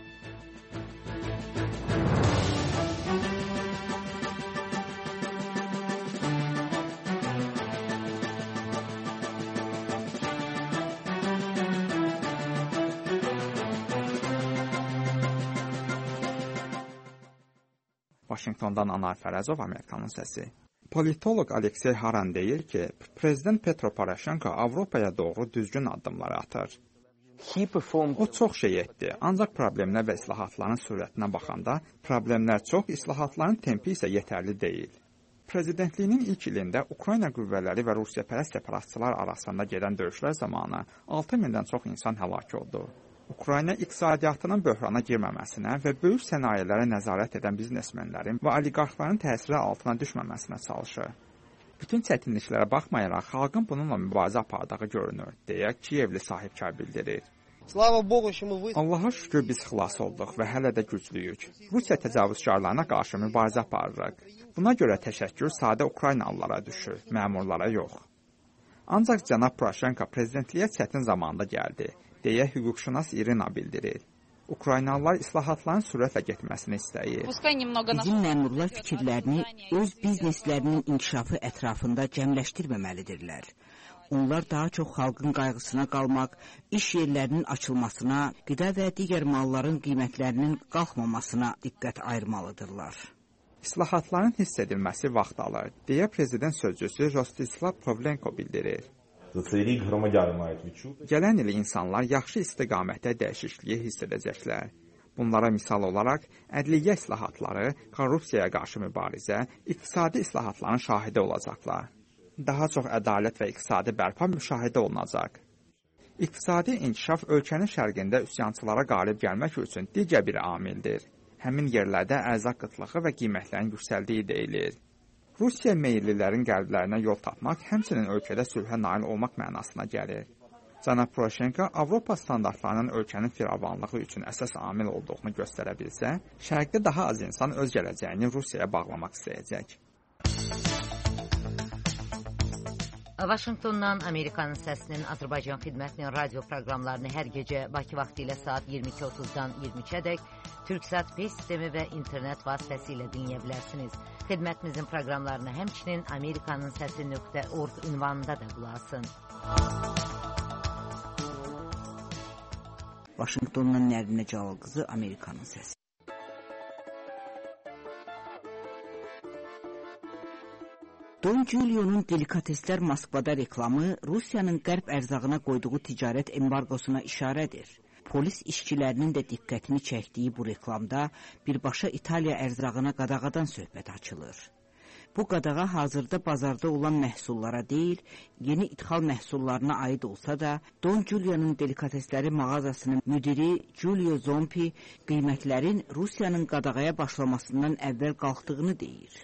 Vaşinqtondan Anar Fərəzov, Amerikanın səsi. Politoloq Aleksey Haran deyir ki, Prezident Petro Poroşenko Avropaya doğru düzgün addımlar atır. O çox şey etdi, ancaq problemlər və islahatların sürətinə baxanda problemlər çox, islahatların tempi isə yetərli deyil. Prezidentliyinin ilk ilində Ukrayna qüvvələri və Rusiyapərəst separatçılar arasında gedən döyüşlər zamanı altı mindən çox insan həlak oldu. Ukrayna iqtisadiyyatının böhrana girməməsinə və böyük sənayelərə nəzarət edən biznesmenlərin və oliqarxların təsiri altına düşməməsinə çalışır. Bütün çətinliklərə baxmayaraq, xalqın bununla mübarizə apardığı görünür, deyə Kiyevli sahibkar bildirir. Allaha şükür biz xilas olduq və hələ də güclüyük. Rusiya təcavüzkarlarına qarşı mübarizə aparırıq. Buna görə təşəkkür sadə Ukraynalılara düşür, məmurlara yox. Ancaq cənab Poroşenko prezidentliyə çətin zamanda gəldi, deyə hüquqşünas İrina bildirir. Ukraynalılar islahatların sürətlə getməsini istəyir. Bizim məmurlar fikirlərini öz bizneslərinin inkişafı ətrafında cəmləşdirməməlidirlər. Onlar daha çox xalqın qayğısına qalmaq, iş yerlərinin açılmasına, qida və digər malların qiymətlərinin qalxmamasına diqqət ayırmalıdırlar. İslahatların hiss edilməsi vaxt alır, deyə prezident sözcüsü Rostislav Pavlenko bildirir. Gələn il insanlar yaxşı istiqamətdə dəyişikliyi hiss edəcəklər. Bunlara misal olaraq ədliyyə islahatları, korrupsiyaya qarşı mübarizə, iqtisadi islahatların şahidi olacaqlar. Daha çox ədalət və iqtisadi bərpa müşahidə olunacaq. İqtisadi inkişaf ölkənin şərqində üsyançılara qalib gəlmək üçün digər bir amildir. Həmin yerlərdə ərzaq qıtlığı və qiymətlərin yüksəldiyi deyilir. Rusiya meyillilərin qəlblərinə yol tapmaq, həmçinin ölkədə sülhə nail olmaq mənasına gəlir. Cənab Poroşenko Avropa standartlarının ölkənin firavanlığı üçün əsas amil olduğunu göstərə bilsə, şərqdə daha az insan öz gələcəyini Rusiyaya bağlamaq istəyəcək. Vaşinqtondan Amerikanın Səsinin Azərbaycan xidmətinin radio proqramlarını hər gecə Bakı vaxtı ilə saat iyirmi iki otuzdan iyirmi üçədək Türksat Pay sistemi və internet vasitəsilə dinləyə bilərsiniz. Xidmətimizin proqramlarını həmçinin Amerikanın Səsi nöqtə org ünvanında da qulaq. Vaşinqtondan Nərinə Cəlal qızı, Amerikanın Səsi. Don Julio'nun delikateslər Moskvada reklamı Rusiyanın qərb ərzağına qoyduğu ticarət embargosuna işarədir. Polis işçilərinin də diqqətini çəkdiyi bu reklamda birbaşa İtaliya ərzağına qadağadan söhbət açılır. Bu qadağa hazırda bazarda olan məhsullara deyil, yeni ithal məhsullarına aid olsa da, Don Julio'nun delikatesləri mağazasının müdiri Giulio Zompi qiymətlərin Rusiyanın qadağaya başlamasından əvvəl qalxdığını deyir.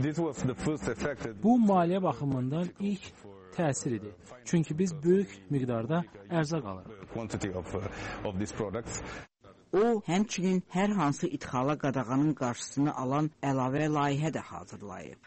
Bu maliyyə baxımından ilk təsir idi. Çünki biz böyük miqdarda ərzaq alırıq. O, həmçinin hər hansı idxala qadağanın qarşısını alan əlavə layihə də hazırlayıb.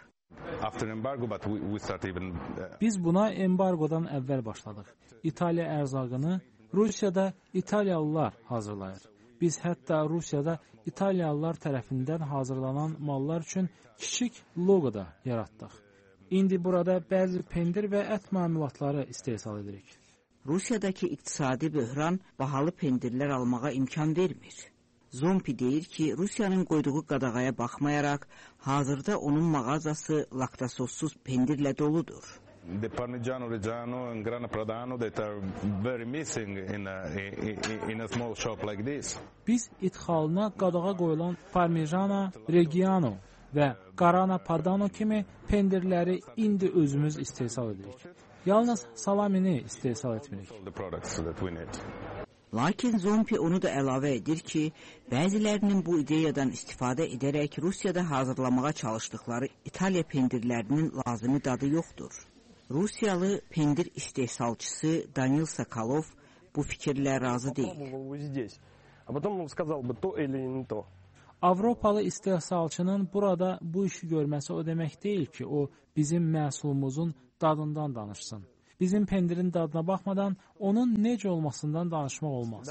Biz buna embargodan əvvəl başladıq. İtaliya ərzağını Rusiyada İtaliyalılar hazırlayır. Biz hətta Rusiyada İtaliyalılar tərəfindən hazırlanan mallar üçün kiçik loqo da yaratdıq. İndi burada bəzi pendir və ət məmulatları istehsal edirik. Rusiyadakı iqtisadi böhran bahalı pendirlər almağa imkan vermir. Zompi deyir ki, Rusiyanın qoyduğu qadağaya baxmayaraq, hazırda onun mağazası laktosozsuz pendirlə doludur. The Parmigiano Reggiano and Grana Padano that are very missing in a, in a small shop like this. Biz idxalına qadağa qoyulan Parmigiano Reggiano və Grana Padano kimi pendirləri indi özümüz istehsal edirik. Yalnız salamini istehsal etmirik. Lakin Zompi onu da əlavə edir ki, bəzilərinin bu ideyadan istifadə edərək Rusiyada hazırlamağa çalışdıkları İtaliya pendirlərinin lazımi dadı yoxdur. Rusiyalı pendir istehsalçısı Danil Sokolov bu fikirlə razı deyil. Avropalı istehsalçının burada bu işi görməsi o demək deyil ki, o bizim məhsulumuzun dadından danışsın. Bizim pendirin dadına baxmadan onun necə olmasından danışmaq olmaz.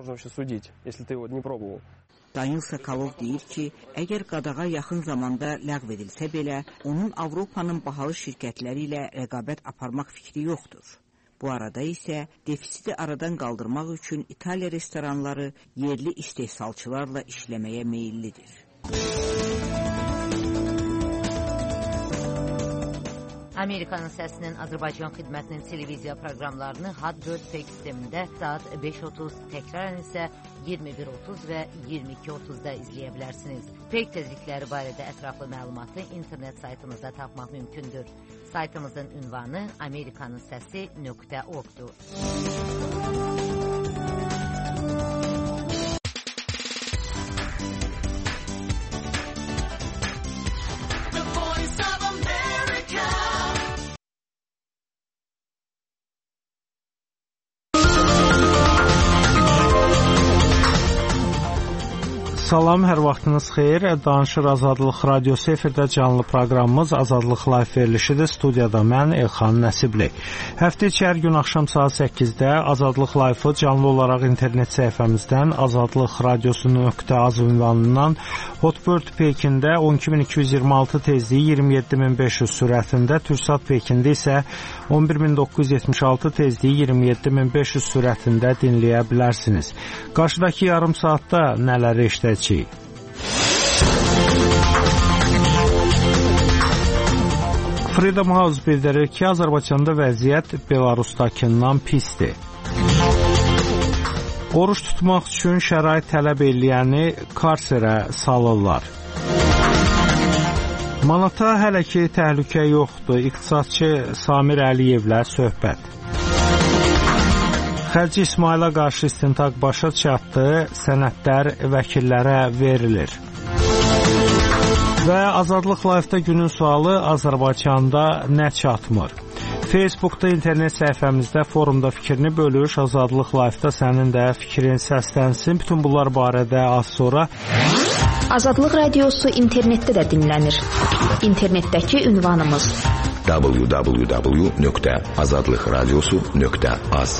Danil Sokolov deyir ki, əgər qadağa yaxın zamanda ləğv edilsə belə, onun Avropanın bahalı şirkətləri ilə rəqabət aparmaq fikri yoxdur. Bu arada isə defisiti aradan qaldırmaq üçün İtaliya restoranları yerli istehsalçılarla işləməyə meyillidir. Amerikanın səsinin Azərbaycan xidmətinin televiziya proqramlarını H A D dörd P sistemində saat beş otuz, təkrarən isə iyirmi bir otuz və iyirmi iki otuzda izləyə bilərsiniz. Peyk tezlikləri barədə ətraflı məlumatı internet saytımızda tapmaq mümkündür. Saytımızın ünvanı amerikanın səsi nöqtə org-dur. Salam, hər vaxtınız xeyir. Danışır Azadlıq Radiosu efirdə canlı proqramımız Azadlıq Live verilişidir. Studiyada mən Elxan Nəsibli. Həftə içi hər gün axşam saat səkkizdə Azadlıq Live-ı canlı olaraq internet səhifəmizdən azadlıq radiosu nöqtə az ünvanından Hotbird Pekində on iki min iki yüz iyirmi altı tezliyi iyirmi yeddi min beş yüz sürətində, Türksat Pekində isə on bir min doqquz yüz yetmiş altı tezliyi iyirmi yeddi min beş yüz sürətində dinləyə bilərsiniz. Qarşıdakı yarım saatda nələri işləyəcəyik? Freedom House bildirir ki, Azərbaycanda vəziyyət Belarusdakından pisdir. Oruç tutmaq üçün şərait tələb eləyəni karserə salırlar. Manata hələ ki təhlükə yoxdur. İqtisadçı Samir Əliyevlə söhbət. Xəlci İsmailə qarşı istintaq başa çatdı, sənədlər vəkillərə verilir. Və Azadlıq Live-da günün sualı Azərbaycanda nə çatmır? Facebookda, internet səhifəmizdə, forumda fikrini bölüş, Azadlıq Live-da sənin də fikrin səslənsin. Bütün bunlar barədə az sonra. Azadlıq Radiosu internetdə də dinlənir. İnternetdəki ünvanımız w w w nöqtə azadlıq radiosu nöqtə az.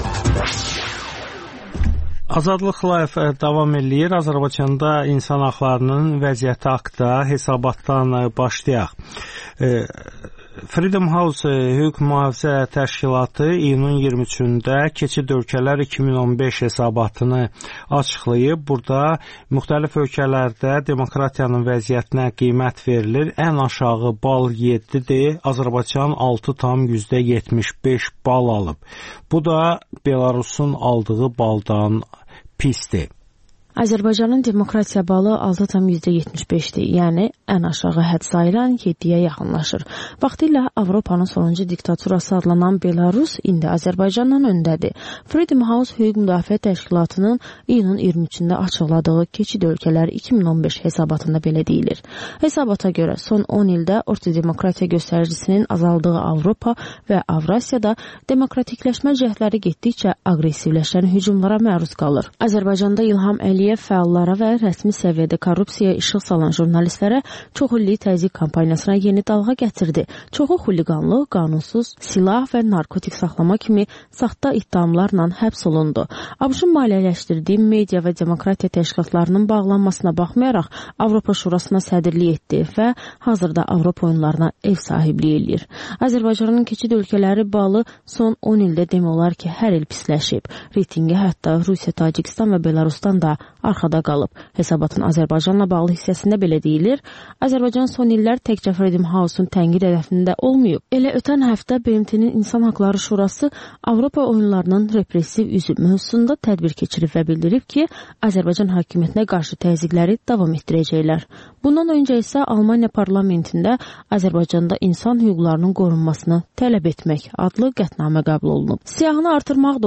Azadlıq Live davam eləyir. Azərbaycanda insan haqlarının vəziyyəti haqqında hesabatdan başlayaq. Freedom House Hüquq Mühafizə Təşkilatı iyunun iyirmi üçündə keçid ölkələr iki min on beş hesabatını açıqlayıb. Burada müxtəlif ölkələrdə demokratiyanın vəziyyətinə qiymət verilir. Ən aşağı bal yeddidir. Azərbaycan altı tam yüzdə yetmiş beş bal alıb. Bu da Belarusun aldığı baldan pisdir. Azərbaycanın demokratiya balı altı tam yüzdə yetmiş beşdir, yəni ən aşağı hədd sayılan yeddiyə yaxınlaşır. Vaxtilə Avropanın sonuncu diktaturası adlanan Belarus indi Azərbaycandan öndədir. Freedom House Hüquq Müdafiə Təşkilatının iyunun iyirmi üçündə açıqladığı keçid ölkələr iki min on beş hesabatında belə deyilir. Hesabata görə son on ildə orta demokratiya göstəricisinin azaldığı Avropa və Avrasiyada demokratikləşmə cəhdləri getdikcə aqressivləşən hücumlara məruz qalır. Azərbaycanda İlham Əliyev fəallara və rəsmi səviyyədə korrupsiyaya işıq salan jurnalistlərə çoxillik təzyiq kampaniyasına yeni dalğa gətirdi. Çoxu xuliqanlıq, qanunsuz silah və narkotik saxlama kimi saxta ittihamlarla həbs olundu. ABŞ-ın maliyyələşdirdiyi media və demokratiya təşkilatlarının bağlanmasına baxmayaraq Avropa Şurasına sədrlik etdi və hazırda Avropa oyunlarına ev sahibliyi eləyir. Azərbaycanın keçid ölkələri balı son on ildə demək olar ki, hər il pisləşib. Reytingi hətta Rusiya, Tacikistan və Belarusdan da arxada qalıb. Hesabatın Azərbaycanla bağlı hissəsində belə deyilir. Azərbaycan son illər təkcə Freedom House-un tənqid hədəfində olmayıb. Elə ötən həftə B M T-nin İnsan Haqları Şurası Avropa oyunlarının repressiv üzü mövzusunda tədbir keçirib və bildirib ki, Azərbaycan hakimiyyətinə qarşı təzyiqləri davam etdirəcəklər. Bundan öncə isə Almaniya parlamentində Azərbaycanda insan hüquqlarının qorunmasını tələb etmək adlı qətnamə qəbul olunub. Siyahını artırmaq da olar.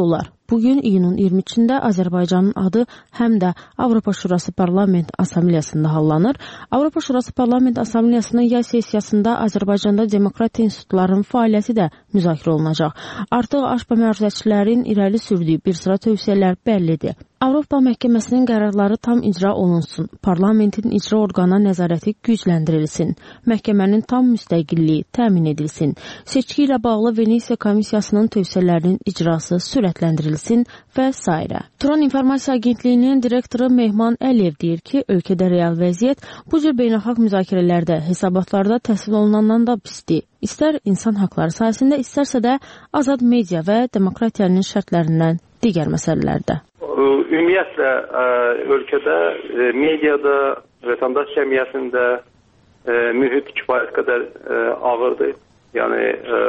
Bugün iyunun iyirmi üçündə Azərbaycanın adı həm də Avropa Şurası Parlament Assambleyasında hallanır. Avropa Şurası Parlament Assambleyasının yay sessiyasında Azərbaycanda demokrat institutların fəaliyyəti də müzakirə olunacaq. Artıq Aşpa mühafizəçilərin irəli sürdüyü bir sıra tövsiyələr bəllidir. Avropa Məhkəməsinin qərarları tam icra olunsun, parlamentin icra orqana nəzarəti gücləndirilsin, məhkəmənin tam müstəqilliyi təmin edilsin, seçki ilə bağlı Venesiya Komissiyasının tövsiyələrinin icrası sürətləndirilsin və s. Turan İnformasiya Agentliyinin direktoru Mehman Əliyev deyir ki, ölkədə real vəziyyət bu cür beynəlxalq müzakirələrdə, hesabatlarda təsvir olunandan da pisdir. İstər insan haqları sayəsində, istərsə də azad media və demokratiyanın şərtlərindən digər məsələlərdə. Ümumiyyətlə, ölkədə, mediada, vətəndaş cəmiyyətində mühit kifayət qədər ağırdır. Yəni,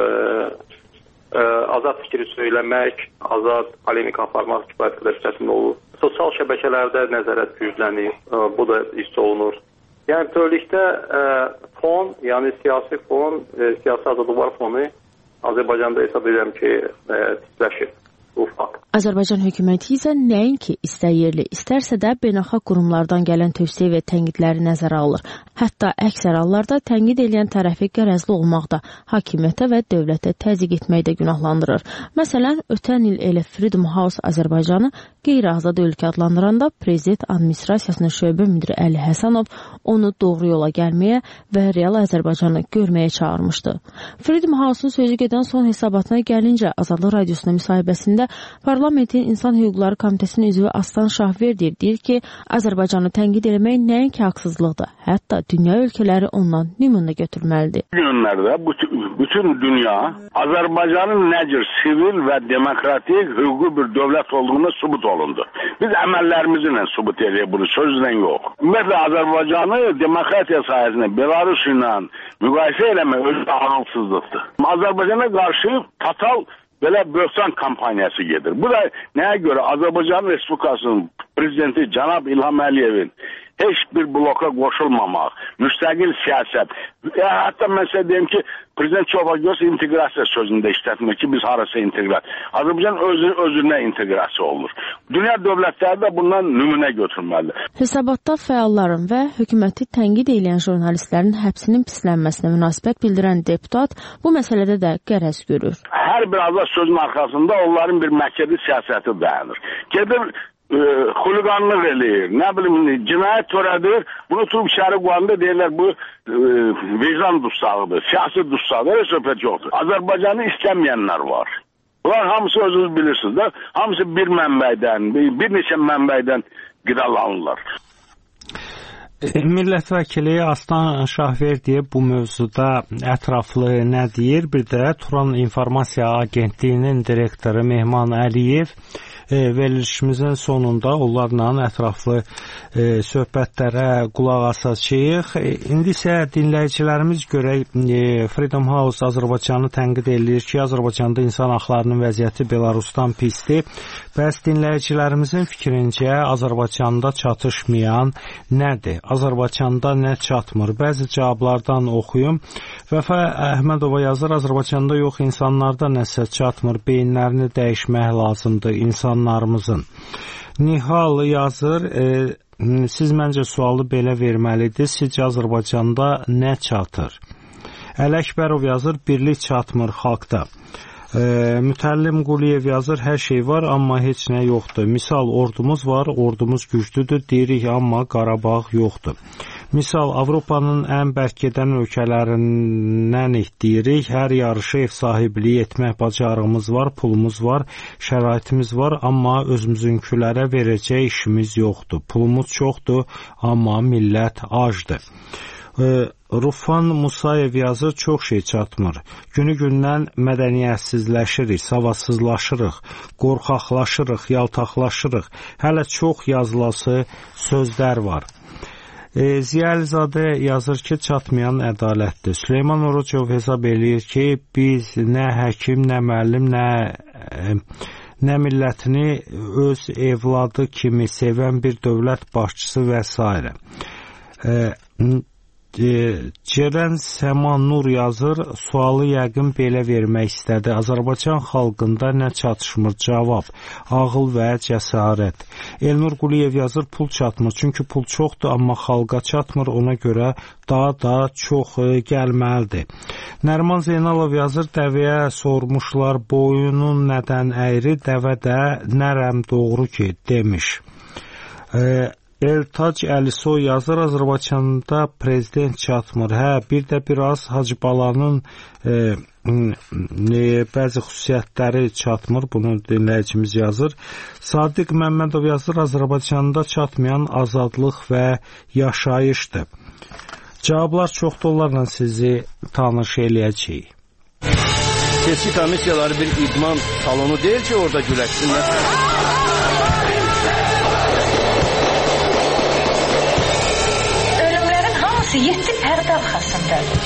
azad fikri söyləmək, azad polemika aparmaq kifayət qədər çətin olur. Sosial şəbəkələrdə nəzarət güclənir, bu da hiss olunur. Yəni, bütövlükdə fon, yəni siyasi fon, siyasi azadlıqlar fonu Azərbaycanda hesab edirəm ki, titləşir. Azərbaycan hökuməti isə nəinki istər yerli, istərsə də beynəlxalq qurumlardan gələn tövsiyə və tənqidləri nəzərə alır. Hətta əksər hallarda tənqid edən tərəfi qərəzli olmaqda, hakimiyyətə və dövlətə təzyiq etməkdə günahlandırır. Məsələn, ötən il elə Freedom House Azərbaycanı qeyri-azad ölkə adlandıranda prezident administrasiyasının şöbə müdiri Əli Həsənov onu doğru yola gəlməyə və real Azərbaycanı görməyə çağırmışdı. Freedom House-un sözü gedən son hesabatına gəlincə, Azadlıq Radiosuna müsahibəsində Parlamentin İnsan Hüquqları Komitəsinin üzvü Aslan Şahverdiyev deyir ki, Azərbaycanı tənqid etmək nəinki haqsızlıqdır, hətta dünya ölkələri ondan nümunə götürməlidir. Bu günlərdə bütün dünya Azərbaycanın nə cür sivil və demokratik hüquqi bir dövlət olduğunu sübut olundu. Biz əməllərimizlə sübut edirik bunu, sözlə yox. Ümumiyyətlə, Azərbaycanı demokratiya sayəsində Belarus ilə müqayisə eləmək özü ağılsızlıqdır. Azərbaycana qarşı total belə böhtan kampaniyası gedir. Bu da nəyə görə? Azərbaycan Respublikasının prezidenti Cənab İlham Əliyevin heç bir bloka qoşulmamaq, müstəqil siyasət. Ya, hətta mən sizə deyim ki, prezident Çolpagöz inteqrasiya sözündə işlətmir ki, biz harasa inteqrasiya. Azərbaycan özü, özünə inteqrasiya olur. Dünya dövlətləri də bundan nümunə götürməlidir. Hesabatda fəalların və hökuməti tənqid edən jurnalistlərin həbsinin pislənməsinə münasibət bildirən deputat bu məsələdə də qərəz görür. Hər bir azad sözün arxasında onların bir mərkəzi siyasəti dayanır. Gedir, E, xuliqanlıq eləyir, nə bilim, cinayət törədir, bunu tutub içəri qoyanda deyirlər bu e, vicdan dustağıdır, siyasi dustağıdır, heç söhbət yoxdur. Azərbaycanı istəməyənlər var. Bunlar hamısı özünüz bilirsiniz də, hamısı bir mənbəydən, bir, bir neçə mənbəydən qidalanırlar. Millət vəkili Aslan Şahverdiyev bu mövzuda ətraflı nə deyir? Bir də Turan İnformasiya Agentliyinin direktoru Mehman Əliyev e, verilişimizin sonunda onlarla ətraflı e, söhbətlərə qulaq asacağıq. E, İndi isə dinləyicilərimiz görək, e, Freedom House Azərbaycanı tənqid edir ki, Azərbaycanda insan haqlarının vəziyyəti Belarusdan pisdir. Bəs dinləyicilərimizin fikrincə Azərbaycanda çatışmayan nədir? Azərbaycanda nə çatmır? Bəzi cavablardan oxuyum. Vəfa Əhmədova yazır, Azərbaycanda yox, insanlarda nəsə çatmır, beyinlərini dəyişmək lazımdır insanlarımızın. Nihal yazır, e, siz məncə sualı belə verməlidir, sizcə Azərbaycanda nə çatır? Ələkbərov yazır, birlik çatmır xalqda. E, Mütəllim Quliyev yazır, hər şey var, amma heç nə yoxdur. Misal, ordumuz var, ordumuz güclüdür, deyirik, amma Qarabağ yoxdur. Misal, Avropanın ən bərk gedən ölkələrindən deyirik, hər yarışı ev sahibliyi etmək bacarığımız var, pulumuz var, şəraitimiz var, amma özümüzünkilərə verəcək işimiz yoxdur. Pulumuz çoxdur, amma millət acdır. Rufan Musayev yazır, çox şey çatmır. Günü-gündən mədəniyyətsizləşirik, savadsızlaşırıq, qorxaqlaşırıq, yaltaqlaşırıq. Hələ çox yazılası sözlər var. E, Ziyalizadə yazır ki, çatmayan ədalətdir. Süleyman Orucov hesab eləyir ki, biz nə həkim, nə müəllim, nə, e, nə millətini öz evladı kimi sevən bir dövlət başçısı və s. E, Ceren Səmanur yazır, sualı yəqin belə vermək istədi. Azərbaycan xalqında nə çatışmır? Cavab, ağıl və cəsarət. Elnur Quliyev yazır, pul çatmır. Çünki pul çoxdur, amma xalqa çatmır. Ona görə daha da çox gəlməlidir. Nərman Zeynalov yazır, dəvəyə sormuşlar, boyunun nədən əyri, dəvə də nərəm doğru ki, demiş. Eltac Əlisoy yazır, Azərbaycanda prezident çatmır. Hə, bir də biraz Hacıbalanın e, e, bəzi xüsusiyyətləri çatmır. Bunu dinləyicimiz yazır. Sadiq Məmmədov yazır, Azərbaycanda çatmayan azadlıq və yaşayışdır. Cavablar çoxdur, onlarla sizi tanış eləyəcəyik. Seçki komissiyaları bir idman salonu deyil ki, orada güləşsinlər. Yetdi pərdə arxasındadır.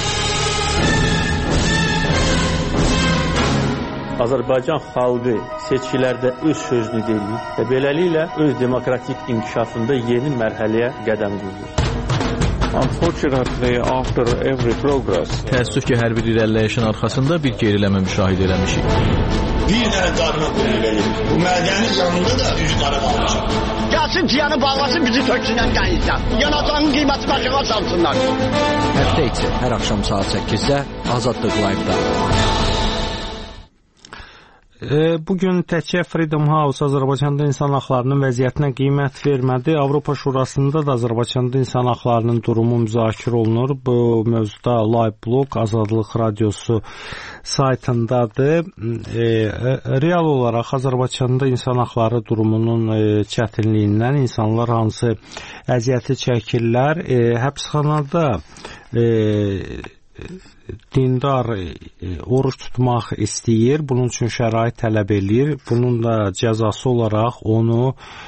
Azərbaycan xalqı seçkilərdə öz sözünü deyir və beləliklə öz demokratik inkişafında yeni mərhələyə qədəm qoyur. Unfortunately, after every progress, təəssüf ki, hər bir irəliləyişin arxasında bir geriləmə müşahidə eləmişik. Bir dənə qarına qoyulur. Bu mədənin yanında da düz qara qalmışam. Gəlsin tiyanı bağlasın, bizi töksünən dənizdən. Yanacağın qiyməti başına salsınlar. Həftə içi hər axşam saat səkkizdə Azadlıq Live-da. Bugün təkcə Freedom House Azərbaycanda insan haqlarının vəziyyətinə qiymət vermədi. Avropa Şurasında da Azərbaycanda insan haqlarının durumu müzakirə olunur. Bu mövzuda live blog Azadlıq Radiosu saytındadır. E, real olaraq Azərbaycanda insan haqları durumunun e, çətinliyindən insanlar hansı əziyyəti çəkirlər. E, həbsxanada e, dindar oruç tutmaq istəyir, bunun üçün şərait tələb eləyir. Bunun da cəzası olaraq onu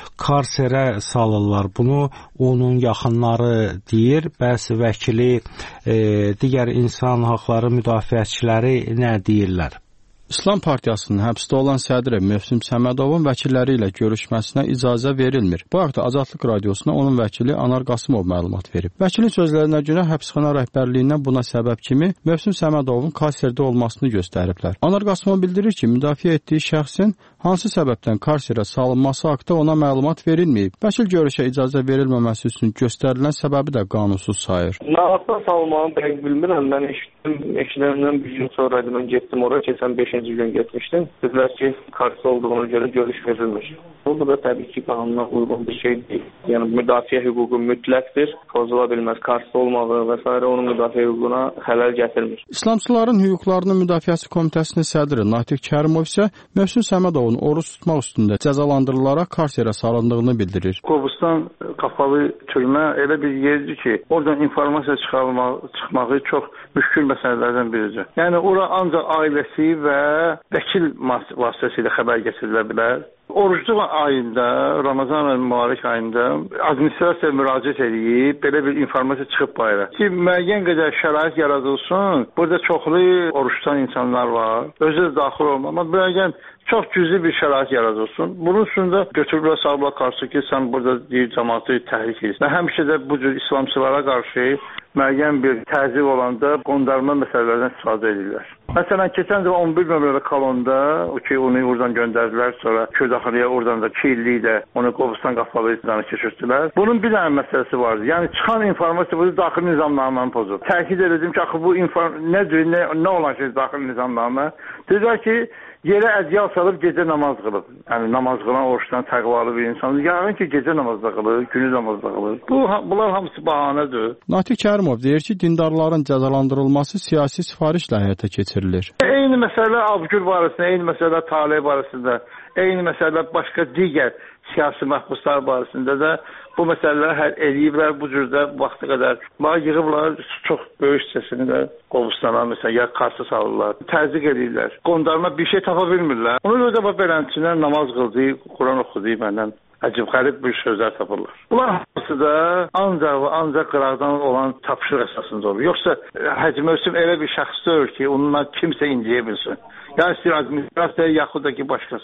karserə salırlar. Bunu onun yaxınları deyir. Bəs vəkili, e, digər insan haqları müdafiəçiləri nə deyirlər? İslam Partiyasının həbsdə olan sədri Mövsüm Səmədovun vəkilləri ilə görüşməsinə icazə verilmir. Bu haqda Azadlıq Radiosuna onun vəkili Anar Qasımov məlumat verib. Vəkilin sözlərinə görə həbsxana rəhbərliyindən buna səbəb kimi Mövsüm Səmədovun karserdə olmasını göstəriblər. Anar Qasımov bildirir ki, müdafiə etdiyi şəxsin hansı səbəbdən karserə salınması haqda ona məlumat verilməyib. Vəkil görüşə icazə verilməməsi üçün göstərilən səbəbi də qanunsuz sayır. Məlumatdan salınmağını dəqiq bilmirəm. Mən eşitdim, eşidəndən bir gün sonra mən getdim oraya, keçən beşinci gün getmişdim. Dedilər ki, karşı olduğuna görə görüş verilmiş. Bu da təbii ki, qanuna uyğun bir şey deyil. Yəni, müdafiə hüququ mütləqdir, pozula bilməz. Karşı olmağı və s. onun müdafiə hüququna xələl gətirmir. İslamçıların hüquqlarının müdafiəsi komitəsinin sədri Natiq Kərimov isə Mövsüm Səmədovun oruç tutmaq üstündə cəzalandırılaraq karserə salındığını bildirir. Qobustan qapalı türmə elə bir yerdir ki, oradan informasiya çıxarmaq, çıxmağı çox müşkül məsələlərdən biridir. Yəni, ora ancaq ailəsi və vəkil vasitəsilə xəbər getirilə bilər. Orucluq ayında, Ramazan və mübarək ayında administrasiya müraciət edib, belə bir informasiya çıxıb bayra. Ki, müəyyən qədər şərait yaradılsın, burada çoxlu oruç tutan insanlar var, özü də daxil olma, amma müəyyən çox cüzi bir şərait yaradılsın. Bunun üçün də götürüblər sahiblə qarşı ki, sən burada deyir, cəmaatı təhrik edirsən. Həmişə də bu cür İslamçılara qarşı müəyyən bir təzyiq olanda qondarma məsələlərdən istifadə edirlər. Məsələn, keçən dəfə on bir nömrəli kolonda, o ki, onu oradan göndərdilər, sonra Kürdaxanıya oradan da iki illik də onu Qobustan qapalı istidanı keçirdilər. Bunun bir dənə məsələsi vardı. Yəni, çıxan informasiya bunu daxili nizamnamənin pozub. Təkid edirdim ki, axı bu nədir, nə, nə olan şey daxili nizamnamə? Dedilər ki, yerə ədyal salıb gecə namaz qılıb. Yəni, namaz qılan oruçdan təqvalı bir insan. Yağın ki, gecə namazda qılır, günü namazda qılır. Bu, bunlar hamısı bahanədir. Natiq Kərimov deyir ki, dindarların cəzalandırılması siyasi sifarişlə həyata keçirilir. Eyni məsələ Abgül barəsində, eyni məsələ Taleh barəsində, eyni məsələ başqa digər siyasi məhbuslar barəsində də bu məsələləri həll ediblər bu cürdə vaxta qədər. Bax, yığıblar çox böyük hissəsini də Qobustana, məsələn, ya qarşı salırlar, təzyiq edirlər. Qondarma bir şey tapa bilmirlər. Onun özə bax, belənçilər namaz qıldı, Quran oxudu məndən. Əcib xərib bir sözlər tapırlar. Bunlar hamısı da ancaq və ancaq qıraqdan olan tapşırıq əsasında olur. Yoxsa Həcə Mövsüm elə bir şəxs deyil ki, onunla kimsə inciyə bilsin. Ya istəyir administrasiya, yaxud da ki, başqası.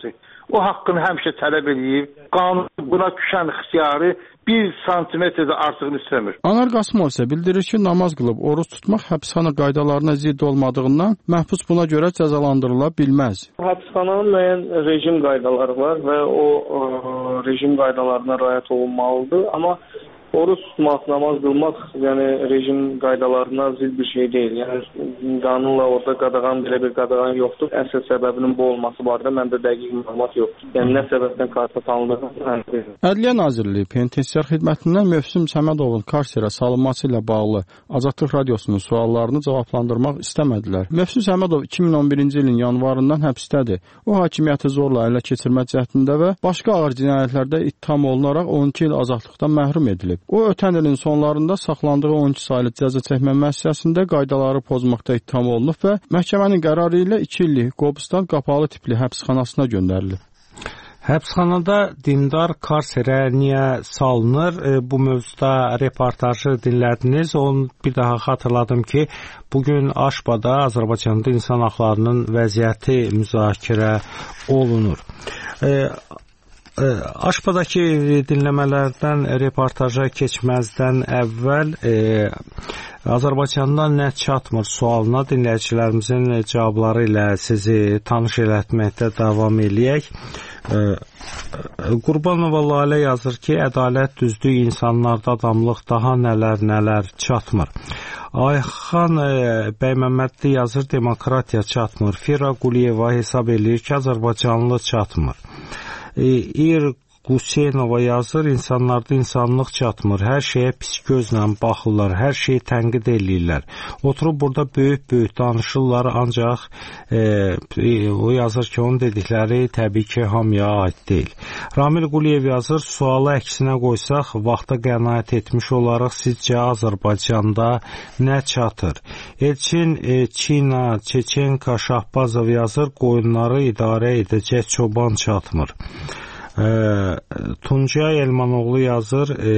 o haqqını həmişə tələb edib, qanun buna düşən ixtiyarı bir santimetr də artığını istəmir. Anar Qasımov isə bildirir ki, namaz qılıb oruç tutmaq həbsxana qaydalarına zidd olmadığından məhbus buna görə cəzalandırıla bilməz. Həbsxananın müəyyən rejim qaydaları var və o ə, rejim qaydalarına riayət olunmalıdır. Amma oruç tutmaq, namaz qılmaq, yəni rejim qaydalarına zidd bir şey deyil. Yəni qanunla orada qadağan, belə bir qadağan yoxdur. Əsl səbəbinin bu olması barədə məndə dəqiq məlumat yoxdur. Yəni nə səbəbdən karta tanındığı. Ədliyyə Nazirliyi Penitensiar Xidmətindən Mövsüm Səmədovun karserə salınması ilə bağlı Azadlıq Radiosunun suallarını cavablandırmaq istəmədilər. Mövsüm Səmədov iki min on birinci ilin yanvarından həbsdədir. O hakimiyyəti zorla ələ keçirmə cəhdində və başqa ağır cinayətlərdə ittiham olunaraq on iki il azadlıqdan məhrum edilib. O, ötən ilin sonlarında saxlandığı on iki saylı cəza çəkmə müəssisəsində qaydaları pozmaqda ittiham olunub və məhkəmənin qərarı ilə iki illik Qobustan qapalı tipli həbsxanasına göndərilib. Həbsxanada dindar karserə niyə salınır? E, bu mövzuda reportajı dinlədiniz. Onu bir daha xatırladım ki, bugün Aşbada Azərbaycanda insan haqlarının vəziyyəti müzakirə olunur. E, Aşbadakı dinləmələrdən reportaja keçməzdən əvvəl e, Azərbaycanda nə çatmır sualına dinləyicilərimizin cavabları ilə sizi tanış elətməkdə davam eləyək. E, Qurbanova Lalə yazır ki, ədalət düzdür, insanlarda adamlıq daha nələr nələr çatmır. Ayxan e, Bəyməmmədli yazır, demokratiya çatmır. Fira Quliyeva hesab eləyir ki, Azərbaycanlı çatmır. İr Qusenova yazır, insanlarda insanlıq çatmır, hər şeyə pis gözlə baxırlar, hər şeyi tənqid eləyirlər. Oturub burada böyük-böyük danışırlar, ancaq e, o yazır ki, onun dedikləri təbii ki, hamıya aid deyil. Ramil Quliyev yazır, sualı əksinə qoysaq, vaxta qənaət etmiş olaraq sizcə Azərbaycanda nə çatır? Elçin e, Çina, Çeçenka, Şahbazov yazır, qoyunları idarə edəcək çoban çatmır. E, Tuncay Elmanoğlu yazır, e,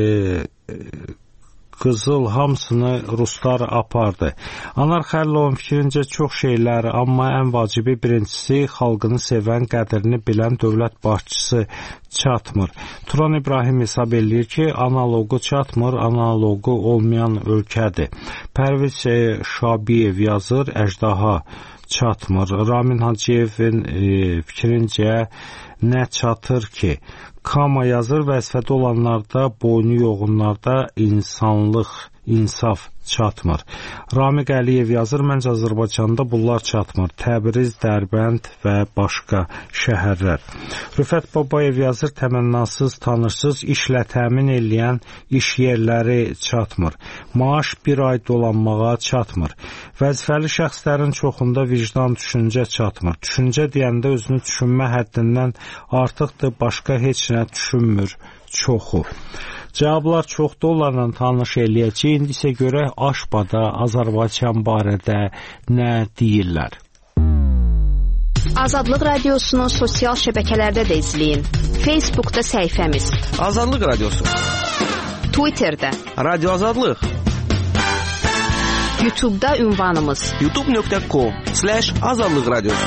Qızıl hamısını ruslar apardı. Anar Xəllovun fikrincə çox şeylər, amma ən vacibi birincisi xalqını sevən, qədrini bilən dövlət başçısı çatmır. Turan İbrahim hesab eləyir ki, analogu çatmır, analogu olmayan ölkədir. Pərviz e, Şabiyev yazır, əjdaha çatmır. Ramin Hacıyevin e, fikrincə nə çatır ki? Kama yazır, vəzifədə olanlarda, boynu yoğunlarda insanlıq, insaf çatmır. Ramiq Əliyev yazır, məncə Azərbaycanda bunlar çatmır. Təbriz, Dərbənd və başqa şəhərlər. Rüfət Babayev yazır, təmənnasız, tanırsız, işlə təmin eləyən iş yerləri çatmır. Maaş bir ay dolanmağa çatmır. Vəzifəli şəxslərin çoxunda vicdan, düşüncə çatmır. Düşüncə deyəndə özünü düşünmə həddindən artıqdır, başqa heç nə düşünmür çoxu. Cavablar çoxda olanla tanış eləyəcək. İndi isə görək Aşbada Azərbaycan barədə nə deyirlər. Azadlıq Radiosunu sosial şəbəkələrdə də izləyin. Facebookda səhifəmiz Azadlıq Radiosu, Twitterdə Radio Azadlıq, YouTube'da ünvanımız youtube nöqtə com slash azadlıq radiosu.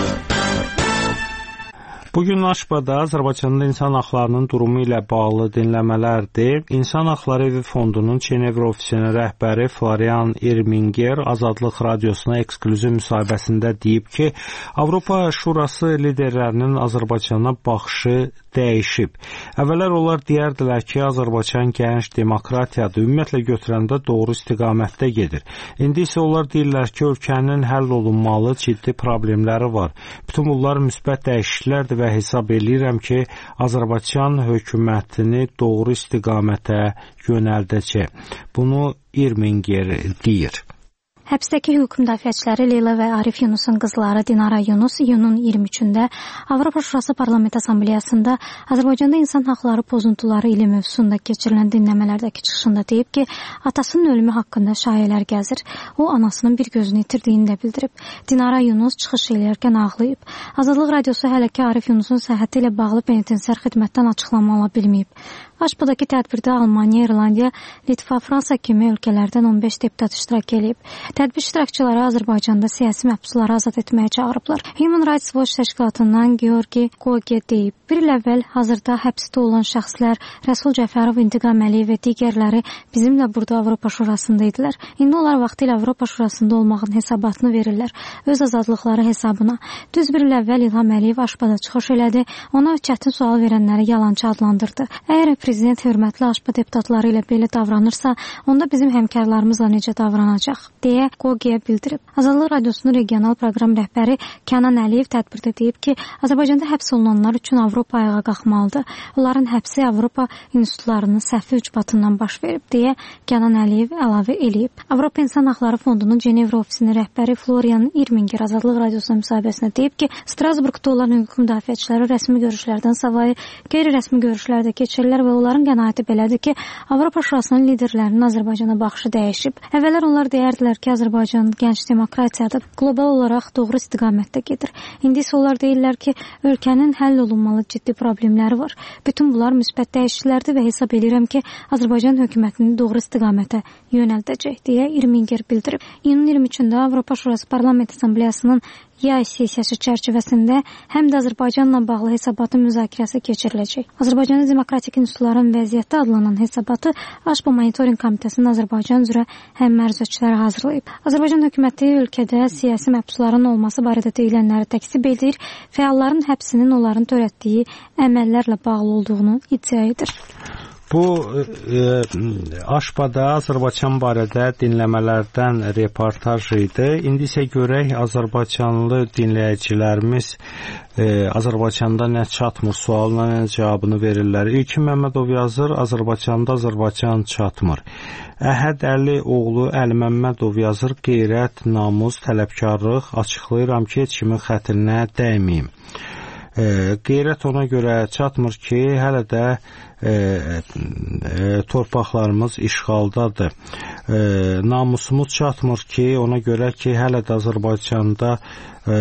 Bugün Aşbada Azərbaycanda insan haqlarının durumu ilə bağlı dinləmələrdir. İnsan Haqları Evi Fondunun Çenevr ofisinin rəhbəri Florian Irminger Azadlıq Radiosuna eksklüziv müsahibəsində deyib ki, Avropa Şurası liderlərinin Azərbaycana baxışı dəyişib. Əvvəllər onlar deyərdilər ki, Azərbaycan gənc demokratiyadır, ümumiyyətlə götürəndə doğru istiqamətdə gedir. İndi isə onlar deyirlər ki, ölkənin həll olunmalı ciddi problemləri var. Bütün bunlar müsbət dəyişikliklərdir və hesab eləyirəm ki, Azərbaycan hökumətini doğru istiqamətə yönəldəcək. Bunu Irminger deyir. Həbsdəki hüquq müdafiəçiləri Leyla və Arif Yunusun qızları Dinara Yunus iyunun iyirmi üçündə Avropa Şurası Parlament Assambleyasında Azərbaycanda insan haqları pozuntuları ili mövzusunda keçirilən dinləmələrdəki çıxışında deyib ki, atasının ölümü haqqında şayələr gəzir. O, anasının bir gözünü itirdiyini də bildirib. Dinara Yunus çıxış eləyərkən ağlayıb. Azadlıq Radiosu hələ ki Arif Yunusun səhhəti ilə bağlı penitensiar xidmətdən açıqlama ala bilməyib. Aşbadakı tədbirdə Almaniya, İrlandiya, Litva, Fransa kimi ölkələrdən on beş deputat iştirak edib. Tədbir iştirakçıları Azərbaycanda siyasi məhbusları azad etməyə çağırıblar. Human Rights Watch təşkilatından Georgi Goge deyib, bir il əvvəl hazırda həbsdə olan şəxslər Rəsul Cəfərov, İntiqam Əliyev və digərləri bizimlə burada Avropa Şurasında idilər. İndi onlar vaxtilə Avropa Şurasında olmağın hesabatını verirlər öz azadlıqları hesabına. Düz bir il əvvəl İlham Əliyev Aşpada çıxış elədi, ona çətin sual verənləri yalançı adlandırdı. Əgər prezident hörmətli Aşpa deputatları ilə belə davranırsa, onda bizim həmkarlarımızla necə davranacaq, deyə Qogiyə bildirib. Azadlıq Radiosunun regional proqram rəhbəri Kənan Əliyev tədbirdə deyib ki, Azərbaycanda həbs olunanlar üçün Avropa ayağa qalxmalıdır. Onların həbsi Avropa institutlarının səhvi ucbatından baş verib, deyə Kənan Əliyev əlavə eləyib. Avropa İnsan Haqları Fondunun Cenevra ofisinin rəhbəri Florian Irminger Azadlıq Radiosuna müsahibəsində deyib ki, Strasburqda olan hüquq müdafiəçiləri rəsmi görüşlərdən savayı qeyri-rəsmi görüşlərdə keçirirlər və onların qənaəti belədir ki, Avropa Şurasının liderlərinin Azərbaycana baxışı dəyişib. Əvvəllər onlar deyərdilər ki, Azərbaycan gənc demokratiyadır, qlobal olaraq doğru istiqamətdə gedir. İndi isə onlar deyirlər ki, ölkənin həll olunmalı ciddi problemləri var. Bütün bunlar müsbət dəyişikliklərdir və hesab edirəm ki, Azərbaycan hökumətini doğru istiqamətə yönəldəcək, deyə Irminger bildirib. İyunun iyirmi üçündə Avropa Şurası Parlament Assambleyasının yay sessiyası çərçivəsində həm də Azərbaycanla bağlı hesabatın müzakirəsi keçiriləcək. Azərbaycanın Demokratik İnstitutların vəziyyəti adlanan hesabatı Aşpa Monitoring Komitəsinin Azərbaycan üzrə həm mərzəçiləri hazırlayıb. Azərbaycan hökuməti ölkədə siyasi məhbusların olması barədə deyilənləri təkzib edir, fəalların həbsinin onların törətdiyi əməllərlə bağlı olduğunu iddia edir. Bu e, Aşpada Azərbaycan barədə dinləmələrdən reportaj idi. İndi isə görək Azərbaycanlı dinləyicilərimiz e, Azərbaycanda nə çatmır sualına nə cavabını verirlər. İlkin Məmmədov yazır, Azərbaycanda Azərbaycan çatmır. Əhəd Əli oğlu Əli Məmmədov yazır, qeyrət, namus, tələbkarlıq, açıqlayıram ki, heç kimin xətrinə dəyməyim. E, qeyrət ona görə çatmır ki, hələ də e, e, torpaqlarımız işğaldadır. E, namusumuz çatmır ki, ona görə ki, hələ də Azərbaycanda e,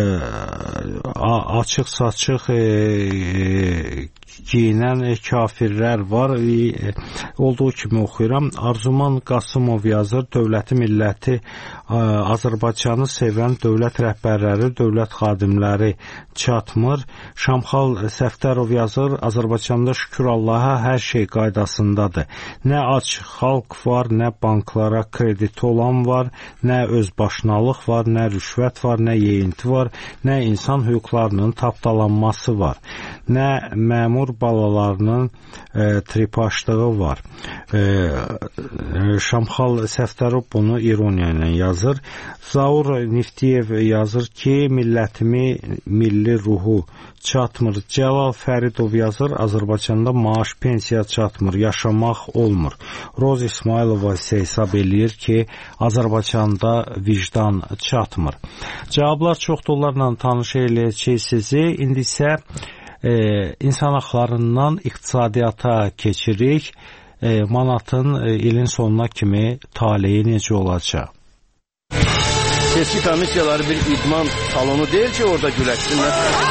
açıq-saçıq e, e, giyinən kafirlər var. E, olduğu kimi oxuyuram. Arzuman Qasımov yazır, dövləti, milləti, e, Azərbaycanı sevən dövlət rəhbərləri, dövlət xadimləri çatmır. Şamxal Səftərov yazır, Azərbaycanda şükür Allaha hər şey qaydasındadır. Nə aç xalq var, nə banklara krediti olan var, nə özbaşınalıq var, nə rüşvət var, nə yeyinti var, nə insan hüquqlarının tapdalanması var, nə məmur balalarının e, tripaşlığı var. E, Şamxal Səftərov bunu ironiya ilə yazır. Zaur Niftiyev yazır ki, millətimi, milli ruhu çatmır. Cəlal Fəridov yazır, Azərbaycanda maaş, pensiya çatmır, yaşamaq olmur. Roz İsmailova isə hesab eləyir ki, Azərbaycanda vicdan çatmır. Cavablar çoxdur, onlarla tanış eləyəcək sizi. İndi isə e, insan haqlarından iqtisadiyyata keçirik. E, manatın e, ilin sonuna kimi taleyi necə olacaq? Seçki komissiyaları bir idman salonu deyil ki, orada güləşsinlər.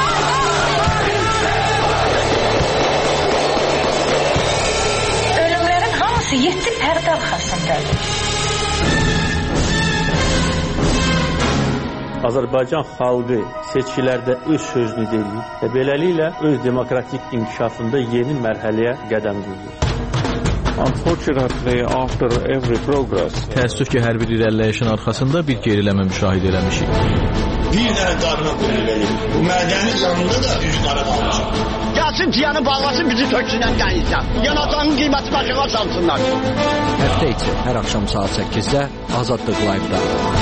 Ölümlərin hamısı yeddi pərdə arxasındadır. Azərbaycan xalqı seçkilərdə öz sözünü deyir və beləliklə öz demokratik inkişafında yeni mərhələyə qədəm qoyur. Unfortunately, after every progress, təəssüf ki, hər bir irəliləyişin arxasında bir geriləmə müşahidə eləmişik. Bir dənə darına qoyulur. Bu mədənin yanında da üç qara qalmışıq. Gəlsin tiyanı bağlasın, bizi töksünən dənizdən. Yanatanın qiyməti başına salsınlar. Həftə içi hər axşam saat səkkizdə Azadlıq Live-da.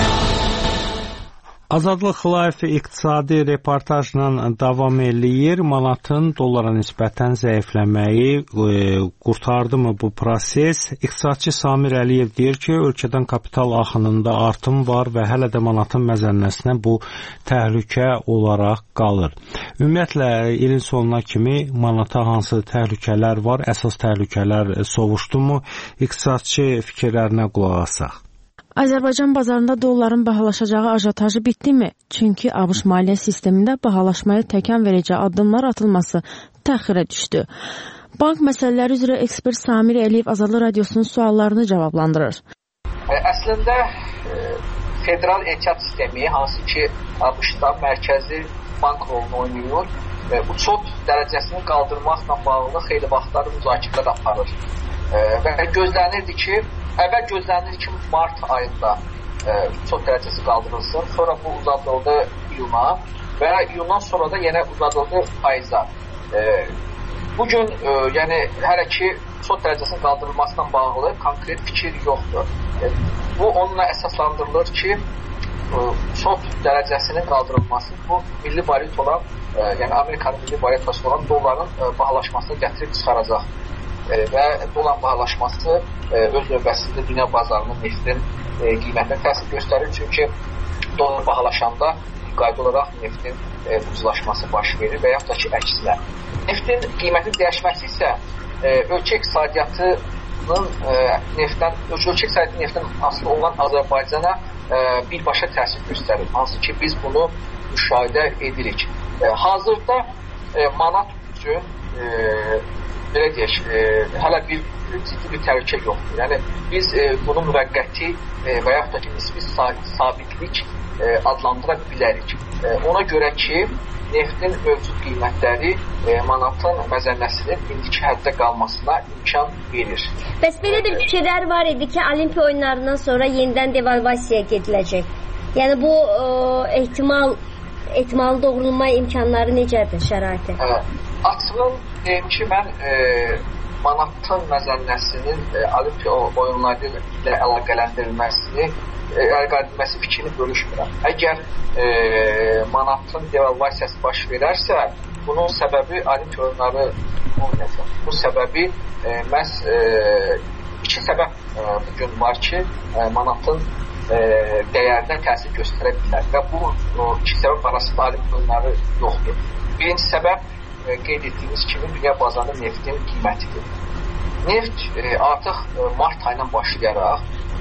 Azadlıq Live iqtisadi reportajla davam eləyir. Manatın dollara nisbətən zəifləməyi e, qurtardı mı bu proses? İqtisadçı Samir Əliyev deyir ki, ölkədən kapital axınında artım var və hələ də manatın məzənnəsinə bu təhlükə olaraq qalır. Ümumiyyətlə, ilin sonuna kimi manata hansı təhlükələr var? Əsas təhlükələr sovuşdu mu? İqtisadçı fikirlərinə qulaq asaq. Azərbaycan bazarında dolların bahalaşacağı ajotajı bitdimi? Çünki ABŞ maliyyə sistemində bahalaşmaya təkan verəcək addımlar atılması təxirə düşdü. Bank məsələləri üzrə ekspert Samir Əliyev Azadlıq Radiosunun suallarını cavablandırır. Əslində federal ehtiyat sistemi, hansı ki ABŞ-da mərkəzi bank rolunu oynayır, bu çot dərəcəsini qaldırmaqla bağlı xeyli vaxtlar müzakirələr aparır. Və gözlənirdi ki, əvvəl gözlənirdi ki, mart ayında çot dərəcəsi qaldırılsın, sonra bu uzadıldı iyuna və iyundan sonra da yenə uzadıldı payıza. Bugün, yəni hələ ki, çot dərəcəsinin qaldırılmasına bağlı konkret fikir yoxdur. Bu, onunla əsaslandırılır ki, çot dərəcəsinin qaldırılması bu milli valyut olan, yəni Amerikanın milli valyutası olan doların bahalaşmasını gətirib çıxaracaq. Və dolar bahalaşması öz növbəsində dünya bazarının neftin qiymətinə təsir göstərir. Çünki dolar bahalaşanda qayda olaraq neftin ucuzlaşması baş verir və yaxud da ki, əksinə. Neftin qiymətin dəyişməsi isə ölkə iqtisadiyyatının neftdən, ölkə iqtisadiyyatının neftdən asılı olan Azərbaycana birbaşa təsir göstərir. Hansı ki, biz bunu müşahidə edirik. Hazırda manat üçün belə deyək, hələ bir ciddi bir təhlükə yoxdur. Yəni, biz bunu müvəqqəti və yaxud da ki, nisbi sabitlik adlandıra bilərik. Ona görə ki, neftin mövcud qiymətləri manatın məzənnəsinin indiki həddə qalmasına imkan verir. Bəs belə də fikirlər var idi ki, Olimpiya oyunlarından sonra yenidən devalvasiyaya gediləcək. Yəni, bu ehtimal ehtimalı doğrulma imkanları necədir şəraiti? Açığın deyim ki, mən manatın məzənnəsinin Olimpiya oyunları ilə əlaqələndirilməsini əlaqələndirilməsi fikrini bölüşmürəm. Əgər manatın devalvasiyası baş verərsə, bunun səbəbi Olimpiya oyunları olmayacaq. Bu səbəbi məhz iki səbəb bugün var ki, manatın dəyərinə təsir göstərə bilər və bu iki səbəb arasında Olimpiya oyunları yoxdur. Birinci səbəb qeyd etdiyimiz kimi dünya bazarında neftin qiymətidir. Neft artıq mart ayından başlayaraq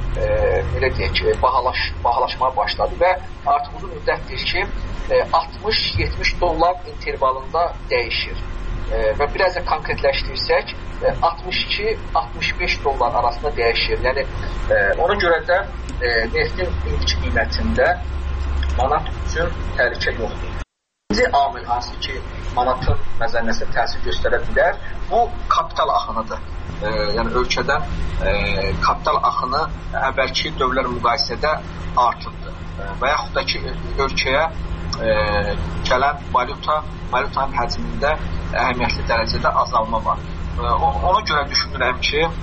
belə deyək ki, bahalaş, bahalaşmaya başladı və artıq uzun müddətdir ki, altmış yetmiş dollar intervalında dəyişir. Və biraz da konkretləşdirsək, altmış iki altmış beş dollar arasında dəyişir. Yəni, ona görə də neftin indiki qiymətində manat üçün təhlükə yoxdur. İkinci amil hansı ki, manatın məzənnəsinə təsir göstərə bilər, bu kapital axınıdır. E, yəni ölkədən e, kapital axını əvvəlki dövrlər müqayisədə artıbdır. E, və yaxud da ki, ölkəyə e, gələn valyuta, valyutanın həcmində əhəmiyyətli dərəcədə azalma var. E, ona görə düşünürəm ki, e,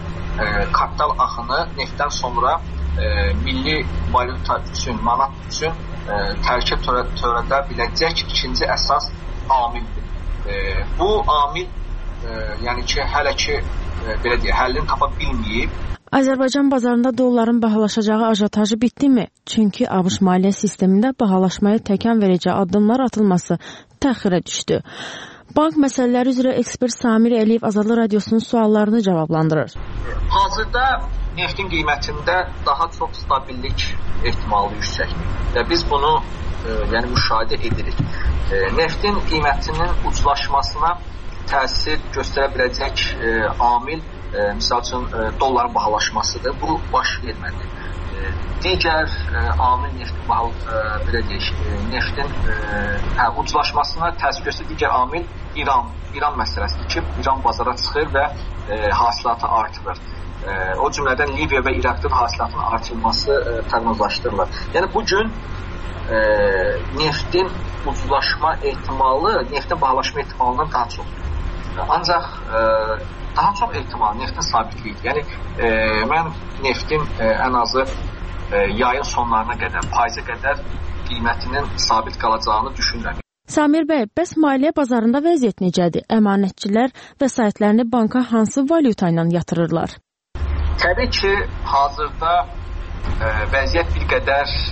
kapital axını neftdən sonra e, milli valyuta üçün, manat üçün e, təhlükə törədə biləcək ikinci əsas amildir. E, bu amil e, yəni ki, hələ ki e, belə deyək, həllini tapa bilməyib. Azərbaycan bazarında dolların bahalaşacağı ajotajı bitdimi? Çünki ABŞ maliyyə sistemində bahalaşmaya təkan verəcək addımlar atılması təxirə düşdü. Bank məsələləri üzrə ekspert Samir Əliyev Azadlıq Radiosunun suallarını cavablandırır. Hazırda neftin qiymətində daha çox stabillik ehtimalı yüksəkdir və biz bunu e, yəni müşahidə edirik. E, neftin qiymətinin ucuzlaşmasına təsir göstərə biləcək e, amil, e, misal üçün e, dolların bahalaşmasıdır. Bu baş vermədi. E, digər e, amil neftin bahal, e, belə deyək, e, neftin e, hə, ucuzlaşmasına təsir göstərən digər amil İran, İran məsələsidir ki, İran bazara çıxır və e, hasilatı artırır. E, o cümlədən Liviya və İraqdan hasilatın artırılması e, proqnozlaşdırılır. Yəni bugün e, neftin ucuzlaşma ehtimalı, neftin bahalaşma ehtimalından daha çoxdur. Ancaq e, daha çox ehtimal neftin sabitliyidir. Yəni e, mən neftin e, ən azı e, yayın sonlarına qədər, payıza qədər qiymətinin sabit qalacağını düşünürəm. Samir bəy, bəs maliyyə bazarında vəziyyət necədir? Əmanətçilər vəsaitlərini banka hansı valyuta ilə yatırırlar? Təbii ki, hazırda e, vəziyyət bir qədər e,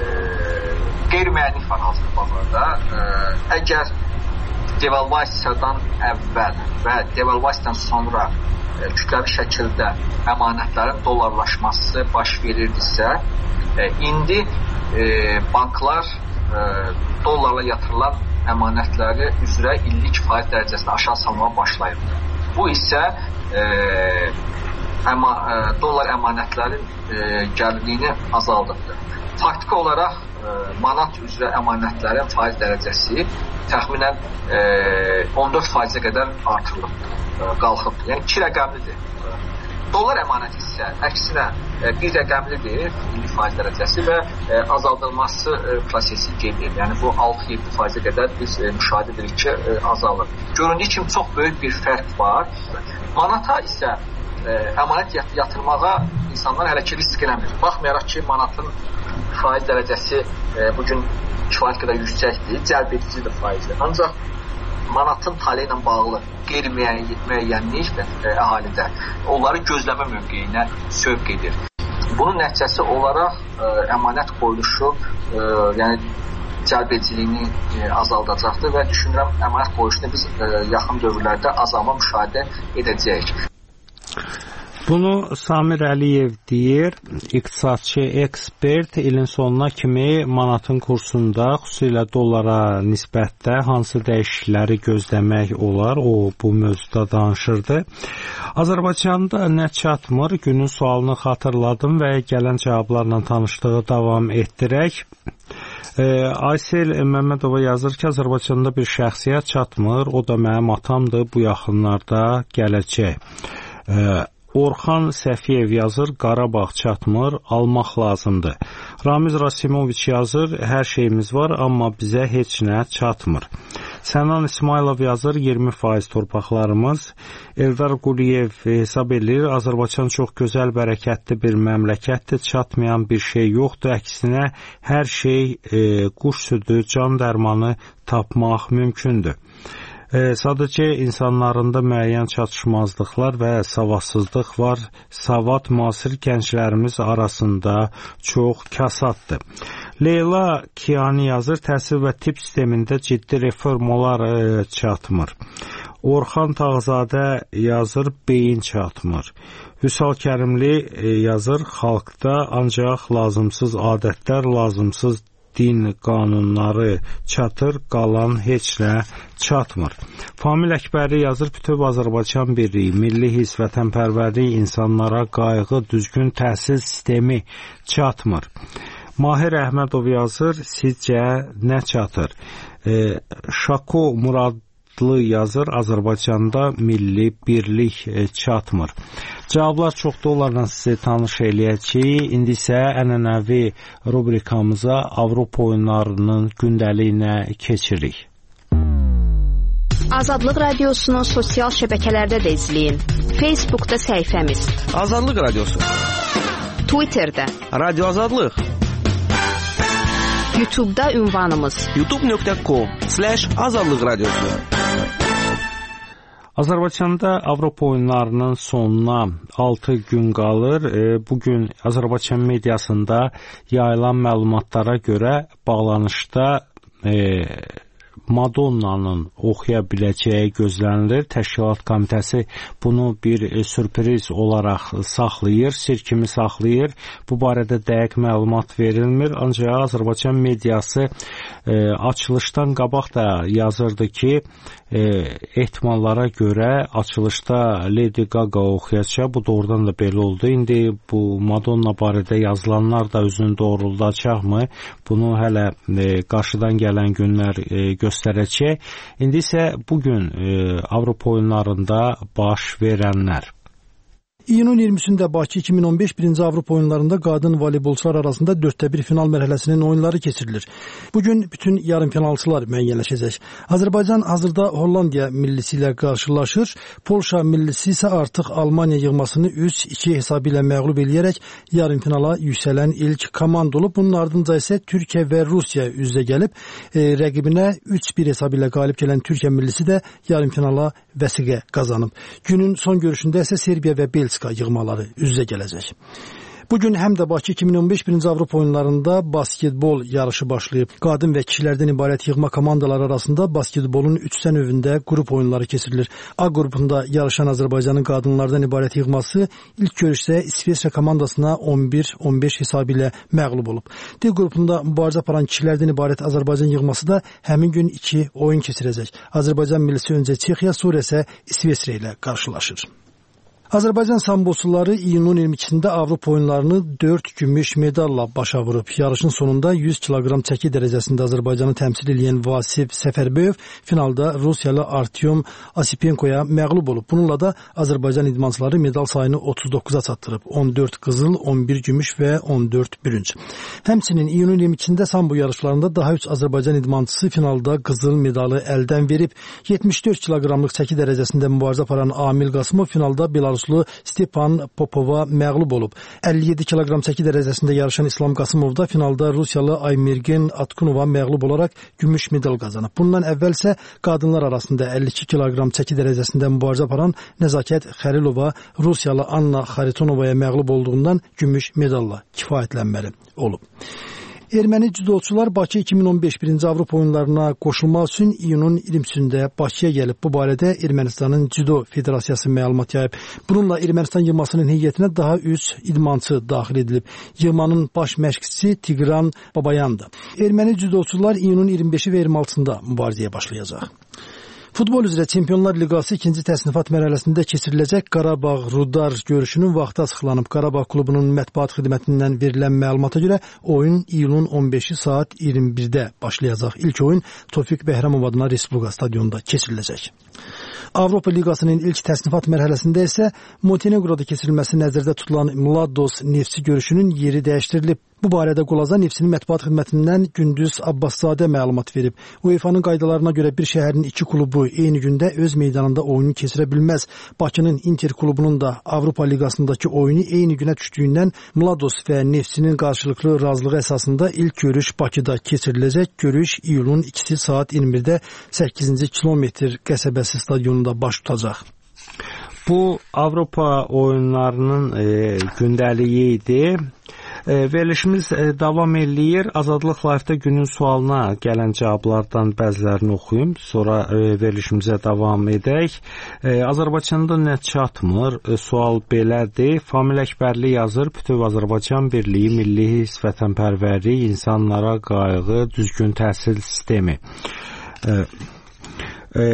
qeyri-müəyyənlik var hazırda bazarda. E, əgər devalvasiyadan əvvəl və devalvasiyadan sonra e, kütləvi şəkildə əmanətlərin dollarlaşması baş verirdisə, e, indi e, banklar e, dollarla yatırılan əmanətləri üzrə illik faiz dərəcəsində aşağı salmağa başlayıb. Bu isə e, əma, ə, dollar əmanətlərin ə, gəlirliyini azaldıbdır. Faktiki olaraq ə, manat üzrə əmanətlərin faiz dərəcəsi təxminən ə, on dörd faizə qədər artırılıbdır, ə, qalxıbdır. Yəni iki rəqəmlidir. Dollar əmanəti isə əksinə bir rəqəmlidir, illik faiz dərəcəsi və azaldılması prosesi gedir. Yəni bu altı yeddi faizə qədər biz müşahidə edirik ki, azalır. Göründüyü kimi çox böyük bir fərq var. Manata isə əmanət yatırmağa insanlar hələ ki risk eləmir. Baxmayaraq ki, manatın faiz dərəcəsi bugün kifayət qədər yüksəkdir, cəlb edicidir faizli. Ancaq manatın tale ilə bağlı qeyri-müəyyənlik əhalidə onları gözləmə mövqeyinə sövq edir. Bunun nəticəsi olaraq ə, əmanət qoyuluşu ə, yəni cəlb ediciliyini ə, azaldacaqdır və düşünürəm əmanət qoyuluşunu biz ə, yaxın dövrlərdə azalma müşahidə edəcəyik. Bunu Samir Əliyev deyir, iqtisadçı ekspert. İlin sonuna kimi manatın kursunda, xüsusilə dollara nisbətdə hansı dəyişiklikləri gözləmək olar, o bu mövzuda danışırdı. Azərbaycanda nə çatmır? Günün sualını xatırladım və gələn cavablarla tanışlığı davam etdirək. Aysel Məmmədova yazır ki, Azərbaycanda bir şəxsiyyət çatmır, o da mənim atamdır, bu yaxınlarda gələcək. Orxan Səfiyev yazır, Qarabağ çatmır, almaq lazımdır. Ramiz Rasimoviç yazır, hər şeyimiz var, amma bizə heç nə çatmır. Sənan İsmailov yazır, iyirmi faiz torpaqlarımız. Eldar Quliyev hesab edir, Azərbaycan çox gözəl, bərəkətli bir məmləkətdir, çatmayan bir şey yoxdur. Əksinə, hər şey e, quş südü, can dərmanı tapmaq mümkündür. Sadəcə insanlarında müəyyən çatışmazlıqlar və savadsızlıq var. Savad müasir gənclərimiz arasında çox kasaddır. Leyla Kiyani yazır, təhsil və tibb sistemində ciddi reformalar e, çatmır. Orxan Tağzadə yazır, beyin çatmır. Vüsal Kərimli e, yazır, xalqda ancaq lazımsız adətlər, lazımsız din qanunları çatır, qalan heç nə çatmır. Famil Əkbəri yazır, bütöv Azərbaycan birliyi, milli hiss, vətənpərvərlik, insanlara qayğı, düzgün təhsil sistemi çatmır. Mahir Əhmədov yazır, sizcə nə çatır? E, Şako Muradlı yazır, Azərbaycanda milli birlik e, çatmır. Cavablar çoxda onlarla sizi tanış eləyəcəyik. İndi isə ənənəvi rubrikamıza Avropa oyunlarının gündəliyinə keçirik. Azadlıq Radiosunu sosial şəbəkələrdə də izləyin. Facebookda səhifəmiz Azadlıq Radiosu, Twitterdə Radio Azadlıq, YouTube'da ünvanımız youtube nöqtə com slash azadlıq radiosu. Azərbaycanda Avropa oyunlarının sonuna altı gün qalır. Bugün Azərbaycan mediasında yayılan məlumatlara görə bağlanışda e, Madonnanın oxuya biləcəyi gözlənilir. Təşkilat komitəsi bunu bir e, sürpriz olaraq saxlayır, sir kimi saxlayır. Bu barədə dəqiq məlumat verilmir. Ancaq Azərbaycan mediası e, açılışdan qabaq da yazırdı ki, e, ehtimallara görə açılışda Lady Gaga oxuyacaq. Bu doğrudan da belə oldu. İndi bu Madonna barədə yazılanlar da özünü doğruldacaqmı? Bunu hələ e, qarşıdan gələn günlər e, göstərəcək. İndi isə bugün e, Avropa oyunlarında baş verənlər. İyunun iyirmisində Bakı iki min on beş birinci Avropa oyunlarında qadın voleybolçular arasında dörddə bir final mərhələsinin oyunları keçirilir. Bugün bütün yarımfinalçılar müəyyənləşəcək. Azərbaycan hazırda Hollandiya millisi ilə qarşılaşır. Polşa millisi isə artıq Almaniya yığmasını üç iki hesabı ilə məğlub eləyərək yarımfinala yüksələn ilk komanda olub. Bunun ardınca isə Türkiyə və Rusiya üz-üzə gəlib. E, rəqibinə üç bir hesabı ilə qalib gələn Türkiyə millisi də yarımfinala vəsiqə qazanıb. Günün son görüşündə isə Serbiya və Belçika yığmaları üz-üzə gələcək. Bugün həm də Bakı iki min on beş birinci Avropa oyunlarında basketbol yarışı başlayıb. Qadın və kişilərdən ibarət yığma komandaları arasında basketbolun üçsə növündə qrup oyunları keçirilir. A qrupunda yarışan Azərbaycanın qadınlardan ibarət yığması ilk görüşdə İsveçrə komandasına on bir on beş hesabı ilə məğlub olub. D qrupunda mübarizə aparan kişilərdən ibarət Azərbaycan yığması da həmin gün iki oyun keçirəcək. Azərbaycan millisi öncə Çexiya, sonra isə İsveçrə ilə qarşılaşır. Azərbaycan samboçuları iyunun iyirmi ikisində Avropa oyunlarını dörd gümüş medalla başa vurub. Yarışın sonunda yüz kiloqram çəki dərəcəsində Azərbaycanı təmsil edən Vasif Səfərböyev finalda Rusiyalı Artyom Osipenkoya məğlub olub. Bununla da Azərbaycan idmançıları medal sayını otuz doqquza çatdırıb. on dörd qızıl, on bir gümüş və on dörd bürünc. Həmçinin iyunun iyirmi ikisində sambo yarışlarında daha üç Azərbaycan idmançısı finalda qızıl medalı əldən verib. yetmiş dörd kiloqramlıq çəki dərəcəsində mübarizə aparan Amil Qasımov finalda Belarus Stepan Popova məğlub olub. əlli yeddi kiloqram çəki dərəcəsində yarışan İslam Qasımov da finalda Rusiyalı Aymergen Atkunova məğlub olaraq gümüş medal qazanıb. Bundan əvvəl isə qadınlar arasında əlli iki kiloqram çəki dərəcəsində mübarizə aparan Nəzakət Xəlilova Rusiyalı Anna Xaritonovaya məğlub olduğundan gümüş medalla kifayətlənməli olub. Erməni cüdoçular Bakı iki min on beş birinci Avropa oyunlarına qoşulmaq üçün iyunun iyirmi üçündə Bakıya gəlib. Bu barədə Ermənistanın Cüdo Federasiyası məlumat yayıb. Bununla Ermənistan yığmasının heyətinə daha üç idmançı daxil edilib. Yığmanın baş məşqçisi Tigran Babayandır. Erməni cüdoçular iyunun iyirmi beşi və iyirmi altısında mübarizəyə başlayacaq. Futbol üzrə Çempionlar Liqası ikinci təsnifat mərhələsində keçiriləcək Qarabağ-Rudar görüşünün vaxtı açıqlanıb. Qarabağ klubunun mətbuat xidmətindən verilən məlumata görə oyun iyulun on beşi saat iyirmi birdə başlayacaq. İlk oyun Tofiq Bəhramov adına Respublika stadionunda keçiriləcək. Avropa Liqasının ilk təsnifat mərhələsində isə Montenegroda keçirilməsi nəzərdə tutulan Mlados Neftçi görüşünün yeri dəyişdirilib. Bu barədə Qolaza Neftçinin mətbuat xidmətindən Gündüz Abbaszadə məlumat verib. UEFA-nın qaydalarına görə bir şəhərin iki klubu eyni gündə öz meydanında oyunu keçirə bilməz. Bakının Inter klubunun da Avropa Liqasındakı oyunu eyni günə düşdüyündən Mlados və Neftçinin qarşılıqlı razılığı əsasında ilk görüş Bakıda keçiriləcək. Görüş iyulun ikisi saat iyirmi birdə səkkizinci kilometr qəsəbəsi stadionunda baş tutacaq. Bu Avropa oyunlarının e, gündəliyi idi. E, verilişimiz e, davam eləyir. Azadlıq Live-da günün sualına gələn cavablardan bəzilərini oxuyum. Sonra e, verilişimizə davam edək. E, Azərbaycanda nə çatmır? E, sual belədir. Famil Əkbərli yazır. Bütöv Azərbaycan birliyi, milli his, vətənpərvərlik, insanlara qayğı, düzgün təhsil sistemi. E, e,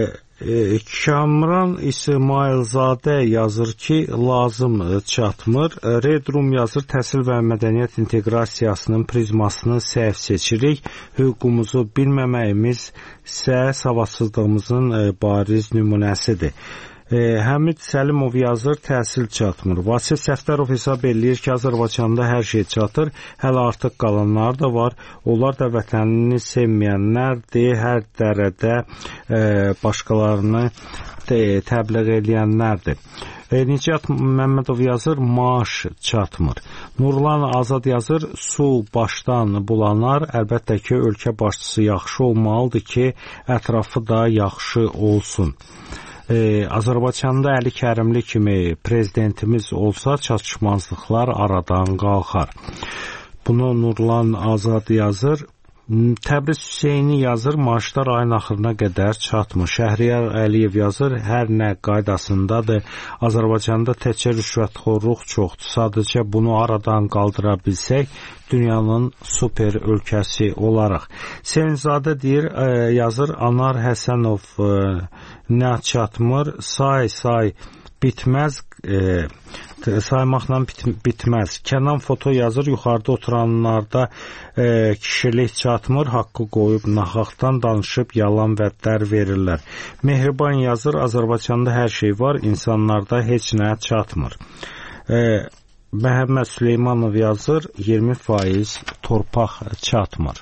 Kamran İsmailzadə yazır ki, lazım çatmır. Redrum yazır, təhsil və mədəniyyət inteqrasiyasının prizmasını səhv seçirik. Hüququmuzu bilməməyimiz isə savadsızlığımızın bariz nümunəsidir. Həmid Səlimov yazır, təhsil çatmır. Vasif Səfdərov hesab eləyir ki, Azərbaycanda hər şey çatır, hələ artıq qalanlar da var. Onlar da vətənini sevməyənlərdir, hər dərədə e, başqalarını təbliğ eləyənlərdir. E, Nicat Məmmədov yazır, maaş çatmır. Nurlan Azad yazır, su başdan bulanar. Əlbəttə ki, ölkə başçısı yaxşı olmalıdır ki, ətrafı da yaxşı olsun. Ee, Azərbaycanda Əli Kərimli kimi prezidentimiz olsa çatışmazlıqlar aradan qalxar. Bunu Nurlan Azad yazır. Təbriz Hüseyni yazır, maaşlar ayın axırına qədər çatmır. Şəhriyar Əliyev yazır, hər nə qaydasındadır. Azərbaycanda təkcə rüşvətxorluq çoxdur. Sadəcə bunu aradan qaldıra bilsək, dünyanın super ölkəsi olaraq. Sevinzadə deyir, e, yazır, Anar Həsənov e, nə çatmır, say say bitməz, e, saymaqla bit bitməz. Kənan foto yazır, yuxarıda oturanlarda e, kişilik çatmır, haqqı qoyub naxaqdan danışıb yalan vədlər verirlər. Mehriban yazır, Azərbaycanda hər şey var, insanlarda heç nə çatmır. E, Məhəmməd Süleymanov yazır, iyirmi faiz torpaq çatmır.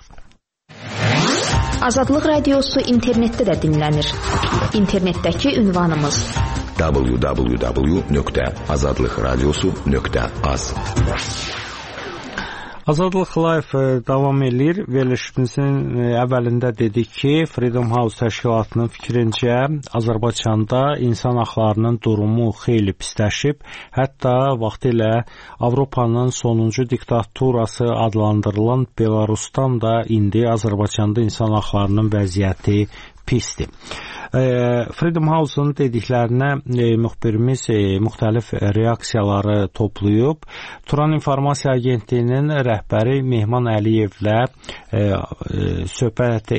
Azadlıq Radiosu internetdə də dinlənir. İnternetdəki ünvanımız w w w nöqtə azadlıq radiosu nöqtə az. Azadlıq Live davam edir. Verilişimizin əvvəlində dedik ki, Freedom House təşkilatının fikrincə Azərbaycanda insan haqlarının durumu xeyli pisləşib. Hətta vaxtilə Avropanın sonuncu diktaturası adlandırılan Belarusdan da indi Azərbaycanda insan haqlarının vəziyyəti pisdir. Freedom House-un dediklərinə e, müxbirimiz e, müxtəlif reaksiyaları toplayıb. Turan İnformasiya Agentliyinin rəhbəri Mehman Əliyevlə e, e, söhbət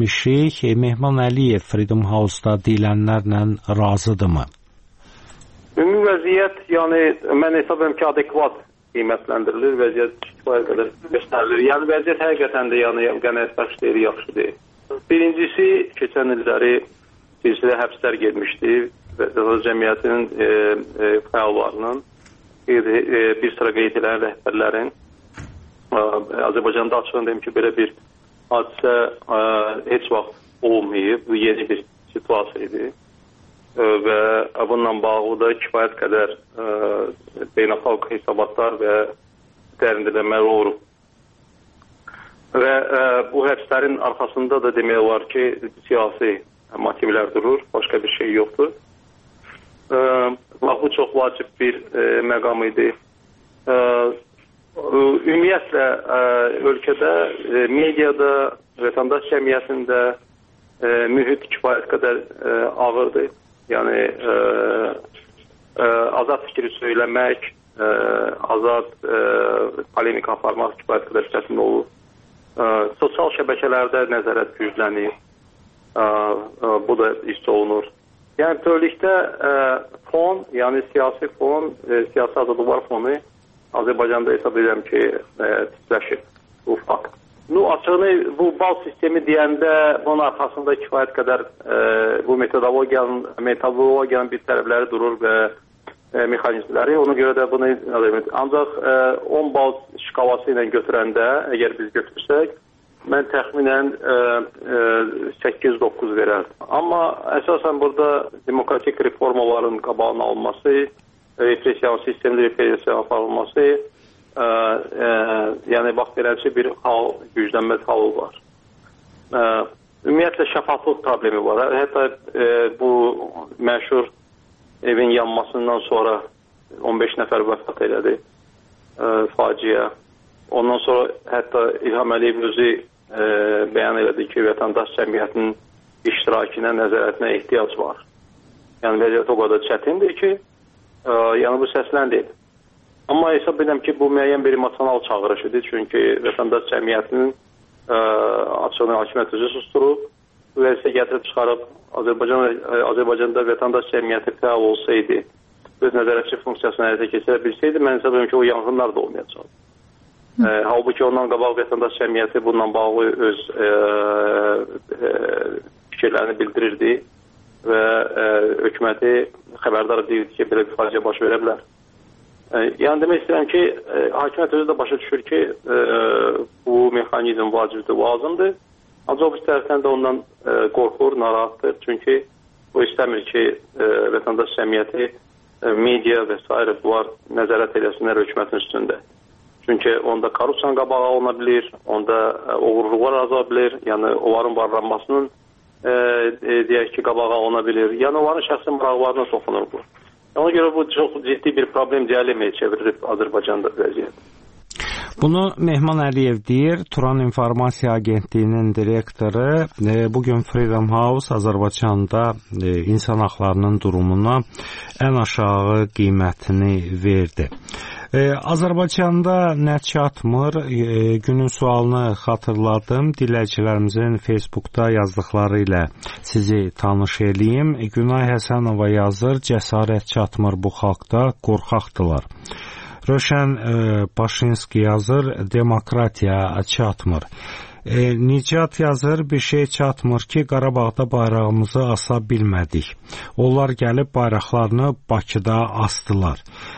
etmişik. E, Mehman Əliyev Freedom House-da deyilənlərlə razıdırmı? Ümumi vəziyyət, yəni mən hesab edirəm ki, adekvat qiymətləndirilir, vəziyyət kifayət qədər göstərilir. Yəni vəziyyət həqiqətən də yəni qənaət bəxş deyil, yaxşı deyil. Birincisi, keçən illəri silsilə həbslər getmişdi və cəmiyyətin e, e, fəallarının e, e, bir sıra qeyd edən rəhbərlərin e, Azərbaycanda açığın deyim ki, belə bir hadisə e, heç vaxt olmayıb, bu yeni bir situasiya idi e, və bununla bağlı da kifayət qədər e, beynəlxalq hesabatlar və dərindələmələr olur. Və e, bu həbslərin arxasında da demək olar ki, siyasi motivlər durur, başqa bir şey yoxdur. E, bu çox vacib bir e, məqam idi. E, ümumiyyətlə, e, ölkədə, e, mediada, vətəndaş cəmiyyətində e, mühit kifayət qədər e, ağırdır. Yəni, e, e, azad fikri söyləmək, e, azad e, polemika aparmaq kifayət qədər çətin olur. E, sosial şəbəkələrdə nəzarət güclənir. E, e, bu da hiss olunur. Yəni, bütövlükdə e, fon, yəni siyasi fon, e, siyasi azadlıqlar fonu Azərbaycanda hesab edirəm ki, e, titləşir bu fakt. Nu, açığını bu bal sistemi deyəndə bunun arxasında kifayət qədər e, bu metodologiyanın, metodologiyanın bir tərəfləri durur və e, mexanizmləri. Ona görə də bunu ancaq e, on bal şkalası ilə götürəndə, əgər biz götürsək, mən təxminən e, e, səkkiz doqquz verərdim. Amma əsasən burada demokratik reformaların qabağının alınması, repressiya sistemli repressiya aparılması, e, e, yəni vaxt verəci bir hal, güclənməz halı var. E, ümumiyyətlə şəffaflıq problemi var. Hətta e, bu məşhur evin yanmasından sonra on beş nəfər vəfat elədi, e, faciə. Ondan sonra hətta İlham Əliyev özü e, bəyan elədi ki, vətəndaş cəmiyyətinin iştirakına, nəzarətinə ehtiyac var. Yəni vəziyyət o qədər çətindir ki, e, yəni bu səsləndir. Amma hesab edirəm ki, bu müəyyən bir emosional çağırışıdır. Çünki vətəndaş cəmiyyətinin e, açığını hakimiyyət özü susturub, vəziyyətə gətirib çıxarıb Azərbaycan, Azərbaycanda vətəndaş cəmiyyəti fəal olsaydı, öz nəzarətçi funksiyasını həyata keçirə bilsəydi, mən hesab edirəm ki, o yanğınlar da olmayacaq. E, halbuki ondan qabaq vətəndaş cəmiyyəti bununla bağlı öz e, e, fikirlərini bildirirdi və e, hökuməti xəbərdar edirdi ki, belə bir faciə baş verə bilər. E, yəni demək istəyirəm ki, e, hakimiyyət özü də başa düşür ki, e, bu mexanizm vacibdir, lazımdır. Ancaq bu tərəfdən də ondan e, qorxur, narahatdır. Çünki o istəmir ki, e, vətəndaş cəmiyyəti, e, media və s. bunlar nəzarət eləsinlər hökumətin üstündə. Çünki onda korrupsiyanın qabağı alına bilir, onda e, oğurluqlar azala bilir, yəni onların varlanmasının e, e, deyək ki, qabağı alına bilir. Yəni onların şəxsi maraqlarına toxunur bu. Ona görə bu çox ciddi bir problem dialeməyə çevirir Azərbaycanda vəziyyət. Bunu Mehman Əliyev deyir, Turan İnformasiya Agentliyinin direktoru. E, bugün Freedom House Azərbaycanda e, insan haqlarının durumuna ən aşağı qiymətini verdi. E, Azərbaycanda nə çatmır? E, günün sualını xatırladım. Dinləyicilərimizin Facebookda yazdıqları ilə sizi tanış eləyim. Günay Həsənova yazır, cəsarət çatmır bu xalqda, qorxaqdılar. Röşən e, Başinski yazır, demokratiya çatmır. E, Nicat yazır, bir şey çatmır ki, Qarabağda bayrağımızı asa bilmədik. Onlar gəlib bayraqlarını Bakıda astılar.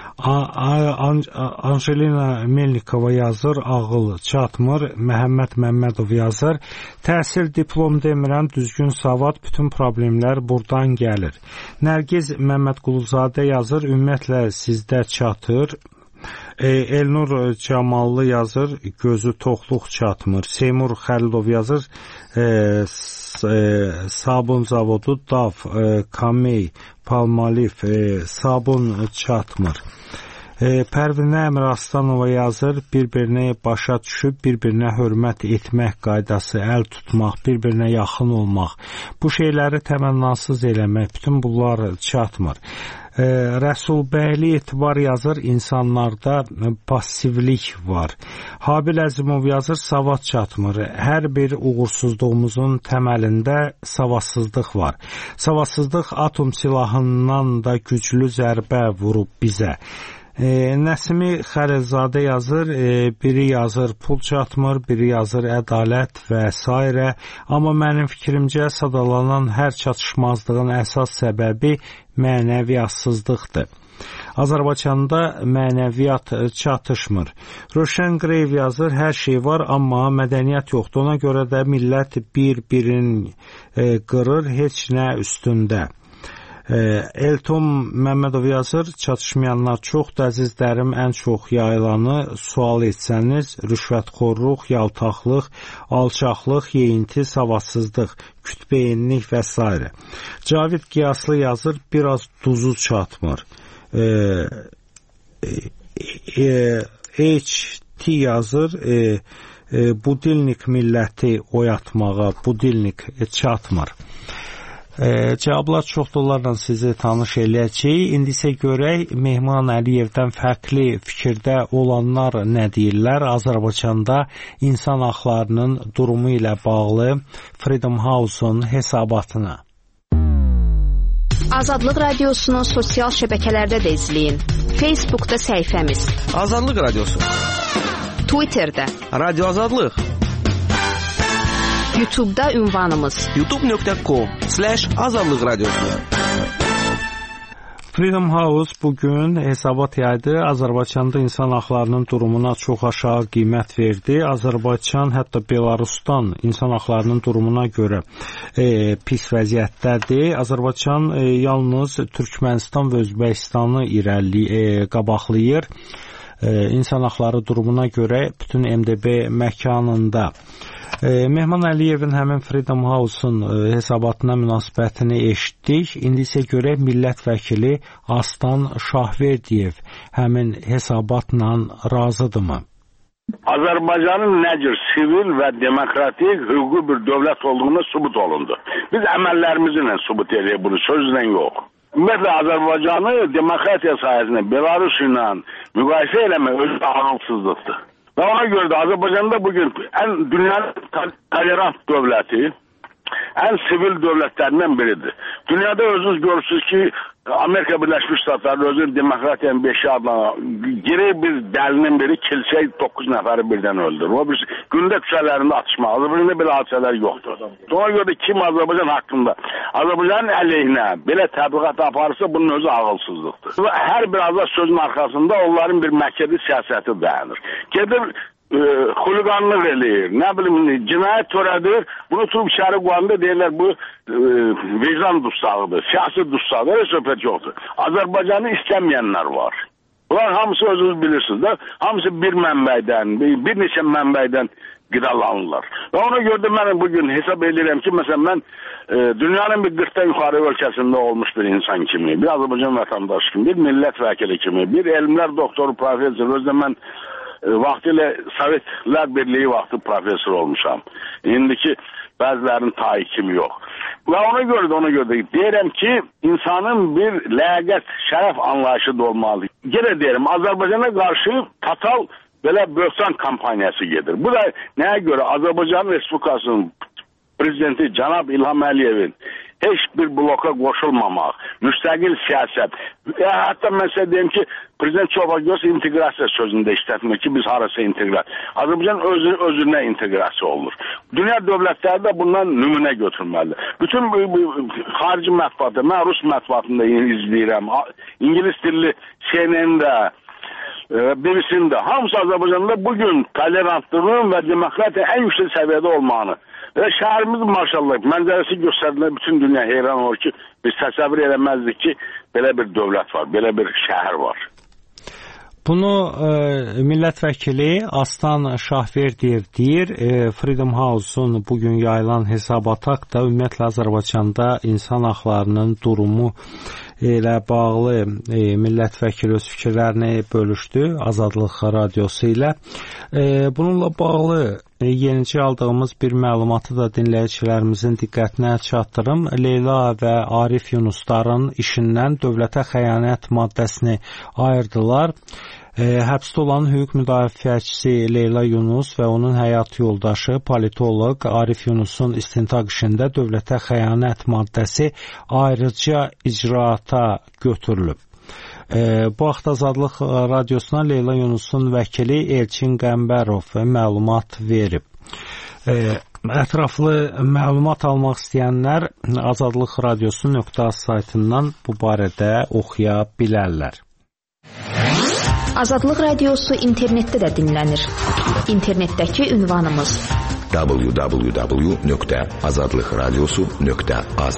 Angelina Melnikova yazır, ağıl çatmır. Məhəmməd Məmmədov yazır, təhsil, diplom demirəm, düzgün savad, bütün problemlər buradan gəlir. Nərgiz Məmmədquluzadə yazır, ümumiyyətlə sizdə çatır. E, Elnur Camallı yazır, gözü toxluq çatmır. Seymur Xəlilov yazır, e, e, sabun zavodu, Dav, e, Kamey, Palmalif, e, sabun çatmır. E, Pərvinə Əmir Aslanova yazır, bir-birinə başa düşüb, bir-birinə hörmət etmək qaydası, əl tutmaq, bir-birinə yaxın olmaq, bu şeyləri təmənnasız eləmək, bütün bunlar çatmır. E, Rəsulbəyli Etibar yazır, insanlarda passivlik var. Habil Əzimov yazır, savad çatmır. Hər bir uğursuzluğumuzun təməlində savadsızlıq var. Savadsızlıq atom silahından da güclü zərbə vurub bizə. E, Nəsimi Xəlilzadə yazır, e, biri yazır pul çatmır, biri yazır ədalət və s. Amma mənim fikrimcə sadalanan hər çatışmazlığın əsas səbəbi mənəviyatsızlıqdır. Azərbaycanda mənəviyyat çatışmır. Röşən Qreyev yazır, hər şey var, amma mədəniyyət yoxdur. Ona görə də millət bir-birini e, qırır, heç nə üstündə. Elton Məmmədov yazır, çatışmayanlar çoxdur, əzizlərim, ən çox yayılanı sual etsəniz, rüşvətxorluq, yaltaqlıq, alçaqlıq, yeyinti, savadsızlıq, kütbeyinlik və s. Cavid Qiyaslı yazır, biraz duzu çatmır. E, e, H T yazır, e, e, budilnik milləti oyatmağa, budilnik çatmır. E, cavablar çoxdurlarla sizi tanış eləyəcəyik. İndi isə görək Mehman Əliyevdən fərqli fikirdə olanlar nə deyirlər Azərbaycanda insan haqlarının durumu ilə bağlı Freedom House-un hesabatına. Azadlıq Radiosunu sosial şəbəkələrdə də izləyin. Facebookda səhifəmiz Azadlıq Radiosu, Twitterdə Radio Azadlıq, YouTube'da ünvanımız youtube nöqtə com slash azadlıq radiosu. Freedom House bugün hesabat yaydı. Azərbaycanda insan haqlarının durumuna çox aşağı qiymət verdi. Azərbaycan hətta Belarusdan insan haqlarının durumuna görə e, pis vəziyyətdədir. Azərbaycan e, yalnız Türkmənistan və Özbəkistanı irəli e, qabaqlayır. E, insan haqları durumuna görə bütün M D B məkanında. E, Mehman Əliyevin həmin Freedom House-un e, hesabatına münasibətini eşitdik. İndi isə görək millət vəkili Aslan Şahverdiyev həmin hesabatla razıdırmı? Azərbaycanın nə cür sivil və demokratik hüquqi bir dövlət olduğunu sübut olundu. Biz əməllərimizlə sübut edirik bunu, sözlə yox. Ümumiyyətlə Azərbaycanı demokratiya sayəsində Belarus ilə müqayisə eləmək öz ağılsızlıqdır. Və ona görə də Azərbaycanda bugün ən dünyanın tolerant dövləti, ən sivil dövlətlərindən biridir. Dünyada özünüz görürsünüz ki, Amerika Birləşmiş Ştatları özünün demokratiyanın beşi adına girir bir dəlinin biri kilsəyə doqquz nəfəri birdən öldürür. O bir gündə küçələrində atışma. Azərbaycanda belə hadisələr yoxdur. Ona görə də kim Azərbaycan haqqında Azərbaycanın əleyhinə belə təbliğat aparırsa bunun özü ağılsızlıqdır. Hər bir azad sözün arxasında onların bir mərkəzi siyasəti dayanır. Gedir e, xuliqanlıq eləyir, nə bilim, cinayət törədir, bunu tutub içəri qoyanda deyirlər bu e, vicdan dustağıdır, siyasi dustağıdır, elə söhbət yoxdur. Azərbaycanı istəməyənlər var. Bunlar hamısı özünüz bilirsiniz də, hamısı bir mənbəydən, bir, bir neçə mənbəydən qidalanırlar. Və ona görə də mən bugün hesab edirəm ki, məsələn, mən e, dünyanın bir qırxdan yuxarı ölkəsində olmuş bir insan kimi, bir Azərbaycan vətəndaşı kimi, bir millət vəkili kimi, bir elmlər doktoru, profesor, özdə mən vaxtilə Sovetlər Birliyi vaxtı profesor olmuşam. İndiki bəzilərinin tayı kimi yox. Və ona görə də, ona görə də deyirəm ki, insanın bir ləyaqət, şərəf anlayışı da olmalıdır. Yenə deyirəm, Azərbaycana qarşı total belə böhtan kampaniyası gedir. Bu da nəyə görə? Azərbaycan Respublikasının prezidenti Cənab İlham Əliyevin heç bir bloka qoşulmamaq, müstəqil siyasət. Ya, hətta mən sizə deyim ki, prezident Çolpagöz inteqrasiya sözündə işlətmir ki, biz harasa inteqrasiya. Azərbaycan özü, özünə inteqrasiya olunur. Dünya dövlətləri də bundan nümunə götürməlidir. Bütün bu, bu, xarici mətbuatı, mən Rus mətbuatında izləyirəm, İngilis dilli C N N-də, B B C-də, hamısı Azərbaycanda bugün tolerantlığın və demokratiya ən yüksək səviyyədə olmağını və şəhərimiz maşallah mənzərəsi göstərilir, bütün dünya heyran olur ki, biz təsəvvür eləməzdik ki, belə bir dövlət var, belə bir şəhər var. Bunu e, millət vəkili Aslan Şahverdiyev deyir. E, Freedom House-un bugün yayılan hesabat haqqında ümumiyyətlə Azərbaycanda insan haqlarının durumu ilə bağlı e, millət vəkili öz fikirlərini bölüşdü Azadlıq radiosu ilə. E, bununla bağlı e, yenicə aldığımız bir məlumatı da dinləyicilərimizin diqqətinə çatdırım. Leyla və Arif Yunusların işindən dövlətə xəyanət maddəsini ayırdılar. E, həbsdə olan hüquq müdafiəçisi Leyla Yunus və onun həyat yoldaşı politoloq Arif Yunusun istintaq işində dövlətə xəyanət maddəsi ayrıca icraata götürülüb. E, bu vaxt Azadlıq radiosuna Leyla Yunusun vəkili Elçin Qəmbərov məlumat verib. E, ətraflı məlumat almaq istəyənlər Azadlıq radiosu nöqtə az saytından bu barədə oxuya bilərlər. Azadlıq radiosu internetdə də dinlənir. İnternetdəki ünvanımız w w w nöqtə azadlıq radiosu nöqtə az.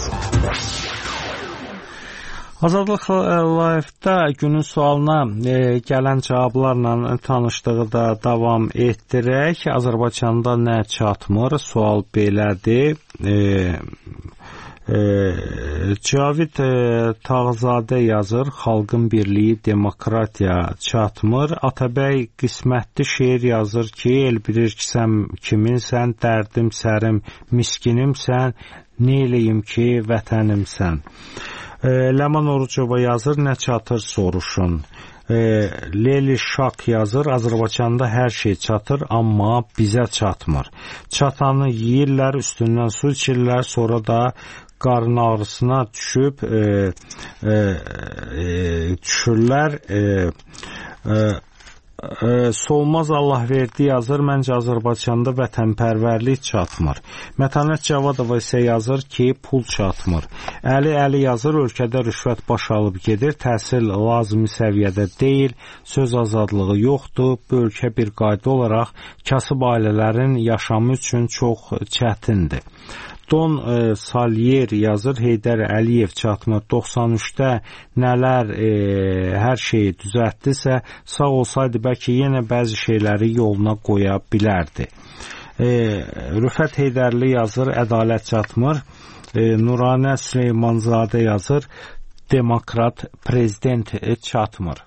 Azadlıq Live-da günün sualına e, gələn cavablarla tanışdığı da davam etdirək. Azərbaycanda nə çatmır? Sual belədir. E, E, Cavid e, Tağzadə yazır, xalqın birliyi, demokratiya çatmır. Atabəy qismətli şeir yazır ki, el bilir ki, sən kiminsən, dərdim sərim, miskinimsən, neyləyim ki, vətənimsən. E, Ləman Orucova yazır, nə çatır soruşun. E, Leli Şak yazır, Azərbaycanda hər şey çatır, amma bizə çatmır. Çatanı yeyirlər, üstündən su içirlər, sonra da qarın ağrısına düşüb e, e, e, düşürlər. E, e, e, Solmaz Allah verdi yazır, məncə Azərbaycanda vətənpərvərlik çatmır. Mətanət Cavadova isə yazır ki, pul çatmır. Əli Əli yazır, ölkədə rüşvət baş alıb gedir, təhsil lazımi səviyyədə deyil, söz azadlığı yoxdur, bu ölkə bir qayda olaraq kasıb ailələrin yaşamı üçün çox çətindir. Don e, Salyer yazır, Heydər Əliyev çatmır. doxsan üçdə nələr e, hər şeyi düzəltdisə, sağ olsaydı bəlkə yenə bəzi şeyləri yoluna qoya bilərdi. E, Rüfət Heydərli yazır, ədalət çatmır. E, Nuranə Süleymanzadə yazır, demokrat prezident çatmır.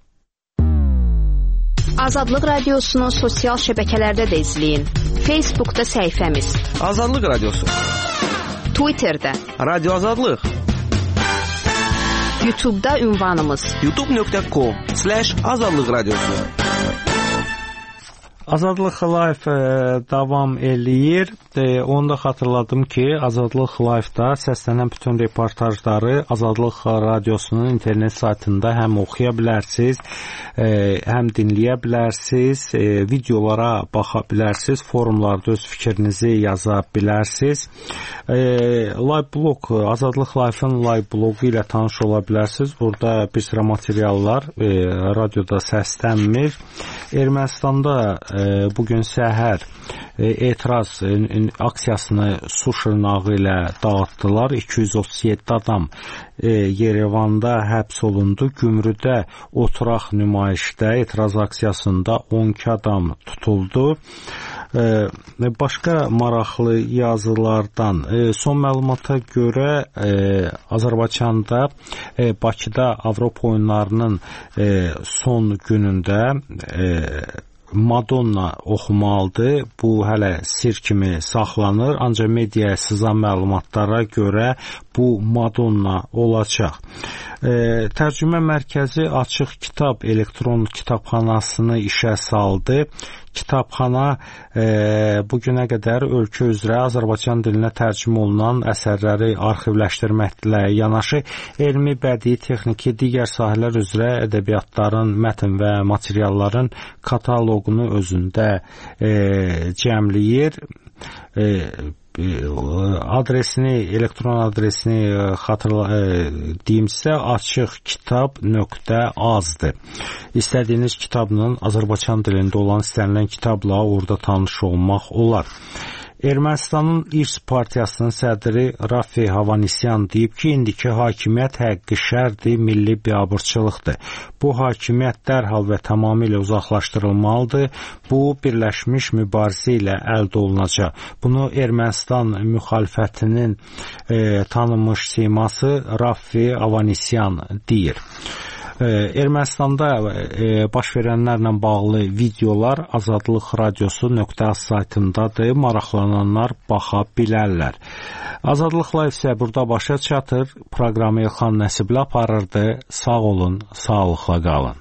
Azadlıq radiosunu sosial şəbəkələrdə də izləyin. Facebookda səhifəmiz Azadlıq radiosu, Twitterdə Radio Azadlıq, YouTube'da ünvanımız youtube nöqtə com slash azadlıq radiosu. Azadlıq Live e, davam eləyir. E, onu da xatırladım ki, Azadlıq Live-da səslənən bütün reportajları Azadlıq radiosunun internet saytında həm oxuya bilərsiniz, e, həm dinləyə bilərsiniz, e, videolara baxa bilərsiniz, forumlarda öz fikrinizi yaza bilərsiniz. E, Live blog, Azadlıq Live-ın Live blogu ilə tanış ola bilərsiniz. Burada bir sıra materiallar e, radioda səslənmir. Ermənistanda e, bugün səhər e, etiraz e, aksiyasını su şırnağı ilə dağıtdılar. iki yüz otuz yeddi adam e, Yerevanda həbs olundu. Gümrüdə oturaq nümayişdə etiraz aksiyasında on iki adam tutuldu. E, başqa maraqlı yazılardan e, son məlumata görə e, Azərbaycanda e, Bakıda Avropa oyunlarının e, son günündə e, Madonna oxumalıdır. Bu hələ sir kimi saxlanır. Ancaq mediaya sızan məlumatlara görə bu Madonna olacaq. E, tərcümə mərkəzi Açıq Kitab elektron kitabxanasını işə saldı. Kitabxana e, bugünə qədər ölkə üzrə Azərbaycan dilinə tərcümə olunan əsərləri arxivləşdirməklə yanaşı elmi, bədii, texniki, digər sahələr üzrə ədəbiyyatların, mətn və materialların kataloqunu özündə e, cəmləyir. E, adresini, elektron adresini xatırla e, deyimsə açıq kitab nöqtə azdır. İstədiyiniz kitabla Azərbaycan dilində olan istənilən kitabla orada tanış olmaq olar. Ermənistanın İrs partiyasının sədri Rafi Havanisyan deyib ki, indiki hakimiyyət həqiqi şərdir, milli biabırçılıqdır. Bu hakimiyyət dərhal və tamamilə uzaqlaşdırılmalıdır. Bu, birləşmiş mübarizə ilə əldə olunacaq. Bunu Ermənistan müxalifətinin e, tanınmış siması Rafi Havanisyan deyir. Ermənistanda baş verənlərlə bağlı videolar azadlıq radiosu nöqtə az saytındadır. Maraqlananlar baxa bilərlər. Azadlıq Live isə burada başa çatır. Proqramı İlxan Nəsibli aparırdı. Sağ olun, sağlıqla qalın.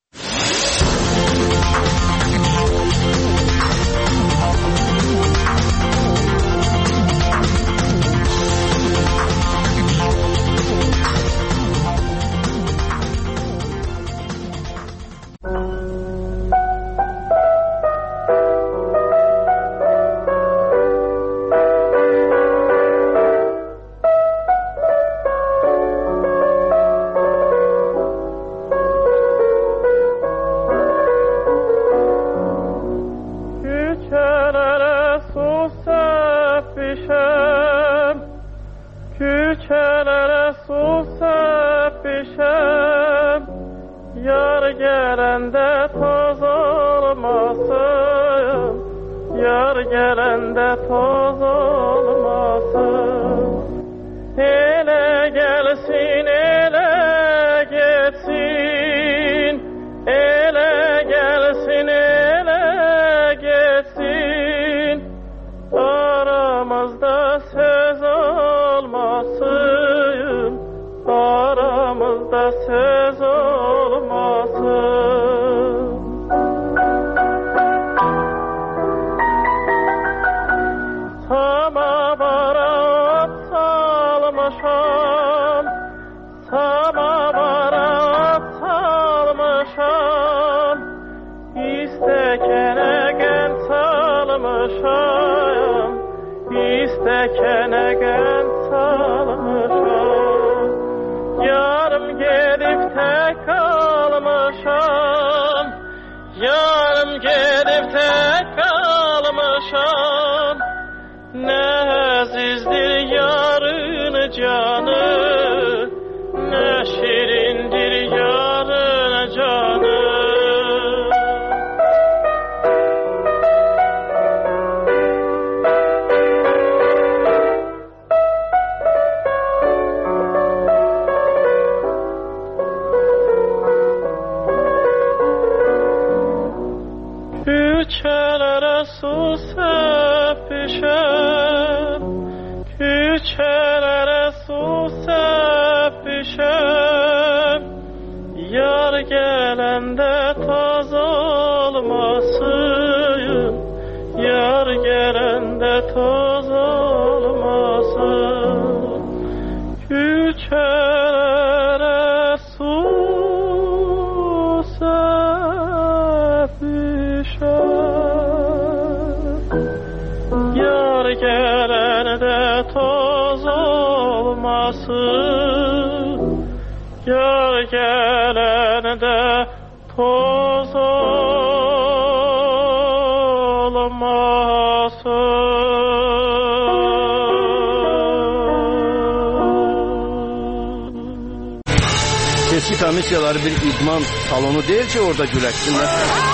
Seçki komissiyaları bir idman salonu deyil ki, orada güləşsinlər.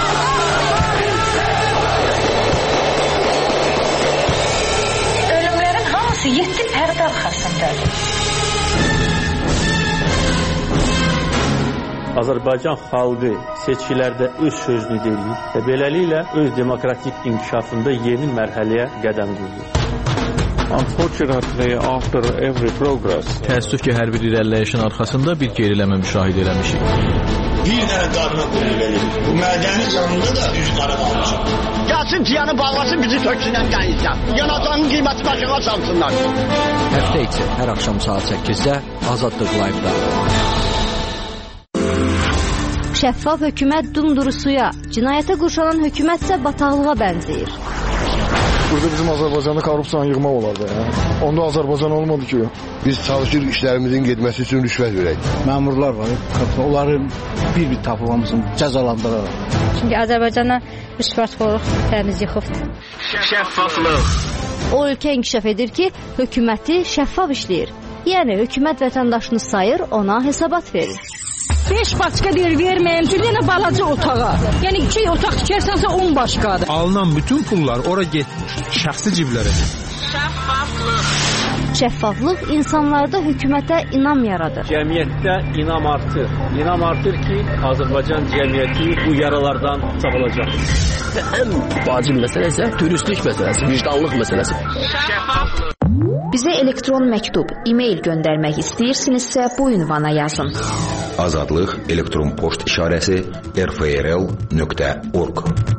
Ölümlərin hamısı yeddi pərdə arxasındadır. Azərbaycan xalqı seçkilərdə öz sözünü deyir və beləliklə öz demokratik inkişafında yeni mərhələyə qədəm qoyur. Unfortunately, after every progress, təəssüf ki, hər bir irəliləyişin arxasında bir geriləmə müşahidə eləmişik. Bir dənə qadına qulluq edir. Bu mədəni canında da üç qara qalmışıq. Gəlsin ciyanı bağlasın, bizi töksünən qəyizlər. Yanacağının qiyməti başına salsınlar. Həftə içi hər axşam saat səkkizdə Azadlıq Live-da. Şəffaf hökumət dumduru suya, cinayətə qurşanan hökumət isə bataqlığa bənzəyir. Burada bizim Azərbaycanda korrupsiyanı yığmaq olardı. Ya. Onda Azərbaycan olmadı ki. Biz çalışırıq işlərimizin getməsi üçün rüşvət verək. Məmurlar var, onları bir-bir tapılmamızın cəzalandıraraq. Çünki Azərbaycana rüşvətxorluq təmiz yıxıbdır. Şəffaflıq, O ölkə inkişaf edir ki, hökuməti şəffaf işləyir. Yəni hökumət vətəndaşını sayır, ona hesabat verir. beş başqa deyir verməyim, bir dənə balaca otağa. Yəni iki otaq tikərsənsə on başqadır. Alınan bütün pullar ora getmir, şəxsi ciblərə. Şəffaflıq. Şəffaflıq insanlarda hökumətə inam yaradır. Cəmiyyətdə inam artır. İnam artır ki, Azərbaycan cəmiyyəti bu yaralardan sağalacaq. Ən vacib məsələ isə dürüstlük məsələsi, vicdanlıq məsələsi. Şəffaflıq. Bizə elektron məktub, e-mail göndərmək istəyirsinizsə bu ünvana yazın. Azadlıq elektron poçt işarəsi r f r l nöqtə org.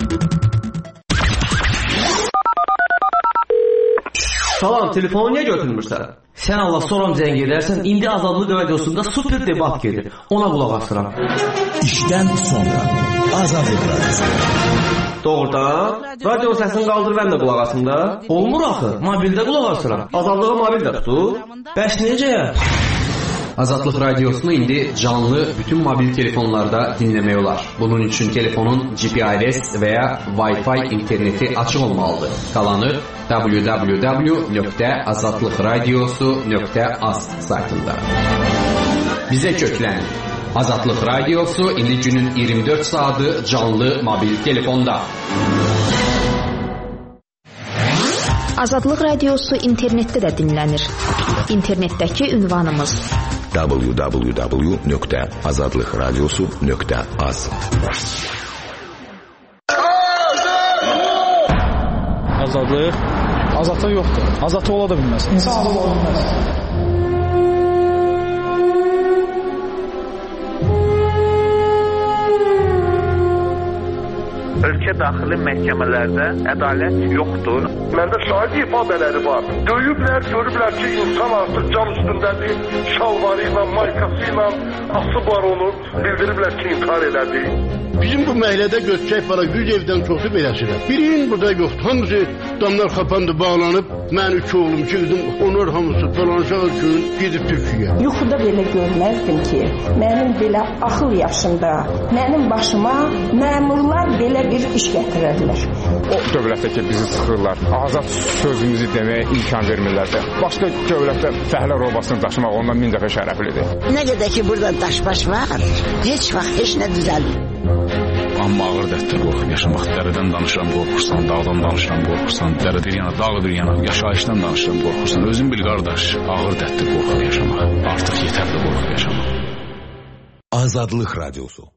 Salam, telefonu niyə götürmürsən? Sən Allah soram zəng edərsən, indi Azadlıq radiosunda super debat gedir. Ona qulaq asıram. İşdən sonra Azadlıq radiosu. Doğrudan, radio səsini qaldır, mən də qulaq asım da. Olmur axı, mobildə qulaq asıram. Azadlığı mobildə tutur. Bəs necə? Azadlıq radiosunu indi canlı bütün mobil telefonlarda dinləmək olar. Bunun üçün telefonun G P R S və ya Wi-Fi interneti açıq olmalıdır. Qalanı w w w nöqtə azadlıqradiosu nöqtə az saytında. Bizə köklənin. Azadlıq radiosu indi günün iyirmi dörd saatı canlı mobil telefonda. Azadlıq radiosu internetdə də dinlənir. İnternetdəki ünvanımız w w w nöqtə azadlıqradiosu nöqtə az. Azadlıq azadlıq yoxdur. Azadlıq ola da bilməz. İnsan azad ola bilməz. Ölkə daxili məhkəmələrdə ədalət yoxdur. Məndə şahid ifadələri var. Döyüblər, görüblər ki, insan artıq cam üstündədir, şalvarı ilə, maykası ilə asıb var onu. Bildiriblər ki, intihar elədi. Bizim bu məhəllədə götürək para yüz evdən çoxu beləsidir. Birinin burada yoxdur. Hamısı damlar xapandı, bağlanıb. Mən üç oğlum, iki qızım, onlar hamısı dolanışağı gün gedib Türkiyə. Yuxuda belə görməzdim ki, mənim belə axıl yaşında, mənim başıma məmurlar belə bir iş gətirərlər. O dövlətdə ki, bizi sıxırlar, azad sözümüzü deməyə imkan vermirlər də. Başqa dövlətdə fəhlə robasını daşımaq ondan min dəfə şərəflidir. Nə qədər ki, burada daşbaş var, heç vaxt heç nə düzəlmir. Amma ağır dərddə qorxub yaşamaq. Dərədən danışıram, qorxursan, dağdan danışıram, qorxursan, dərə bir yana, dağ bir yana, yaşayışdan danışıram, qorxursan. Özün bil, qardaş, ağır dərddə qorxub yaşamaq. Artıq yetərli qorxub yaşamaq. Azadlıq radiosu.